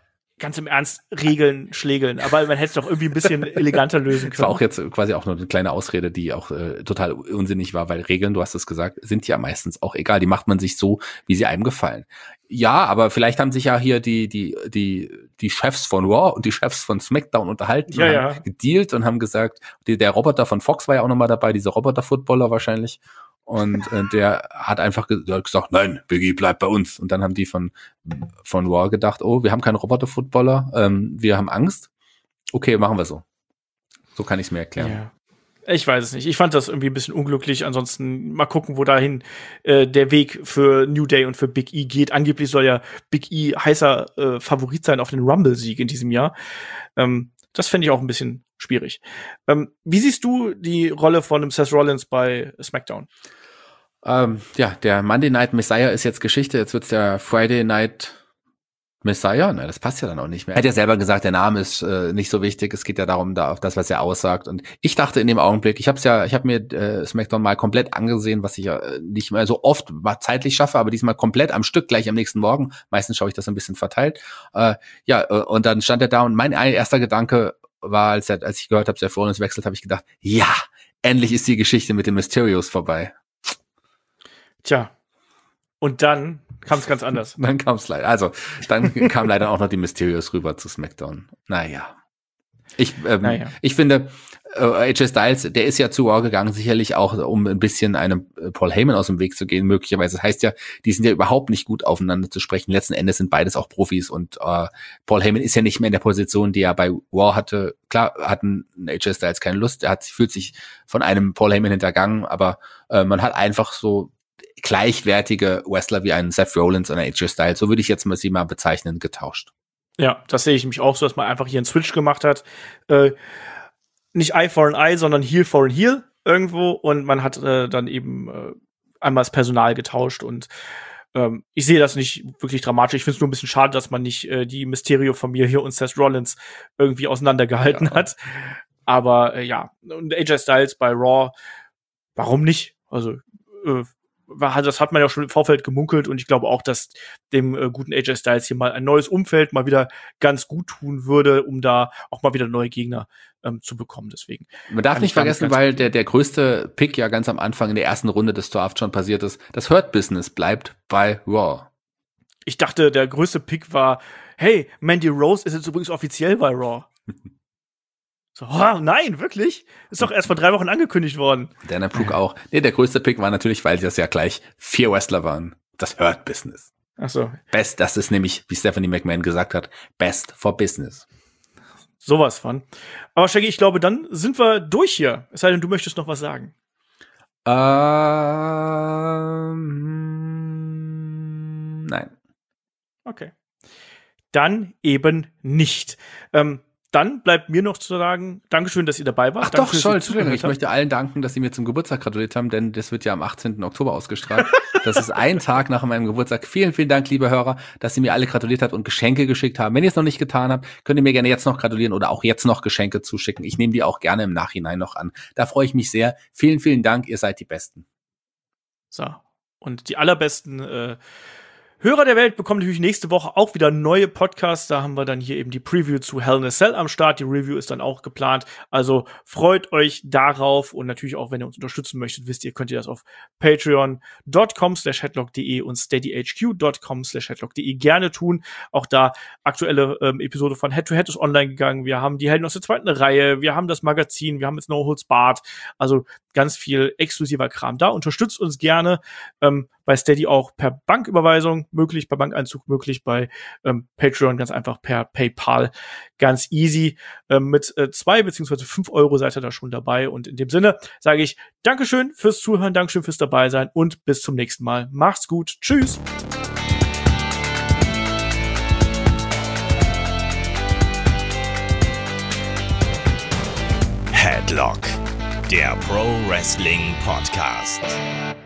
ganz im Ernst, Regeln, Schlägeln. Aber man hätte es doch irgendwie ein bisschen eleganter lösen können. Das war auch jetzt quasi auch nur eine kleine Ausrede, die auch total unsinnig war, weil Regeln, du hast es gesagt, sind ja meistens auch egal. Die macht man sich so, wie sie einem gefallen. Ja, aber vielleicht haben sich ja hier die Chefs von Raw und die Chefs von SmackDown unterhalten, haben gedealt und haben gesagt, der Roboter von Fox war ja auch nochmal dabei, dieser Roboter-Footballer wahrscheinlich. Und der hat einfach gesagt, nein, Biggie bleibt bei uns. Und dann haben die von Raw gedacht, oh, wir haben keinen Roboter-Footballer, wir haben Angst. Okay, machen wir so. So kann ich es mir erklären. Ja. Ich weiß es nicht. Ich fand das irgendwie ein bisschen unglücklich. Ansonsten mal gucken, wo dahin der Weg für New Day und für Big E geht. Angeblich soll ja Big E heißer Favorit sein auf den Rumble-Sieg in diesem Jahr. Das fände ich auch ein bisschen schwierig. Wie siehst du die Rolle von dem Seth Rollins bei SmackDown? Der Monday Night Messiah ist jetzt Geschichte. Jetzt wird's der Friday Night Messiah? Nein, das passt ja dann auch nicht mehr. Er hat ja selber gesagt, der Name ist nicht so wichtig. Es geht ja darum, auf das, was er aussagt. Und ich dachte in dem Augenblick, ich habe mir SmackDown mal komplett angesehen, was ich ja nicht mehr so oft zeitlich schaffe, aber diesmal komplett am Stück gleich am nächsten Morgen. Meistens schaue ich das ein bisschen verteilt. Und dann stand er da und mein erster Gedanke war, als ich gehört habe, Seth Rollins wechselt, habe ich gedacht, ja, endlich ist die Geschichte mit den Mysterios vorbei. Tja, und dann kam es ganz anders. Dann kam es leider. Also, dann kam leider auch noch die Mysterios rüber zu SmackDown. Naja. Ich finde, AJ Styles, der ist ja zu Raw gegangen, sicherlich auch, um ein bisschen einem Paul Heyman aus dem Weg zu gehen, möglicherweise. Das heißt ja, die sind ja überhaupt nicht gut aufeinander zu sprechen. Letzten Endes sind beides auch Profis und Paul Heyman ist ja nicht mehr in der Position, die er bei Raw hatte. Klar hatten AJ Styles keine Lust, fühlt sich von einem Paul Heyman hintergangen, aber man hat einfach so gleichwertige Wrestler wie einen Seth Rollins und einen AJ Styles, so würde ich jetzt sie mal bezeichnen, getauscht. Ja, das sehe ich mich auch so, dass man einfach hier einen Switch gemacht hat. Nicht Eye for an Eye, sondern Heel for an Heel irgendwo. Und man hat dann eben einmal das Personal getauscht. Und ich sehe das nicht wirklich dramatisch. Ich finde es nur ein bisschen schade, dass man nicht die Mysterio-Familie und Seth Rollins irgendwie auseinandergehalten hat. Aber und AJ Styles bei Raw, warum nicht? Also das hat man ja schon im Vorfeld gemunkelt und ich glaube auch, dass dem guten AJ Styles hier mal ein neues Umfeld mal wieder ganz gut tun würde, um da auch mal wieder neue Gegner zu bekommen. Deswegen. Man darf nicht vergessen, weil der größte Pick ja ganz am Anfang in der ersten Runde des Drafts schon passiert ist. Das Hurt Business bleibt bei Raw. Ich dachte, der größte Pick war, hey, Mandy Rose ist jetzt übrigens offiziell bei Raw. So, nein, wirklich? Ist doch erst vor 3 Wochen angekündigt worden. Dana Brooke auch. Nee, der größte Pick war natürlich, weil das ja gleich 4 Wrestler waren. Das Hurt Business. Ach so. Best, das ist nämlich, wie Stephanie McMahon gesagt hat, Best for Business. Sowas von. Aber Shaggy, ich glaube, dann sind wir durch hier. Es sei denn, du möchtest noch was sagen. Nein. Okay. Dann eben nicht. Dann bleibt mir noch zu sagen, Dankeschön, dass ihr dabei wart. Ach doch, Entschuldigung, ich möchte allen danken, dass sie mir zum Geburtstag gratuliert haben, denn das wird ja am 18. Oktober ausgestrahlt. Das ist ein Tag nach meinem Geburtstag. Vielen, vielen Dank, liebe Hörer, dass ihr mir alle gratuliert habt und Geschenke geschickt habt. Wenn ihr es noch nicht getan habt, könnt ihr mir gerne jetzt noch gratulieren oder auch jetzt noch Geschenke zuschicken. Ich nehme die auch gerne im Nachhinein noch an. Da freue ich mich sehr. Vielen, vielen Dank, ihr seid die Besten. So, und die allerbesten Hörer der Welt bekommen natürlich nächste Woche auch wieder neue Podcasts. Da haben wir dann hier eben die Preview zu Hell in a Cell am Start. Die Review ist dann auch geplant. Also freut euch darauf. Und natürlich auch, wenn ihr uns unterstützen möchtet, wisst ihr, könnt ihr das auf patreon.com/headlock.de und steadyhq.com/headlock.de gerne tun. Auch da aktuelle Episode von Head to Head ist online gegangen. Wir haben die Helden aus der 2. Reihe. Wir haben das Magazin. Wir haben jetzt No Holds Barred. Also ganz viel exklusiver Kram da. Unterstützt uns gerne. Bei Steady auch per Banküberweisung möglich, per Bankeinzug möglich, bei Patreon ganz einfach per PayPal. Ganz easy. Mit 2 bzw. 5 Euro seid ihr da schon dabei. Und in dem Sinne sage ich Dankeschön fürs Zuhören, Dankeschön fürs Dabeisein und bis zum nächsten Mal. Macht's gut. Tschüss. Headlock, der Pro Wrestling Podcast.